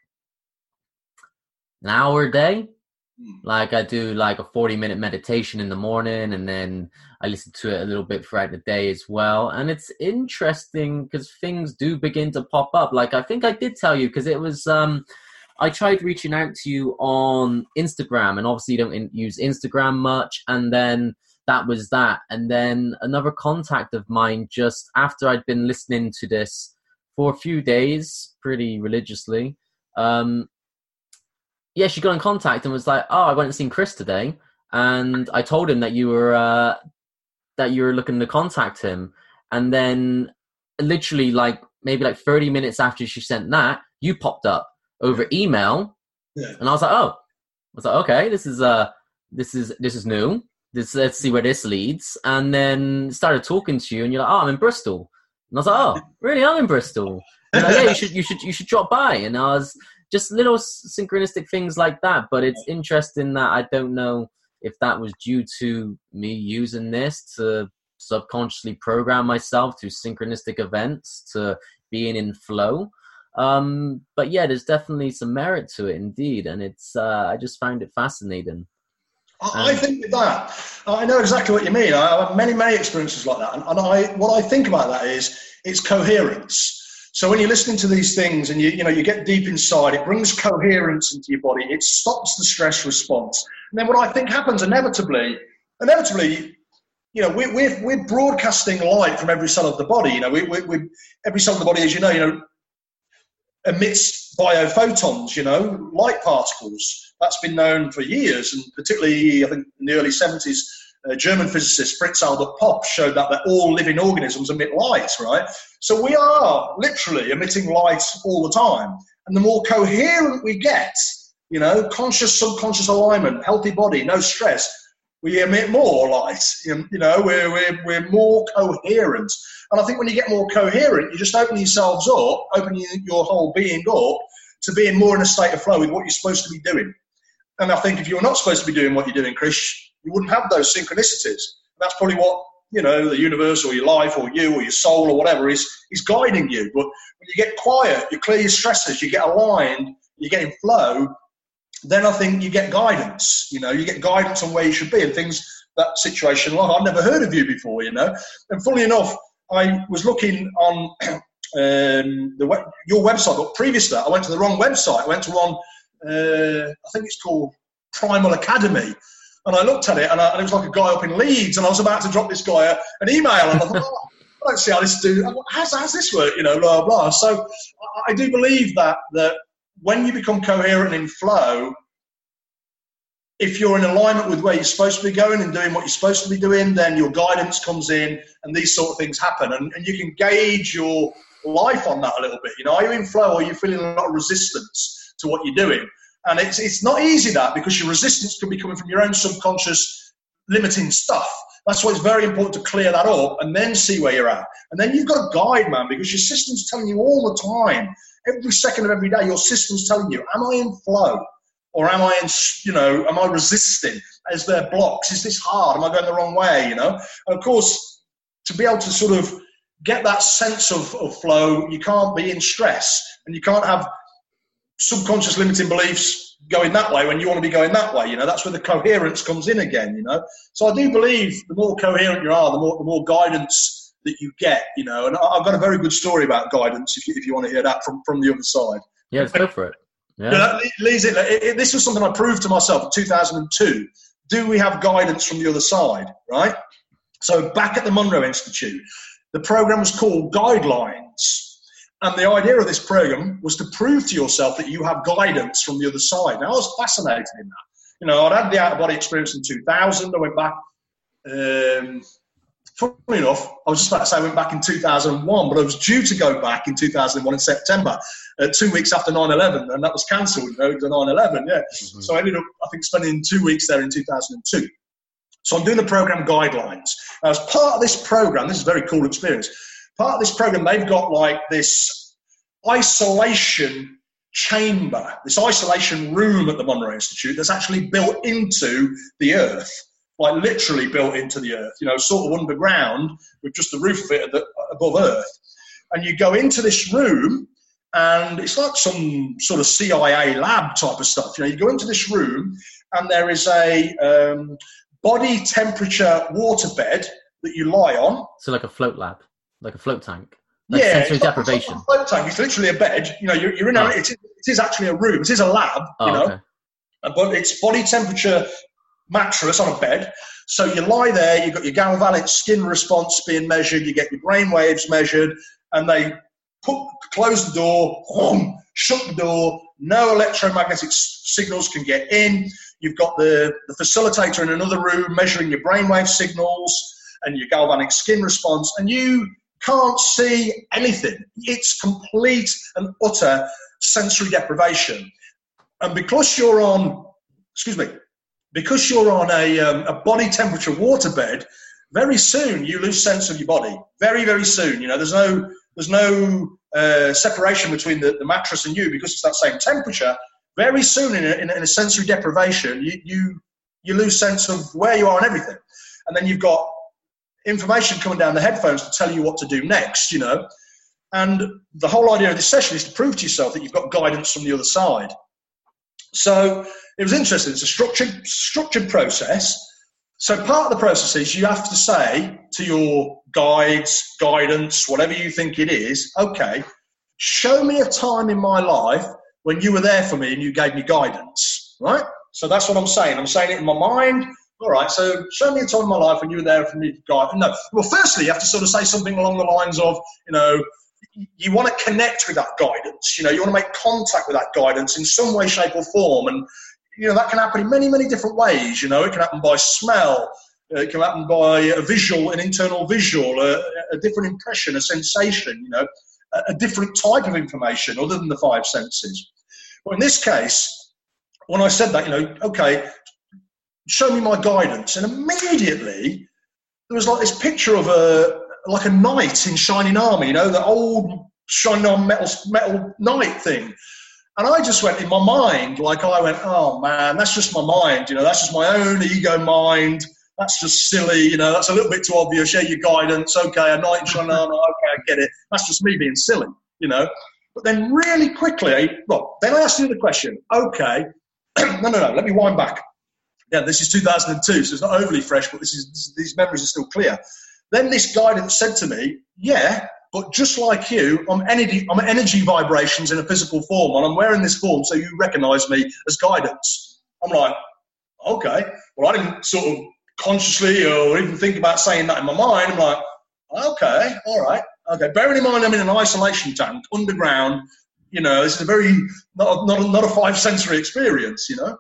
an hour a day. Like I do like a forty minute meditation in the morning, and then I listen to it a little bit throughout the day as well. And it's interesting because things do begin to pop up. Like I think I did tell you, because it was um I tried reaching out to you on Instagram, and obviously you don't in- use Instagram much, and then that was that. And then another contact of mine, just after I'd been listening to this for a few days pretty religiously, um yeah, she got in contact and was like, "Oh, I went and seen Chris today," and I told him that you were uh, that you were looking to contact him. And then, literally, like maybe like thirty minutes after she sent that, you popped up over email, yeah. And I was like, "Oh," I was like, "Okay, this is uh, this is this is new. This let's see where this leads." And then started talking to you, and you're like, "Oh, I'm in Bristol," and I was like, "Oh, really? I'm in Bristol." And like, yeah, you should you should you should drop by. And I was. Just little synchronistic things like that. But it's interesting that I don't know if that was due to me using this to subconsciously program myself to synchronistic events, to being in flow. Um, but yeah, there's definitely some merit to it indeed. And it's, uh, I just found it fascinating. I think with that, I know exactly what you mean. I have many, many experiences like that. And, and I, what I think about that is it's coherence. So when you're listening to these things and you, you know, you get deep inside, it brings coherence into your body. It stops the stress response. And then what I think happens inevitably, inevitably, you know, we're, we're, we're broadcasting light from every cell of the body. You know, we, we, we, every cell of the body, as you know, you know, emits biophotons, you know, light particles. That's been known for years. And particularly, I think in the early seventies, a German physicist, Fritz Albert Popp, showed that, that all living organisms emit light, right? So we are literally emitting light all the time. And the more coherent we get, you know, conscious, subconscious alignment, healthy body, no stress, we emit more light. You know, we're, we're, we're more coherent. And I think when you get more coherent, you just open yourselves up, open your whole being up to being more in a state of flow with what you're supposed to be doing. And I think if you're not supposed to be doing what you're doing, Chris, you wouldn't have those synchronicities. And that's probably what, you know, the universe or your life or you or your soul or whatever is, is guiding you. But when you get quiet, you clear your stresses, you get aligned, you get in flow, then I think you get guidance. You know, you get guidance on where you should be and things, that situation like, I've never heard of you before, you know. And funnily enough, I was looking on um, the web, your website, but previous to that, I went to the wrong website. I went to one, uh, I think it's called Primal Academy. And I looked at it, and, I, and it was like a guy up in Leeds, and I was about to drop this guy a, an email, and I thought, oh, I don't see how this do. How's, how's this work? You know, blah blah. So I, I do believe that that when you become coherent and in flow, if you're in alignment with where you're supposed to be going and doing what you're supposed to be doing, then your guidance comes in, and these sort of things happen, and, and you can gauge your life on that a little bit. You know, are you in flow, or are you feeling a lot of resistance to what you're doing? And it's it's not easy, that, because your resistance could be coming from your own subconscious limiting stuff. That's why it's very important to clear that up and then see where you're at. And then you've got a guide, man, because your system's telling you all the time, every second of every day, your system's telling you, am I in flow? Or am I in, you know, am I resisting? Is there blocks? Is this hard? Am I going the wrong way, you know? And of course, to be able to sort of get that sense of, of flow, you can't be in stress, and you can't have subconscious limiting beliefs going that way when you want to be going that way. You know, that's where the coherence comes in again, you know. So I do believe the more coherent you are, the more the more guidance that you get, you know. And I've got a very good story about guidance if you, if you want to hear that from, from the other side. Yeah, let's go for it. Yeah. You know, Lee's it, it, it, this was something I proved to myself in two thousand two. Do we have guidance from the other side, right? So back at the Monroe Institute, the program was called Guidelines. And the idea of this program was to prove to yourself that you have guidance from the other side. Now, I was fascinated in that. You know, I'd had the out-of-body experience in two thousand. I went back, um, funny enough, I was just about to say I went back in two thousand one, but I was due to go back in two thousand one in September, uh, two weeks after nine eleven, and that was cancelled, you know, to nine eleven, yeah. Mm-hmm. So I ended up, I think, spending two weeks there in two thousand two. So I'm doing the program Guidelines. Now, as part of this program, this is a very cool experience. Part of this program, they've got like this isolation chamber, this isolation room at the Monroe Institute that's actually built into the earth. like literally built into the earth, you know, sort of underground with just the roof of it above earth. And you go into this room, and it's like some sort of C I A lab type of stuff. You know, you go into this room, and there is a um, body temperature waterbed that you lie on. So like a float lab, like a float tank. Like yeah, sensory it's not, deprivation. It's not a float tank. It's literally a bed. You know, you're, you're in a, oh. it, is, it is actually a room. It is a lab, oh, you know. Okay. But it's body temperature mattress on a bed. So you lie there, you've got your galvanic skin response being measured, you get your brain waves measured, and they put, close the door, whoom, shut the door, no electromagnetic signals can get in. You've got the, the facilitator in another room measuring your brainwave signals and your galvanic skin response, and you can't see anything. It's complete and utter sensory deprivation. And because you're on, excuse me, because you're on a, um, a body temperature waterbed, very soon you lose sense of your body. Very, very soon. You know, there's no there's no uh, separation between the, the mattress and you because it's that same temperature. Very soon in a, in a, in a sensory deprivation, you, you you lose sense of where you are and everything. And then you've got information coming down the headphones to tell you what to do next, you know. And the whole idea of this session is to prove to yourself that you've got guidance from the other side. So it was interesting. It's a structured, structured process. So part of the process is you have to say to your guides, guidance, whatever you think it is, okay, show me a time in my life when you were there for me and you gave me guidance, right? So that's what I'm saying. I'm saying it in my mind. All right, so show me a time in my life when you were there for me to guide. No, well, firstly, you have to sort of say something along the lines of, you know, you want to connect with that guidance. You know, you want to make contact with that guidance in some way, shape or form. And, you know, that can happen in many, many different ways. You know, it can happen by smell. It can happen by a visual, an internal visual, a, a different impression, a sensation, you know, a, a different type of information other than the five senses. But in this case, when I said that, you know, okay, show me my guidance. And immediately there was like this picture of a, like a knight in Shining Armour, you know, the old Shining Armour metal, metal knight thing. And I just went in my mind, like I went, oh man, that's just my mind, you know, that's just my own ego mind. That's just silly, you know, that's a little bit too obvious. Share your guidance. Okay, a knight in Shining Armour. Okay, I get it. That's just me being silly, you know. But then really quickly, well, then I asked you the question, okay, no, no, no, let me wind back. Yeah, this is two thousand two, so it's not overly fresh, but this is this, these memories are still clear. Then this guidance said to me, yeah, but just like you, I'm energy, I'm energy vibrations in a physical form, and I'm wearing this form so you recognise me as guidance. I'm like, okay. Well, I didn't sort of consciously or even think about saying that in my mind. I'm like, okay, all right. Okay, bearing in mind I'm in an isolation tank, underground, you know, this is a very, not a, not a, not a five sensory experience, you know.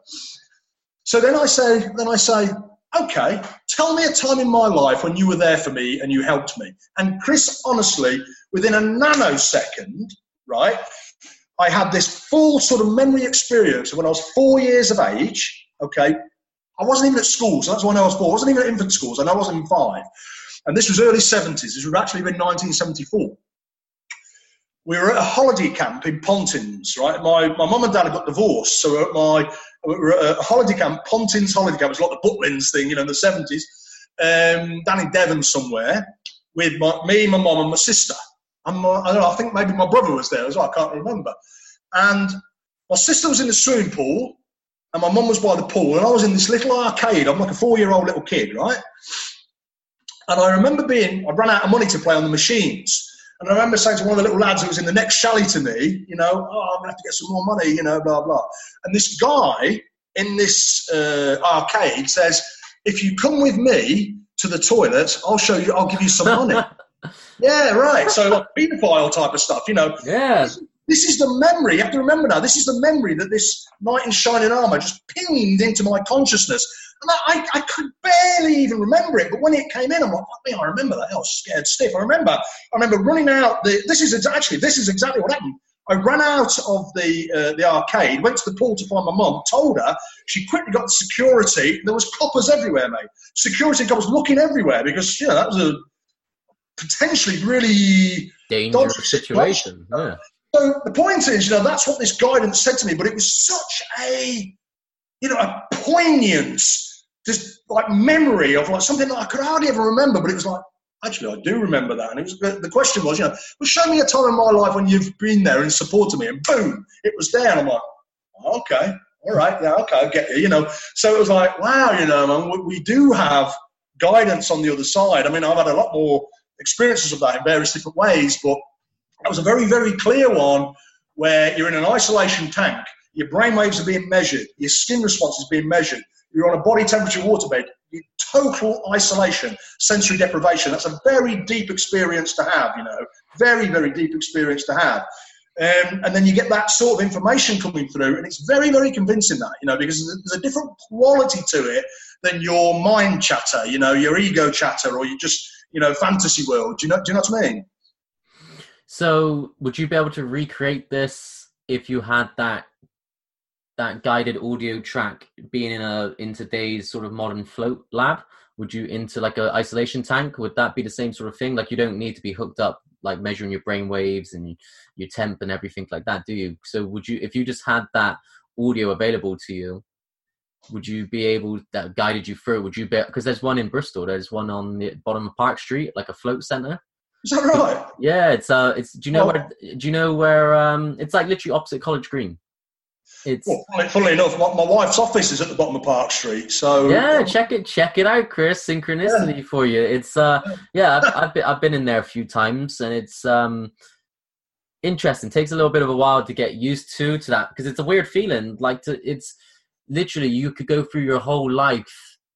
So then I say, then I say, okay, tell me a time in my life when you were there for me and you helped me. And Chris, honestly, within a nanosecond, right, I had this full sort of memory experience of when I was four years of age, okay. I wasn't even at school, so that's when I was four. I wasn't even at infant schools, and I wasn't even five. And this was early seventies. This would actually been nineteen seventy-four. We were at a holiday camp in Pontins, right? My my mum and dad had got divorced, so we were at my we were at a holiday camp, Pontins holiday camp. It was like the Butlins thing, you know, in the seventies, um, down in Devon somewhere, with my, me, my mum, and my sister. And my, I don't know, I think maybe my brother was there as well. I can't remember. And my sister was in the swimming pool, and my mum was by the pool, and I was in this little arcade. I'm like a four-year-old little kid, right? And I remember being, I ran out of money to play on the machines. And I remember saying to one of the little lads who was in the next chalet to me, you know, oh, I'm going to have to get some more money, you know, blah, blah. And this guy in this uh, arcade says, if you come with me to the toilet, I'll show you, I'll give you some money. Yeah, right. So like pedophile type of stuff, you know. Yeah. This, this is the memory. You have to remember now, this is the memory that this knight in Shining Armour just pinged into my consciousness. And I, I, I could barely even remember it, but when it came in, I'm like, fuck me, I remember that. I was scared stiff. I remember, I remember running out. The, this is actually, this is exactly what happened. I ran out of the uh, the arcade, went to the pool to find my mum, told her. She quickly got the security. There was coppers everywhere, mate. Security coppers looking everywhere because, you know, that was a potentially really dangerous situation. Yeah. So the point is, you know, that's what this guidance said to me, but it was such a, you know, a poignant this like memory of like something that I could hardly ever remember, but it was like, actually, I do remember that. And it was the, the question was, you know, well, show me a time in my life when you've been there and supported me, and boom, it was there. And I'm like, okay, all right, yeah, okay, I get you, you know. So it was like, wow, you know, man, we, we do have guidance on the other side. I mean, I've had a lot more experiences of that in various different ways, but that was a very, very clear one where you're in an isolation tank, your brainwaves are being measured, your skin response is being measured, you're on a body temperature waterbed, you're total isolation, sensory deprivation. That's a very deep experience to have, you know, very, very deep experience to have. Um, and then you get that sort of information coming through, and it's very, very convincing that, you know, because there's a different quality to it than your mind chatter, you know, your ego chatter, or you just, you know, fantasy world. Do you know, do you know what I mean? So would you be able to recreate this if you had that that guided audio track being in a in today's sort of modern float lab? Would you into like a isolation tank? Would that be the same sort of thing? Like, you don't need to be hooked up, like measuring your brain waves and your temp and everything like that, do you? So would you, if you just had that audio available to you, would you be able, that guided you through, would you be, because there's one in Bristol, there's one on the bottom of Park Street, like a float center. Is that right? Yeah, it's uh, it's. Do you know oh. where? Do you know where? Um, it's like literally opposite College Green. It's. Well, funnily enough, my, my wife's office is at the bottom of Park Street, so yeah, check it, check it out, Chris. Synchronicity yeah. for you. It's uh, yeah, I've, I've been, I've been in there a few times, and it's um, interesting. Takes a little bit of a while to get used to to that, because it's a weird feeling. Like to, it's literally, you could go through your whole life.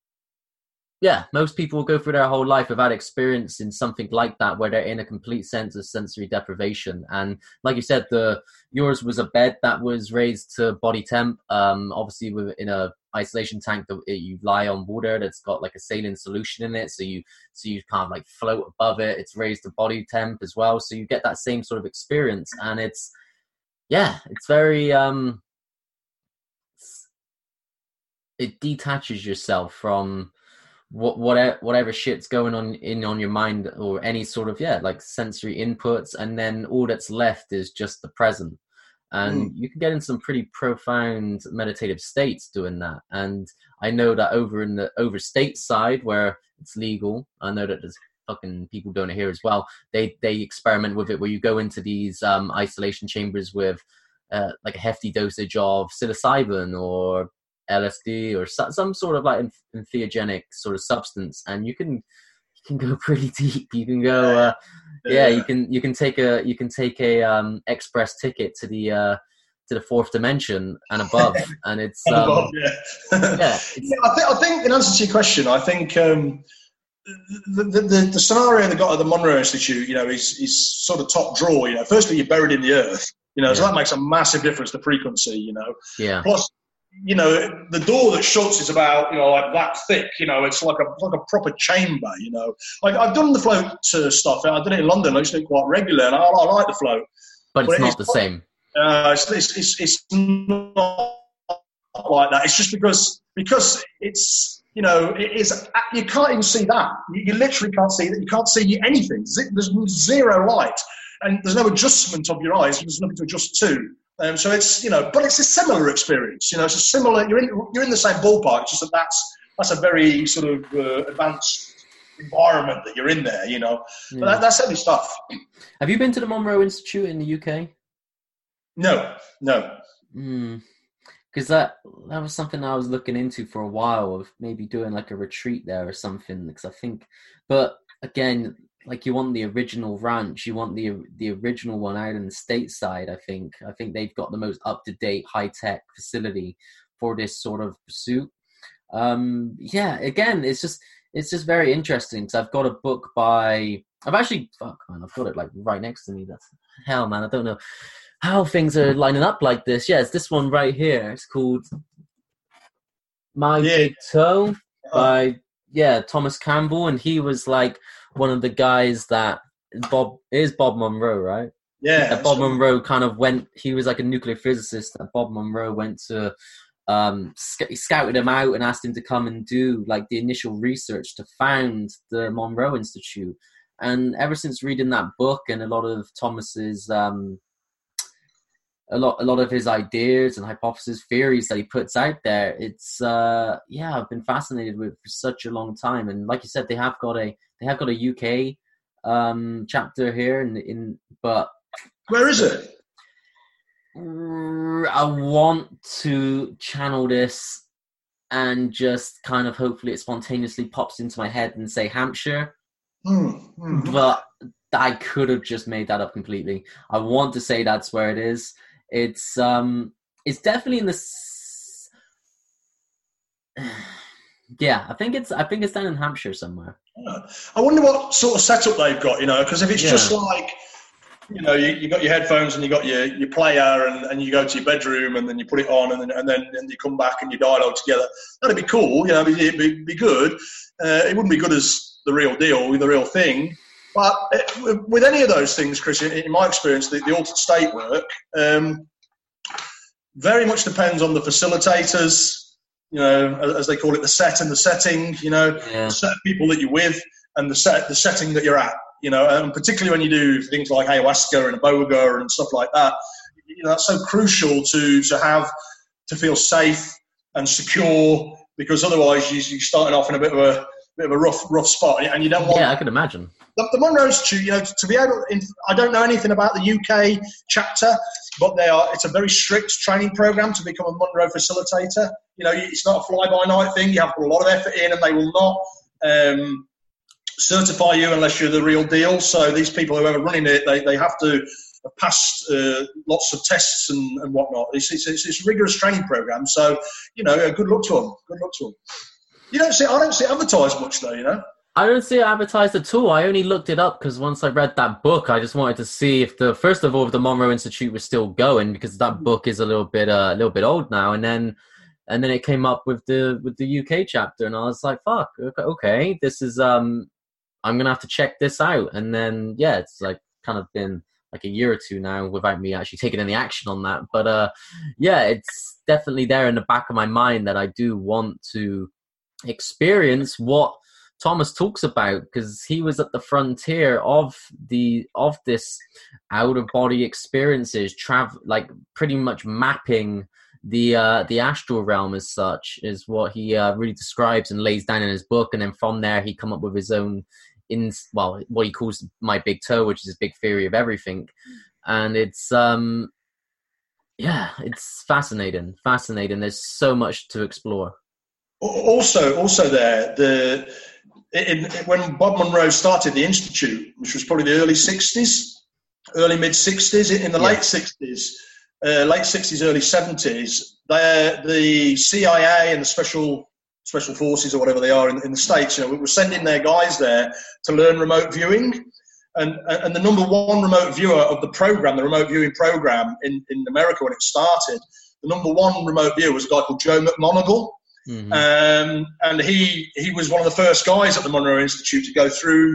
Yeah, most people will go through their whole life without experiencing something like that, where they're in a complete sense of sensory deprivation. And like you said, the yours was a bed that was raised to body temp. Um, obviously, in a isolation tank, that you lie on water that's got like a saline solution in it, so you so you kind of like float above it. It's raised to body temp as well, so you get that same sort of experience. And it's yeah, it's very um, it's, it detaches yourself from what whatever whatever shit's going on in on your mind, or any sort of yeah like sensory inputs, and then all that's left is just the present. And mm. you can get in some pretty profound meditative states doing that. And I know that over in the over state side where it's legal, I know that there's fucking people doing it here as well. They they experiment with it where you go into these um, isolation chambers with uh, like a hefty dosage of psilocybin or L S D or some sort of like entheogenic sort of substance, and you can you can go pretty deep. You can go, uh, yeah, you can you can take a you can take a um, express ticket to the uh, to the fourth dimension and above, and it's um, above, yeah, yeah, it's, yeah. I think I think in answer to your question, I think um, the, the the the scenario they got at the Monroe Institute, you know, is is sort of top drawer. You know, firstly you're buried in the earth, you know, yeah. so that makes a massive difference to frequency. You know, yeah. Plus, you know, the door that shuts is about, you know, like that thick, you know, it's like a like a proper chamber, you know. Like, I've done the float uh, stuff. I did it in London. I used to do it quite regular, and I, I like the float. But it's but not it's, the same. Uh, it's, it's, it's, it's not like that. It's just because because it's, you know, it is, you can't even see that. You, you literally can't see that. You can't see anything. There's zero light, and there's no adjustment of your eyes. There's nothing to adjust to. Um, so it's, you know, but it's a similar experience. You know, it's a similar. You're in you're in the same ballpark. It's just that that's that's a very sort of uh, advanced environment that you're in there. You know, yeah. But that, that's heavy stuff. Have you been to the Monroe Institute in the U K? No, no. Mm. Because that that was something I was looking into for a while, of maybe doing like a retreat there or something. Because I think, but again, like, you want the original ranch, you want the the original one out in the stateside. I think I think they've got the most up to date, high tech facility for this sort of pursuit. Um, yeah, again, it's just it's just very interesting, because I've got a book by I've actually fuck man, I've got it like right next to me. That's hell, man. I don't know how things are lining up like this. Yeah, it's this one right here. It's called My yeah. Big Toe by yeah Thomas Campbell, and he was like one of the guys that Bob is Bob Monroe, right? Yeah. yeah Bob Monroe kind of went. He was like a nuclear physicist that Bob Monroe went to. Um, sc- scouted him out and asked him to come and do like the initial research to found the Monroe Institute. And ever since reading that book and a lot of Thomas's um, a lot a lot of his ideas and hypotheses, theories that he puts out there. It's uh, yeah, I've been fascinated with for such a long time. And like you said, they have got a they have got a U K um, chapter here in, in but where is it? I want to channel this and just kind of hopefully it spontaneously pops into my head and say Hampshire. Hmm, hmm. But I could have just made that up completely. I want to say that's where it is. It's um, it's definitely in the. S- yeah, I think it's I think it's down in Hampshire somewhere. I wonder what sort of setup they've got, you know, because if it's Yeah. just like, you know, you, you got your headphones and you got your, your player and, and you go to your bedroom and then you put it on and then and then and you come back and you dialogue together. That'd be cool, you know, it'd be, be good. Uh, it wouldn't be good as the real deal, the real thing. But it, with any of those things, Chris, in, in my experience, the, the altered state work um, very much depends on the facilitators, you know, as, as they call it, the set and the setting, you know, Yeah. the set of people that you're with and the set, the setting that you're at. You know, and particularly when you do things like ayahuasca and iboga and stuff like that, you know, that's so crucial to to have to feel safe and secure, because otherwise you, you're starting off in a bit of a bit of a rough rough spot, and you don't want. Yeah, I could imagine. The, the Monroe Institute, you know, to, to be able. In, I don't know anything about the U K chapter, but they are. It's a very strict training program to become a Monroe facilitator. You know, it's not a fly by night thing. You have to put a lot of effort in, and they will not. Um, certify you unless you're the real deal. So these people who are running it, they, they have to have passed uh, lots of tests and, and whatnot. It's, it's, it's, it's a rigorous training program. So, you know, good luck to them. Good luck to them. You don't see, I don't see it advertised much though, you know. I don't see it advertised at all. I only looked it up because once I read that book, I just wanted to see if the first of all, if the Monroe Institute was still going, because that book is a little bit uh, a little bit old now. And then and then it came up with the with the U K chapter, and I was like, fuck, okay, this is um. I'm going to have to check this out. And then, yeah, it's like kind of been like a year or two now without me actually taking any action on that. But uh, yeah, it's definitely there in the back of my mind that I do want to experience what Thomas talks about, because he was at the frontier of the of this out of body experiences, travel, like pretty much mapping the uh, the astral realm as such, is what he uh, really describes and lays down in his book. And then from there, he come up with his own in well, what he calls my big toe, which is his big theory of everything. And it's um, yeah, it's fascinating, fascinating. There's so much to explore. Also, also there the. In, in, when Bob Monroe started the Institute, which was probably the early sixties, early mid-sixties, in the yeah. late sixties, uh, late sixties, early seventies, the C I A and the special special forces or whatever they are in, in the States, you know, we were sending their guys there to learn remote viewing. And, and the number one remote viewer of the program, the remote viewing program in, in America when it started, the number one remote viewer was a guy called Joe McMoneagle. Mm-hmm. Um, and he he was one of the first guys at the Monroe Institute to go through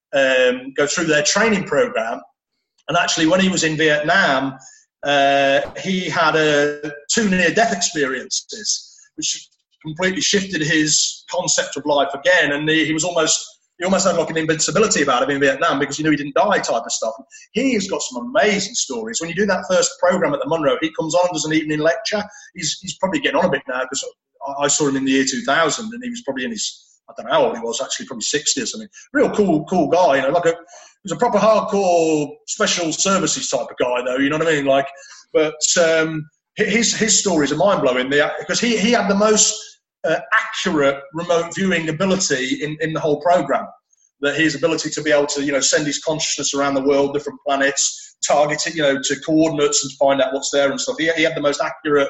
um, go through their training program. And actually, when he was in Vietnam, uh, he had uh, two near-death experiences, which completely shifted his concept of life again. And he, he was almost he almost had like an invincibility about him in Vietnam, because he knew he didn't die type of stuff. He has got some amazing stories. When you do that first program at the Monroe, he comes on and does an evening lecture. He's he's probably getting on a bit now, because I saw him in the year two thousand, and he was probably in his, I don't know how old he was, actually probably sixty or something. Real cool, cool guy, you know, like a, he was a proper hardcore special services type of guy, though, you know what I mean? Like, but um, his his stories are mind blowing, because he he had the most uh, accurate remote viewing ability in, in the whole program. That his ability to be able to, you know, send his consciousness around the world, different planets, target it, you know, to coordinates and find out what's there and stuff. He, he had the most accurate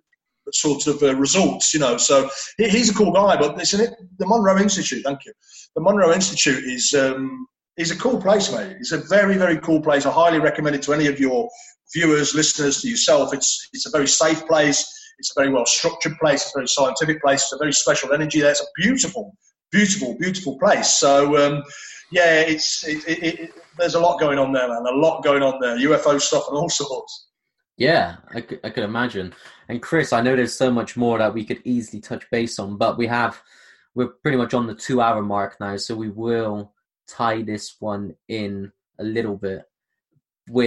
sort of uh, results, you know. So he, he's a cool guy. But listen, it, the Monroe Institute, thank you. The Monroe Institute is um, is a cool place, mate. It's a very, very cool place. I highly recommend it to any of your viewers, listeners, to yourself. It's it's a very safe place. It's a very well structured place. It's a very scientific place. It's a very special energy there. It's a beautiful, beautiful, beautiful place. So um, yeah, it's it, it, it, there's a lot going on there, man. A lot going on there. U F O stuff and all sorts. Yeah, I could, I could imagine. And Chris, I know there's so much more that we could easily touch base on, but we have, we're pretty much on the two hour mark now, so we will tie this one in a little bit with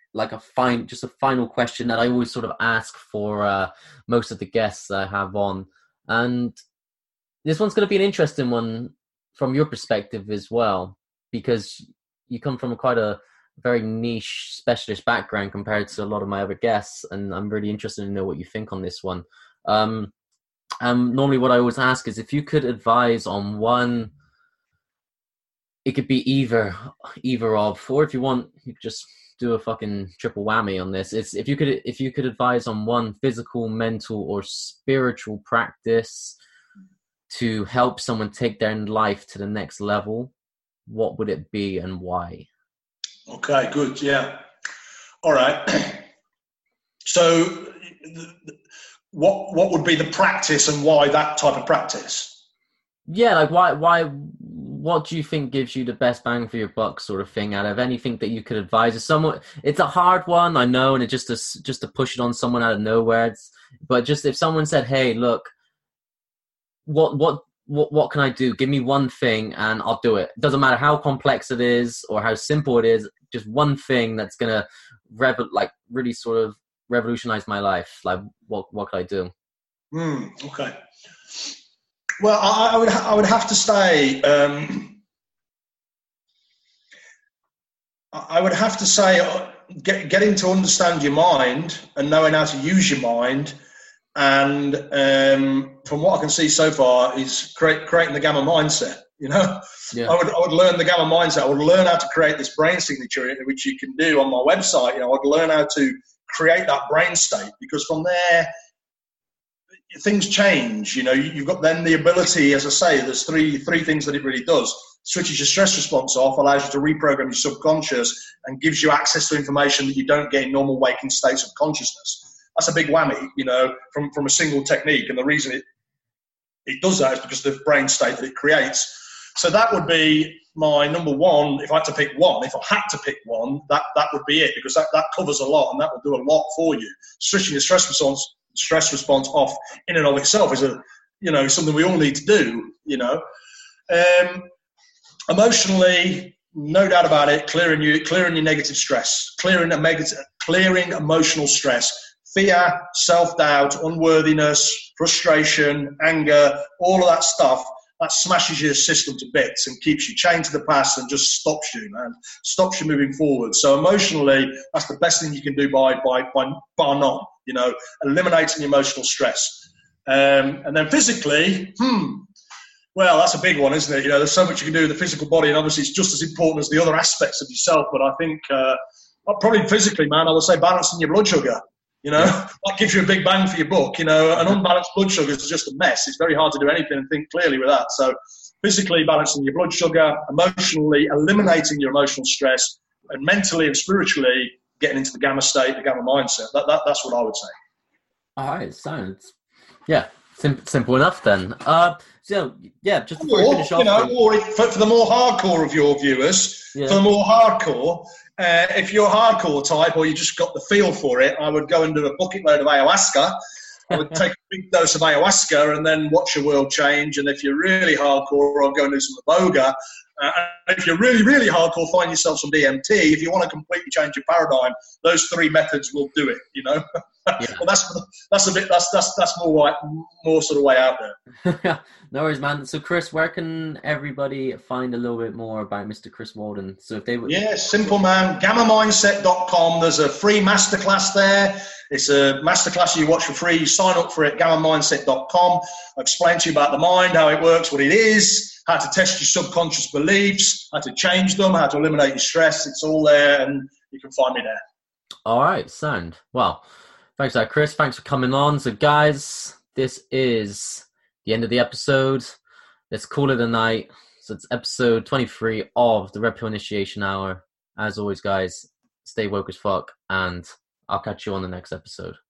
like a fine, just a final question that I always sort of ask for uh, most of the guests I have on, and this one's going to be an interesting one from your perspective as well, because you come from a quite a very niche specialist background compared to a lot of my other guests, and I'm really interested to know what you think on this one. Um, um, normally what I always ask is if you could advise on one, it could be either, either of, or if you want, you could just do a fucking triple whammy on this. It's if you could, if you could advise on one physical, mental, or spiritual practice to help someone take their life to the next level, what would it be and why? Okay, good. Yeah. All right. So what what would be the practice and why that type of practice? Yeah, like why why what do you think gives you the best bang for your buck sort of thing out of anything that you could advise? Is someone, it's a hard one, I know, and it just to, just to push it on someone out of nowhere, it's, but just if someone said, hey, look, what what what what can I do? Give me one thing and I'll do it. It doesn't matter how complex it is or how simple it is, just one thing that's gonna rev- like really sort of revolutionize my life. Like what what could I do? Mm, okay. Well, I, I would I would have to say um, I would have to say uh, get, getting to understand your mind and knowing how to use your mind. And um, from what I can see so far, is create, creating the gamma mindset. You know, yeah. I would I would learn the gamma mindset. I would learn how to create this brain signature, which you can do on my website. You know, I would learn how to create that brain state, because from there things change. You know, you've got then the ability, as I say, there's three three things that it really does. Switches your stress response off, allows you to reprogram your subconscious, and gives you access to information that you don't get in normal waking states of consciousness. That's a big whammy, you know, from, from a single technique. And the reason it it does that is because of the brain state that it creates. So that would be my number one. If I had to pick one, if I had to pick one, that, that would be it, because that, that covers a lot and that will do a lot for you. Switching your stress response stress response off in and of itself is a, you know, something we all need to do, you know. Um, emotionally, no doubt about it, clearing you, clearing your negative stress, clearing a negative, clearing emotional stress. Fear, self-doubt, unworthiness, frustration, anger, all of that stuff, that smashes your system to bits and keeps you chained to the past and just stops you, man. Stops you moving forward. So emotionally, that's the best thing you can do by by by bar none, you know, eliminating emotional stress. Um, and then physically, hmm, well, that's a big one, isn't it? You know, there's so much you can do with the physical body, and obviously it's just as important as the other aspects of yourself. But I think uh, probably physically, man, I would say balancing your blood sugar. You know, that gives you a big bang for your buck. You know, an unbalanced blood sugar is just a mess. It's very hard to do anything and think clearly with that. So physically balancing your blood sugar, emotionally eliminating your emotional stress, and mentally and spiritually getting into the gamma state, the gamma mindset. That, that That's what I would say. All right, sounds, yeah, sim- simple enough then. Uh, so, yeah, just before or, we finish off. You know, then, or for, for the more hardcore of your viewers, yeah. for the more hardcore, Uh, if you're a hardcore type or you just got the feel for it, I would go and do a bucket load of ayahuasca. I would take a big dose of ayahuasca and then watch your world change. And if you're really hardcore, I'll go and do some iboga. Uh, if you're really, really hardcore, find yourself some D M T. If you want to completely change your paradigm, those three methods will do it, you know. Yeah. Well, that's that's a bit that's that's that's more like more sort of way out there. No worries, man. So, Chris, where can everybody find a little bit more about Mister Chris Walden? So, if they would, yeah, simple, man. gamma mindset dot com. There's a free masterclass there. It's a masterclass you watch for free. You sign up for it. gamma mindset dot com. I explain to you about the mind, how it works, what it is, how to test your subconscious beliefs, how to change them, how to eliminate your stress. It's all there, and you can find me there. All right, sound. Well, thanks for that, Chris. Thanks for coming on. So, guys, this is the end of the episode. Let's call it a night. So it's episode twenty-three of the Red Pill Initiation Hour. As always, guys, stay woke as fuck, and I'll catch you on the next episode.